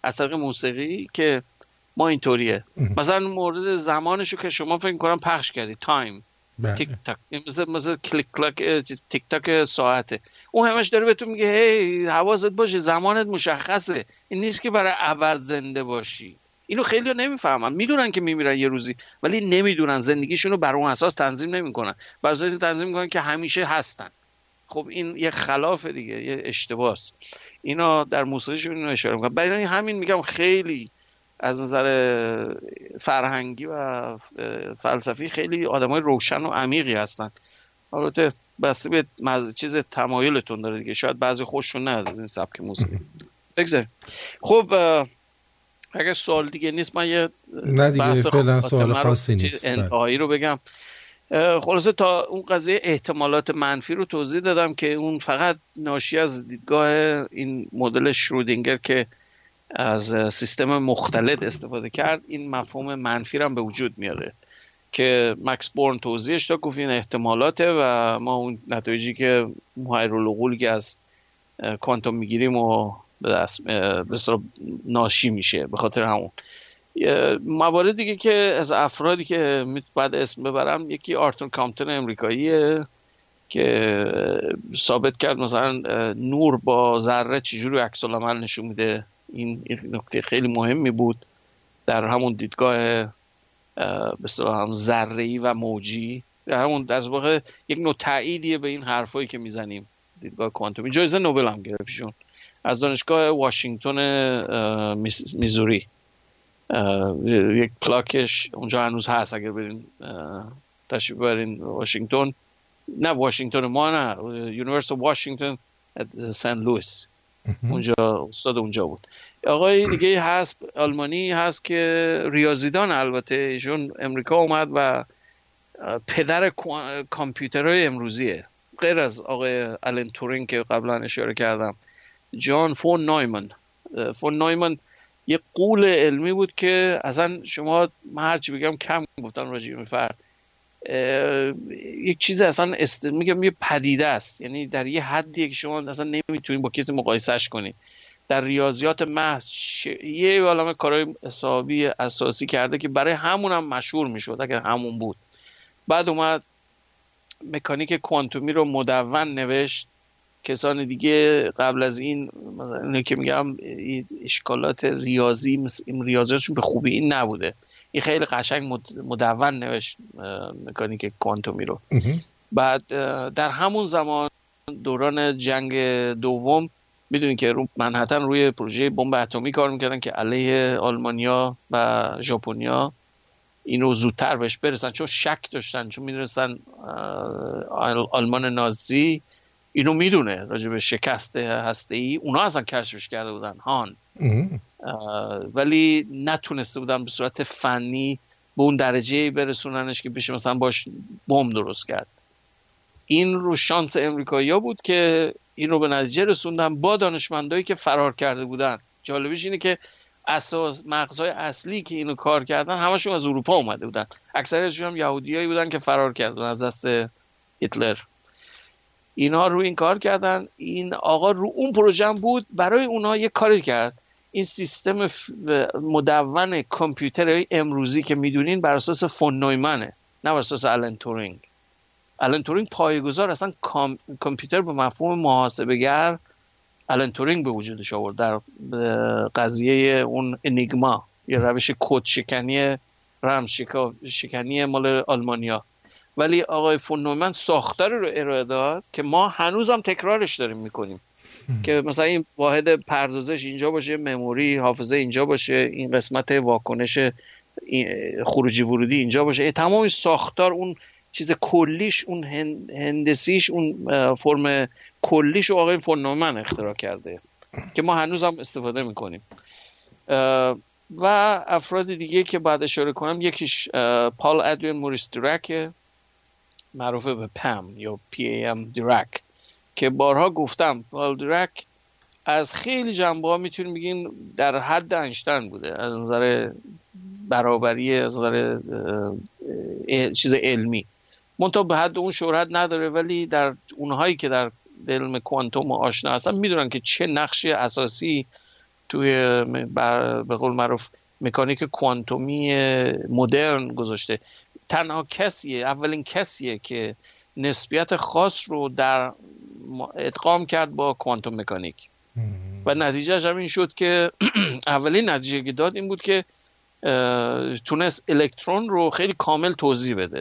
از طریق موسیقی که ما اینطوریه. مثلا مورد زمانشو که شما فکر کنم پخش کردی تایم تیک تاک، مثلا کلیک کلاک تیک تاک ساعته، اون همش داره بهتون میگه هی حواست باشه زمانت مشخصه، این نیست که برای ابد زنده باشی. اینو خیلی‌ها نمیفهمن، میدونن که میمیرن یه روزی ولی نمیدونن زندگیشونو بر اون اساس تنظیم نمیکنن، بر اساس تنظیم میکنن که همیشه هستن. خب این یه خلاف دیگه، یه اشتباهه. اینا در موسیقیشون اینو اشاره میکنن. برای همین میگم خیلی از نظر فرهنگی و فلسفی خیلی آدمای روشن و عمیقی هستن. البته بسته به چیز تمایلتون داره دیگه، شاید بعضی خوششون نیاد از این سبک موسیقی. بگذاریم. خب اگر سوال دیگه نیست من یه نه دیگه فعلا سوال خاصی نیست انتهایی رو بگم. خلاصه تا اون قضیه احتمالات منفی رو توضیح دادم که اون فقط ناشی از دیدگاه این مدل شرودینگر که از سیستم مختلط استفاده کرد، این مفهوم منفی رو هم به وجود میاره که مکس بورن توضیحش داد، گفت این احتمالاته و ما اون نتایجی که محیرالعقولی که از کوانتوم میگیریم و به اصطلاح ناشی میشه. به خاطر همون موارد دیگه که از افرادی که بعد اسم ببرم، یکی آرتور کامپتون امریکاییه که ثابت کرد مثلا نور با ذره چجوری عکس العمل نشون میده. این نکته خیلی مهمی بود در همون دیدگاه به اصطلاح هم ذره‌ای و موجی، در همون در واقع یک نوع تأییدیه به این حرفایی که میزنیم. دیدگاه کوانتومی جایزه نوبل هم گرفتشون از دانشگاه واشنگتن میزوری. یک پلاکش اونجا هنوز هست، اگر برین تشریف ببرین واشنگتن، نه واشنگتن ما، نه یونیورسیتی واشنگتن سن لوئیس، اونجا استاد اونجا بود. آقای دیگه هست آلمانی هست که ریاضیدان، البته ایشون امریکا اومد و پدر کامپیوترهای امروزیه، غیر از آقای آلن تورینگ که قبلا اشاره کردم. جان فون نایمن. فون نایمن یه قول علمی بود که اصلا شما هرچی بگم کم گفتن راجع به فرد، یک چیز اصلا میگم یه پدیده است، یعنی در یه حدی که شما اصلا نمیتونید با کسی مقایسهش کنید. در ریاضیات محض یه عالمه کارهای حسابی اساسی کرده که برای همون هم مشهور میشد اگر همون بود. بعد اومد مکانیک کوانتومی رو مدون نوشت. کسان دیگه قبل از این مثلا که میگم اشکالات ریاضی ریاضیاتشون به خوبی این نبوده، این خیلی قشنگ مدون نوشت مکانیک کوانتومی رو. بعد در همون زمان دوران جنگ دوم میدونید که منحتن روی پروژه بمب اتمی کار میکردن که علیه آلمانیا و ژاپنیا اینو زودتر بهش برسن، چون شک داشتن، چون میدونستن آلمان نازی اینو میدونه راجع به شکست هسته‌ای، اونا اصلا کشفش کرده بودن هان، ولی نتونسته بودن به صورت فنی به اون درجه برسوننش که بشه مثلا باش بمب درست کرد. این رو شانس امریکایی‌ها بود که این رو به نتیجه رسوندن با دانشمندایی که فرار کرده بودن. جالبش اینه که اساس مغزهای اصلی که اینو کار کردن همشون از اروپا اومده بودن، اکثرشون هم یهودیایی بودن که فرار کردن از دست هیتلر. اینا رو این کار کردن. این آقا رو اون پروژه هم بود، برای اونا یه کاری کرد. این سیستم مدون کامپیوترهای امروزی که میدونین بر اساس فون نویمنه، نه بر اساس آلن تورینگ. آلن تورینگ پایه‌گذار اصلا کامپیوتر به مفهوم محاسبه‌گر آلن تورینگ به وجودش آورد در قضیه اون انیگما، یه روش کد شکنی رمز شکنی مال آلمانیا. ولی آقای فون نویمن ساختار رو ارائه داد که ما هنوز هم تکرارش داریم میکنیم که مثلا این واحد پردازش اینجا باشه، مموری حافظه اینجا باشه، این قسمت واکنش خروجی ورودی اینجا باشه، تمام این ساختار، اون چیز کلیش، اون هندسیش، اون فرم کلیش رو آقای فون نویمن اختراع کرده که ما هنوز هم استفاده میکنیم. و افراد دیگه که بعد اشاره کنم، یکیش پال ادوین موریس دیرک، معروف به پم یا PAM دیرک، که بارها گفتم پال دیرک از خیلی جنبه ها میتونیم بگیم در حد اینشتین بوده از نظر برابری، از نظر چیز علمی، منتها به حد اون شهرت نداره. ولی در اونهایی که در علم کوانتوم آشنا هستن میدونن که چه نقش اساسی توی به قول معروف مکانیک کوانتومی مدرن گذاشته. تنها کسیه، اولین کسیه که نسبیت خاص رو در ادغام کرد با کوانتوم مکانیک و نتیجهش هم این شد که اولین نتیجه که داد این بود که تونست الکترون رو خیلی کامل توضیح بده.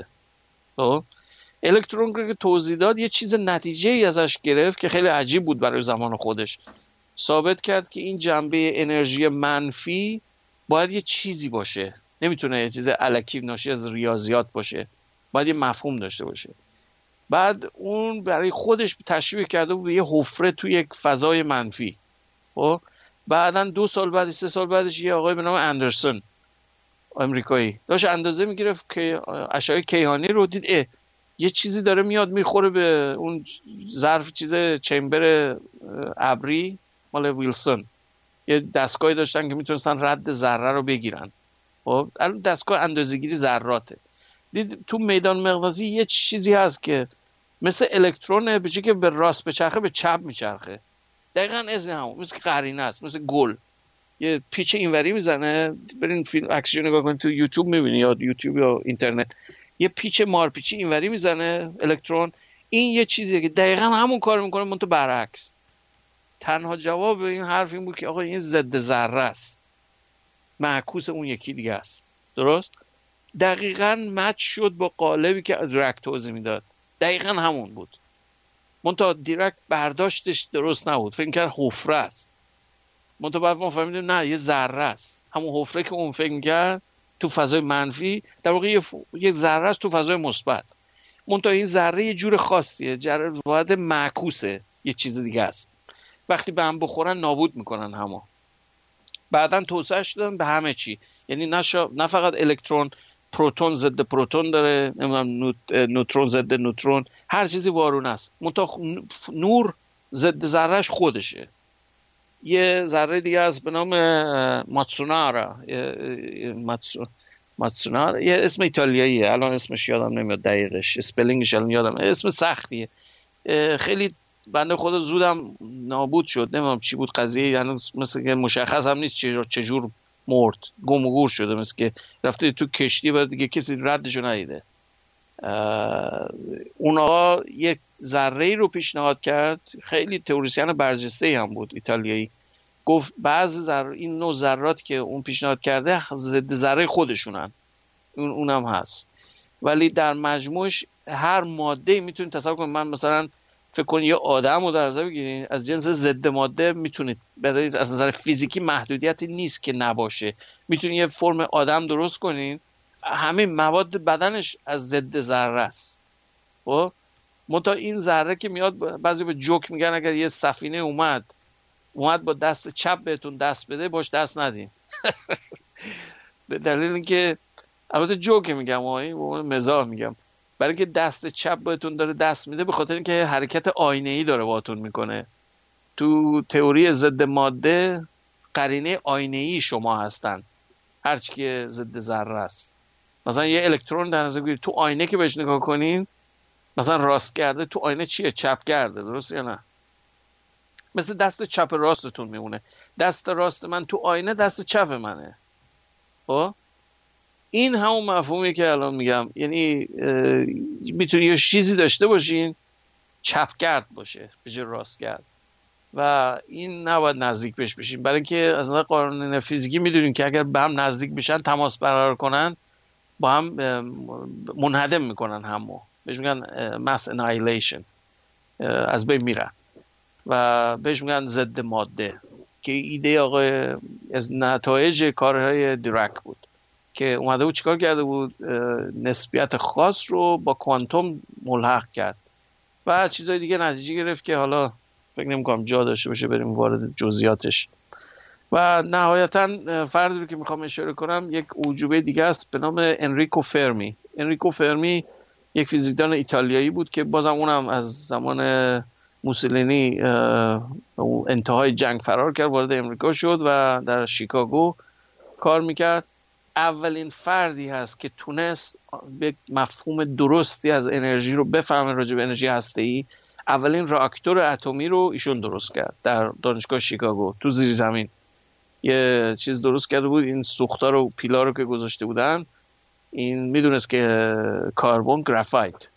الکترون رو که توضیح داد یه چیز نتیجه ای ازش گرفت که خیلی عجیب بود برای زمان خودش. ثابت کرد که این جنبه انرژی منفی باید یه چیزی باشه، نمیتونه یه چیز الکی ناشی از ریاضیات باشه، باید یه مفهوم داشته باشه. بعد اون برای خودش تشریح کرده بود یه حفره توی یک فضای منفی. خب بعداً 2 سال بعد 3 سال بعدش یه آقای به نام اندرسون آمریکایی داشت اندازه میگرفت که اشعه کیهانی رو دید یه چیزی داره میاد میخوره به اون ظرف چیز چمبر ابری مال ویلسون. یه دستگاهی داشتن که میتونستن رد ذره رو بگیرن. خب الان دستگاه اندازه‌گیری ذراته. دید تو میدان مغناطیسی یه چیزی هست که مثل الکترونه، به جای که به راست بچرخه به چپ میچرخه. دقیقاً از همون مثل قرینه است، مثل گل. یه پیچ اینوری میزنه، برین فیلم عکسشو نگاه کنید تو یوتیوب میبینی یا یوتیوب یا اینترنت، یه پیچ مارپیچی اینوری میزنه الکترون. این یه چیزیه که دقیقاً همون کار میکنه منتها برعکس. تنها جواب این حرف این بود که آقا این ضد ذره است، معکوس اون یکی دیگه است. درست؟ دقیقاً مچ شد با قالبی که دیرک توضیح میداد. دقیقاً همون بود. منتها دیرک برداشتش درست نبود، فکر کرد حفره است. منتها بعد ما فهمیدیم نه، یه ذره است. همون حفره که اون فکر کرد تو فضای منفی در واقع یه ذره است تو فضای مثبت. منتها این ذره یه جور خاصیه، واحد معکوسه، یه چیز دیگه است. وقتی به هم بخورن نابود میکنن همو. بعدن توسعهش دادن به همه چی، یعنی نه فقط الکترون، پروتون ضد پروتون داره، نمیدونم نوترون ضد نوترون، هر چیزی وارونه است. منتها نور ضد ذرهش خودشه. یه ذره دیگه است به نام ماتسونارا، یه اسم ایتالیاییه، الان اسمش یادم نمیاد دقیقش، اسپلینگش الان یادم، اسم سختیه. خیلی بنده خدا زودم نابود شد، نمیدونم چی بود قضیه، یعنی مثل که مشخص هم نیست چجور مرد، گم و گور شده، مثل که رفته تو کشتی و دیگه کسی ردشو ندیده. اون آقا یک ذره‌ای رو پیشنهاد کرد، خیلی تئوریسین برجسته‌ای هم بود، ایتالیایی. گفت بعضی این نوع ذرات که اون پیشنهاد کرده ضد ذره خودشونن، اونم هست، ولی در مجموعش هر ماده میتونید تصور کنید. من مثلا فکر کنید یه آدم رو در نظر بگیرید از جنس ضد ماده، میتونید از نظر فیزیکی محدودیتی نیست که نباشه، میتونید یه فرم آدم درست کنید، همه مواد بدنش از ضد ذره است. خب منتها این ذره که میاد، بعضی به جوک میگن اگر یه سفینه اومد با دست چپ بهتون دست بده، باش دست ندین. به دلیل اینکه البته جوک میگم، مزاح میگم، برای اینکه دست چپ بهتون داره دست میده، به خاطر اینکه حرکت آینه‌ای داره باهاتون میکنه. تو تئوری ضد ماده قرینه آینه‌ای شما هستن، هرچی که ضد ذره است. مثلا یه الکترون در نظر بگیرید، تو آینه که بهش نگاه کنین، مثلا راست کرده تو آینه چیه؟ چپ کرده، درست یا نه؟ مثل دست چپ راستتون میمونه. دست راست من تو آینه دست چپ منه. خب این همون مفهومی که الان میگم، یعنی میتونی یه چیزی داشته باشین چپ کرد باشه به جای راست کرد، و این نباید نزدیک بهش بشین، برای اینکه از نظر قانون فیزیکی میدونین که اگر به هم نزدیک بشن، تماس برقرار کنن، با هم منهدم میکنن، همو بهش میگن mass annihilation، از بین میرن و بهش میگن ضد ماده، که ایده آقای از نتایج کارهای دیرک بود که اومده بود چیکار کرده بود، نسبیت خاص رو با کوانتوم ملحق کرد و چیزای دیگه نتیجه گرفت که حالا فکر نمی‌کنم جا داشته باشه بریم وارد جزئیاتش. و نهایتا فردی رو که میخوام اشاره کنم یک اعجوبه دیگه است به نام انریکو فرمی. انریکو فرمی یک فیزیکدان ایتالیایی بود که بازم اونم از زمان موسولینی انتهای جنگ فرار کرد، وارد امریکا شد و در شیکاگو کار میکرد. اولین فردی هست که تونست به مفهوم درستی از انرژی رو بفهمه، راجع به انرژی هسته‌ای. اولین راکتور اتمی رو ایشون درست کرد در دانشگاه شیکاگو تو زیر زمین. یه چیز درست کرده بود، این سوختار و پیلا رو که گذاشته بودن، این میدونست که کربن گرافایت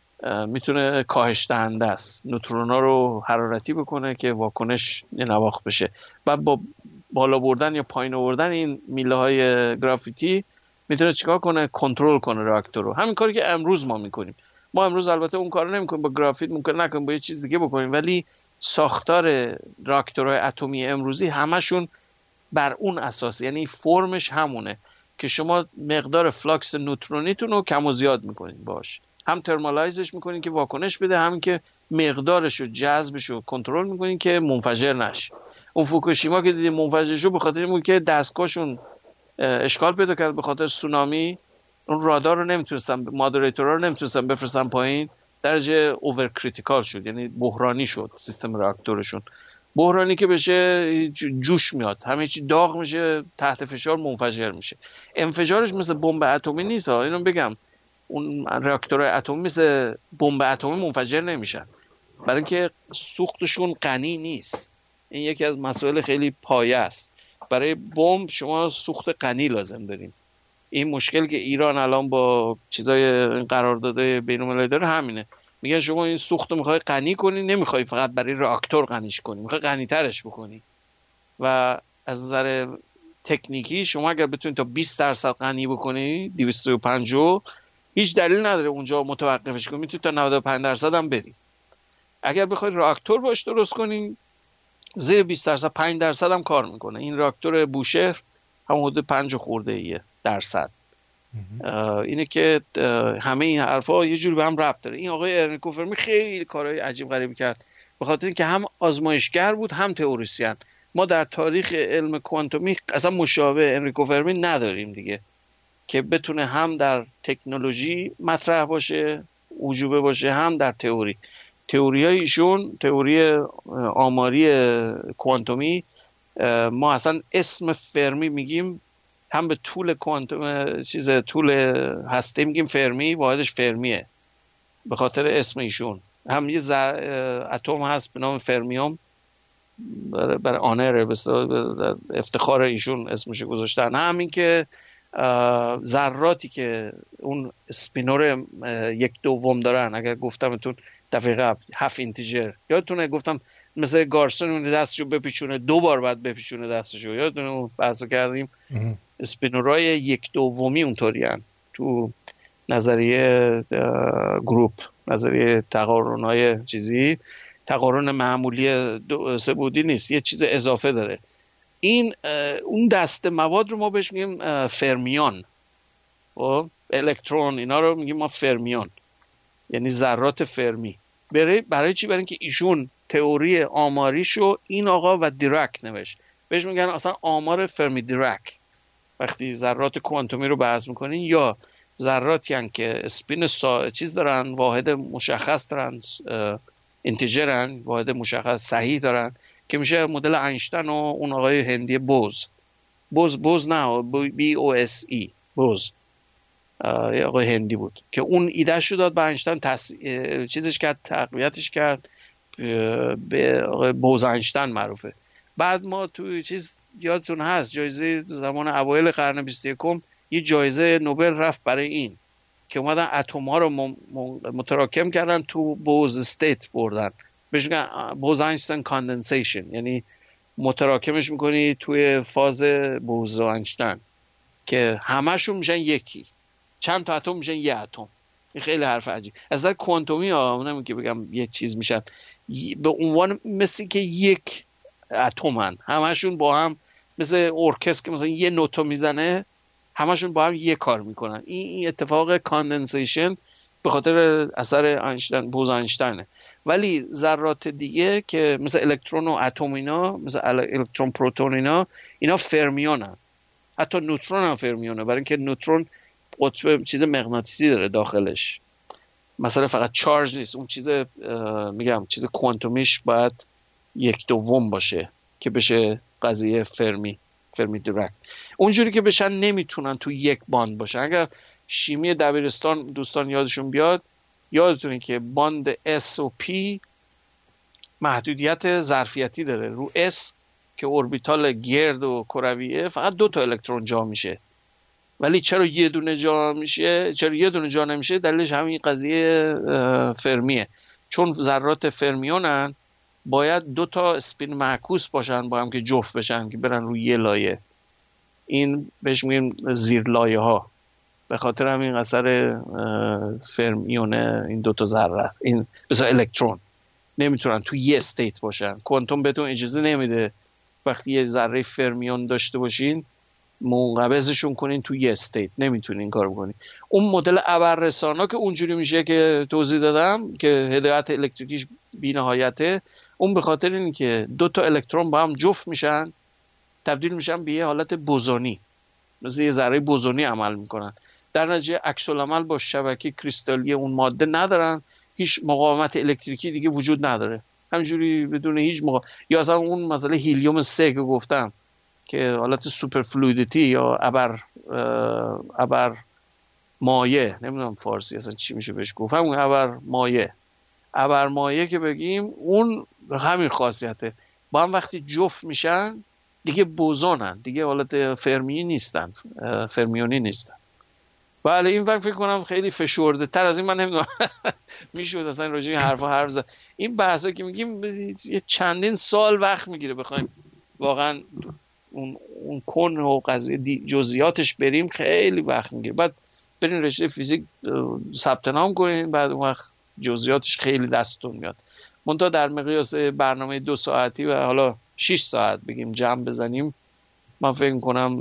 میتونه کاهش دهنده است، نوترونا رو حرارتی بکنه که واکنش نواخت بشه. بعد با بالا بردن یا پایین آوردن این میله های گرافیتی میتونه چیکار کنه؟ کنترل کنه راکتور رو. همین کاری که امروز ما میکنیم. ما امروز البته اون کارو نمیکنیم، با گرافیت ممکن نکنیم، با یه چیز دیگه بکنیم، ولی ساختار راکتورهای اتمی امروزی همشون بر اون اساس، یعنی فرمش همونه که شما مقدار فلاکس نوترونیتون رو کم و زیاد میکنین باش، هم ترمالایزش میکنین که واکنش بده، همین که مقدارش رو جذبش رو کنترل میکنین که منفجر نشه. اون فوکوشیما که دیدیم منفجر شد به خاطر این بود که دستگاهشون اشکال پیدا کرد به خاطر سونامی، اون رادار رو نمیتونستن، مادریتورها رو نمیتونستن بفرستن پایین، درجه اوور کریتیکال شد، یعنی بحرانی شد سیستم راکتورشون. بحرانی که بشه جوش میاد، همه چی داغ میشه، تحت فشار منفجر میشه. انفجارش مثل بمب اتمی نیست ها، اینو بگم. اون راکتورهای اتمی مثل بمب اتمی منفجر نمیشن، برای اینکه سوختشون غنی نیست. این یکی از مسائل خیلی پایه است. برای بمب شما سوخت غنی لازم دارین. این مشکل که ایران الان با چیزای قرارداد بین‌المللی داره همینه. میگن شما این سوخت رو میخوای غنی کنی، نمیخوای فقط برای راکتور غنیش کنی، میخوای غنی‌ترش بکنی. و از نظر تکنیکی شما اگر بتونید تا 20% غنی بکنی، 250، هیچ دلیل نداره اونجا متوقفش کنی، میتونید تا 95% هم بری. اگر بخوای راکتور باش درست کنی، زیر 20% 5% هم کار میکنه. این راکتور بوشهر هم حدود 5 خورده درصد. اینه که همه این حرفا یه جوری به هم ربط داره. این آقای انریکو فرمی خیلی کارهای عجیب غریبی کرد، به خاطر اینکه هم آزمایشگر بود هم تئوریسین. ما در تاریخ علم کوانتومی اصلا مشابه انریکو فرمی نداریم دیگه، که بتونه هم در تکنولوژی مطرح باشه، وجوبه باشه، هم در تئوری. تئوریای ایشون، تئوری آماری کوانتومی، ما اصلا اسم فرمی میگیم، هم به طول کوانتوم طول هسته میگیم فرمی، واحدش فرمیه به خاطر اسم ایشون. هم یه اتم هست به نام فرمیوم، برای آنر، به افتخار ایشون اسمش گذاشتن. همین که ذراتی که اون اسپینور 1/2 دارن، اگر گفتمتون دفعه قبل 7 اینتیجر، یادتونه گفتم مثل گارسون اون دستشو بپیچونه 2 بار بعد بپیچونه دستشو، یادتونه اون بحثو کردیم. اسپینورای 1/2 اونطورین تو نظریه گروپ، نظریه تقارن‌های چیزی، تقارن معمولی 3 بعدی نیست، یه چیز اضافه داره. این اون دسته مواد رو ما بهش میگیم فرمیون، و الکترون اینا رو میگیم ما فرمیون، یعنی ذرات فرمی. برای چی؟ برای اینکه ایشون تئوری آماریشو این آقا و دیراک نوشت، بهش میگن اصلا آمار فرمی دیراک. وقتی ذرات کوانتومی رو بحث میکنین، یا ذراتی هستن که اسپین چیز دارن، واحد مشخص دارن، اینتیجرن، واحد مشخص صحیح دارن، که میشه مدل اینشتین و اون آقای هندی بوز نه BOSE بوز، یه آقای هندی بود که اون ایدهشو داد به اینشتین، چیزش کرد، تقویتش کرد، به آقای بوز اینشتین معروفه. بعد ما تو چیز یادتون هست جایزه زمان اوایل قرن 21 یه جایزه نوبل رفت برای این که اومدن اتم ها رو متراکم کردن تو بوز استیت بردن، بهش میگن بوز اینشتین کاندنسیشن، یعنی متراکمش میکنی توی فاز بوز اینشتین که همشون میشن یکی، چند تا اتم میشن یه اتم. این خیلی حرف عجیب از نظر کوانتومی ها، اونم که بگم یه چیز میشن به عنوان مثل که یک اتمن، همشون با هم مثل ارکستر که مثلا یه نوتو میزنه، همشون با هم یه کار میکنن. این اتفاق کاندنسیشن به خاطر اثر اینشتین، بوز اینشتینه. ولی ذرات دیگه که مثل الکترون و اتم اینا، مثل الکترون پروتون اینا فرمیونن. حتی نوترون هم فرمیونه، برای اینکه نوترون قطب چیز مغناطیسی داره داخلش، مثلا فقط چارج نیست. اون چیز میگم چیز کوانتومیش باید 1/2 باشه که بشه قضیه فرمی دیراک. اونجوری که بشن نمیتونن تو یک باند باشن. اگر شیمی دبیرستان دوستان یادشون بیاد، یادتونه که باند S و P محدودیت ظرفیتی داره. رو S که اوربیتال گرد و کرویه فقط 2 تا الکترون جا میشه. ولی چرا یه دونه جا میشه؟ چرا یه دونه جا نمیشه؟ دلیلش همین قضیه فرمیه. چون ذرات فرمیونن باید 2 تا اسپین معکوس باشن با هم که جفت بشن که برن روی یه لایه. این بهش میگیم زیر لایه ها. به خاطر همین اثر فرمیونه این 2 تا ذره، این مثلا الکترون نمیتونن تو یه استیت باشن. کوانتوم بهتون اجازه نمیده وقتی یه ذره فرمیون داشته باشین منقبضشون کنین تو یه استیت، نمیتونین این کارو بکنین. اون مدل ابررسانا که اونجوری میشه که توضیح دادم که هدایت الکتریکیش بی‌نهایته، اون به خاطر اینه که 2 تا الکترون با هم جفت میشن، تبدیل میشن به یه حالت بوزونی، مثل یه ذره بوزونی عمل میکنن. در نتیجه عکس العمل با شبکه کریستالی اون ماده ندارن، هیچ مقاومت الکتریکی دیگه وجود نداره، همینجوری بدون هیچ یا اصلا اون مسئله هیلیوم 3 که گفتم که حالت سوپر فلویدیتی یا ابر مایع، نمیدونم فارسی اصلا چی میشه بهش گفت، همون ابر مایع که بگیم، اون همین خاصیته. با هم وقتی جفت میشن دیگه بوزونن، دیگه حالت فرمیونی نیستن. بله این وقت فکر کنم خیلی فشرده تر از این من نمیدونم میشود اصلا راجع به حرف زد. این بحثا که میگیم یه چندین سال وقت میگیره بخوایم واقعا اون کن و قضیه جزئیاتش بریم، خیلی وقت میگیره. بعد برین رشته فیزیک ثبت نام کنین، بعد اون وقت جزئیاتش خیلی دستتون میاد. منتها در مقیاس برنامه 2 ساعتی و حالا 6 ساعت بگیم جمع بزنیم، من فکر کنم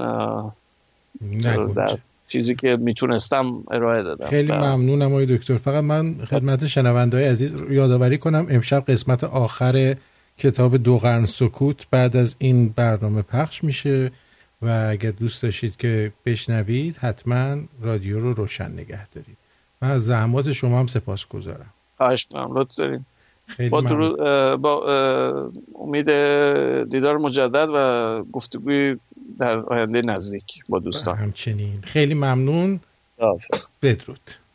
در چیزی که میتونستم ارائه دادم. خیلی ممنونم آقای دکتر. فقط من خدمت شنونده‌های عزیز یادآوری کنم امشب قسمت آخر کتاب 2 قرن سکوت بعد از این برنامه پخش میشه و اگر دوست داشتید که بشنوید حتما رادیو رو روشن نگه دارید. من از زحمات شما هم سپاسگزارم. خواهش می‌کنم، لطف دارین. با امید دیدار مجدد و گفتگوی در آینده نزدیک با دوستان. همچنین خیلی ممنون. بدرود.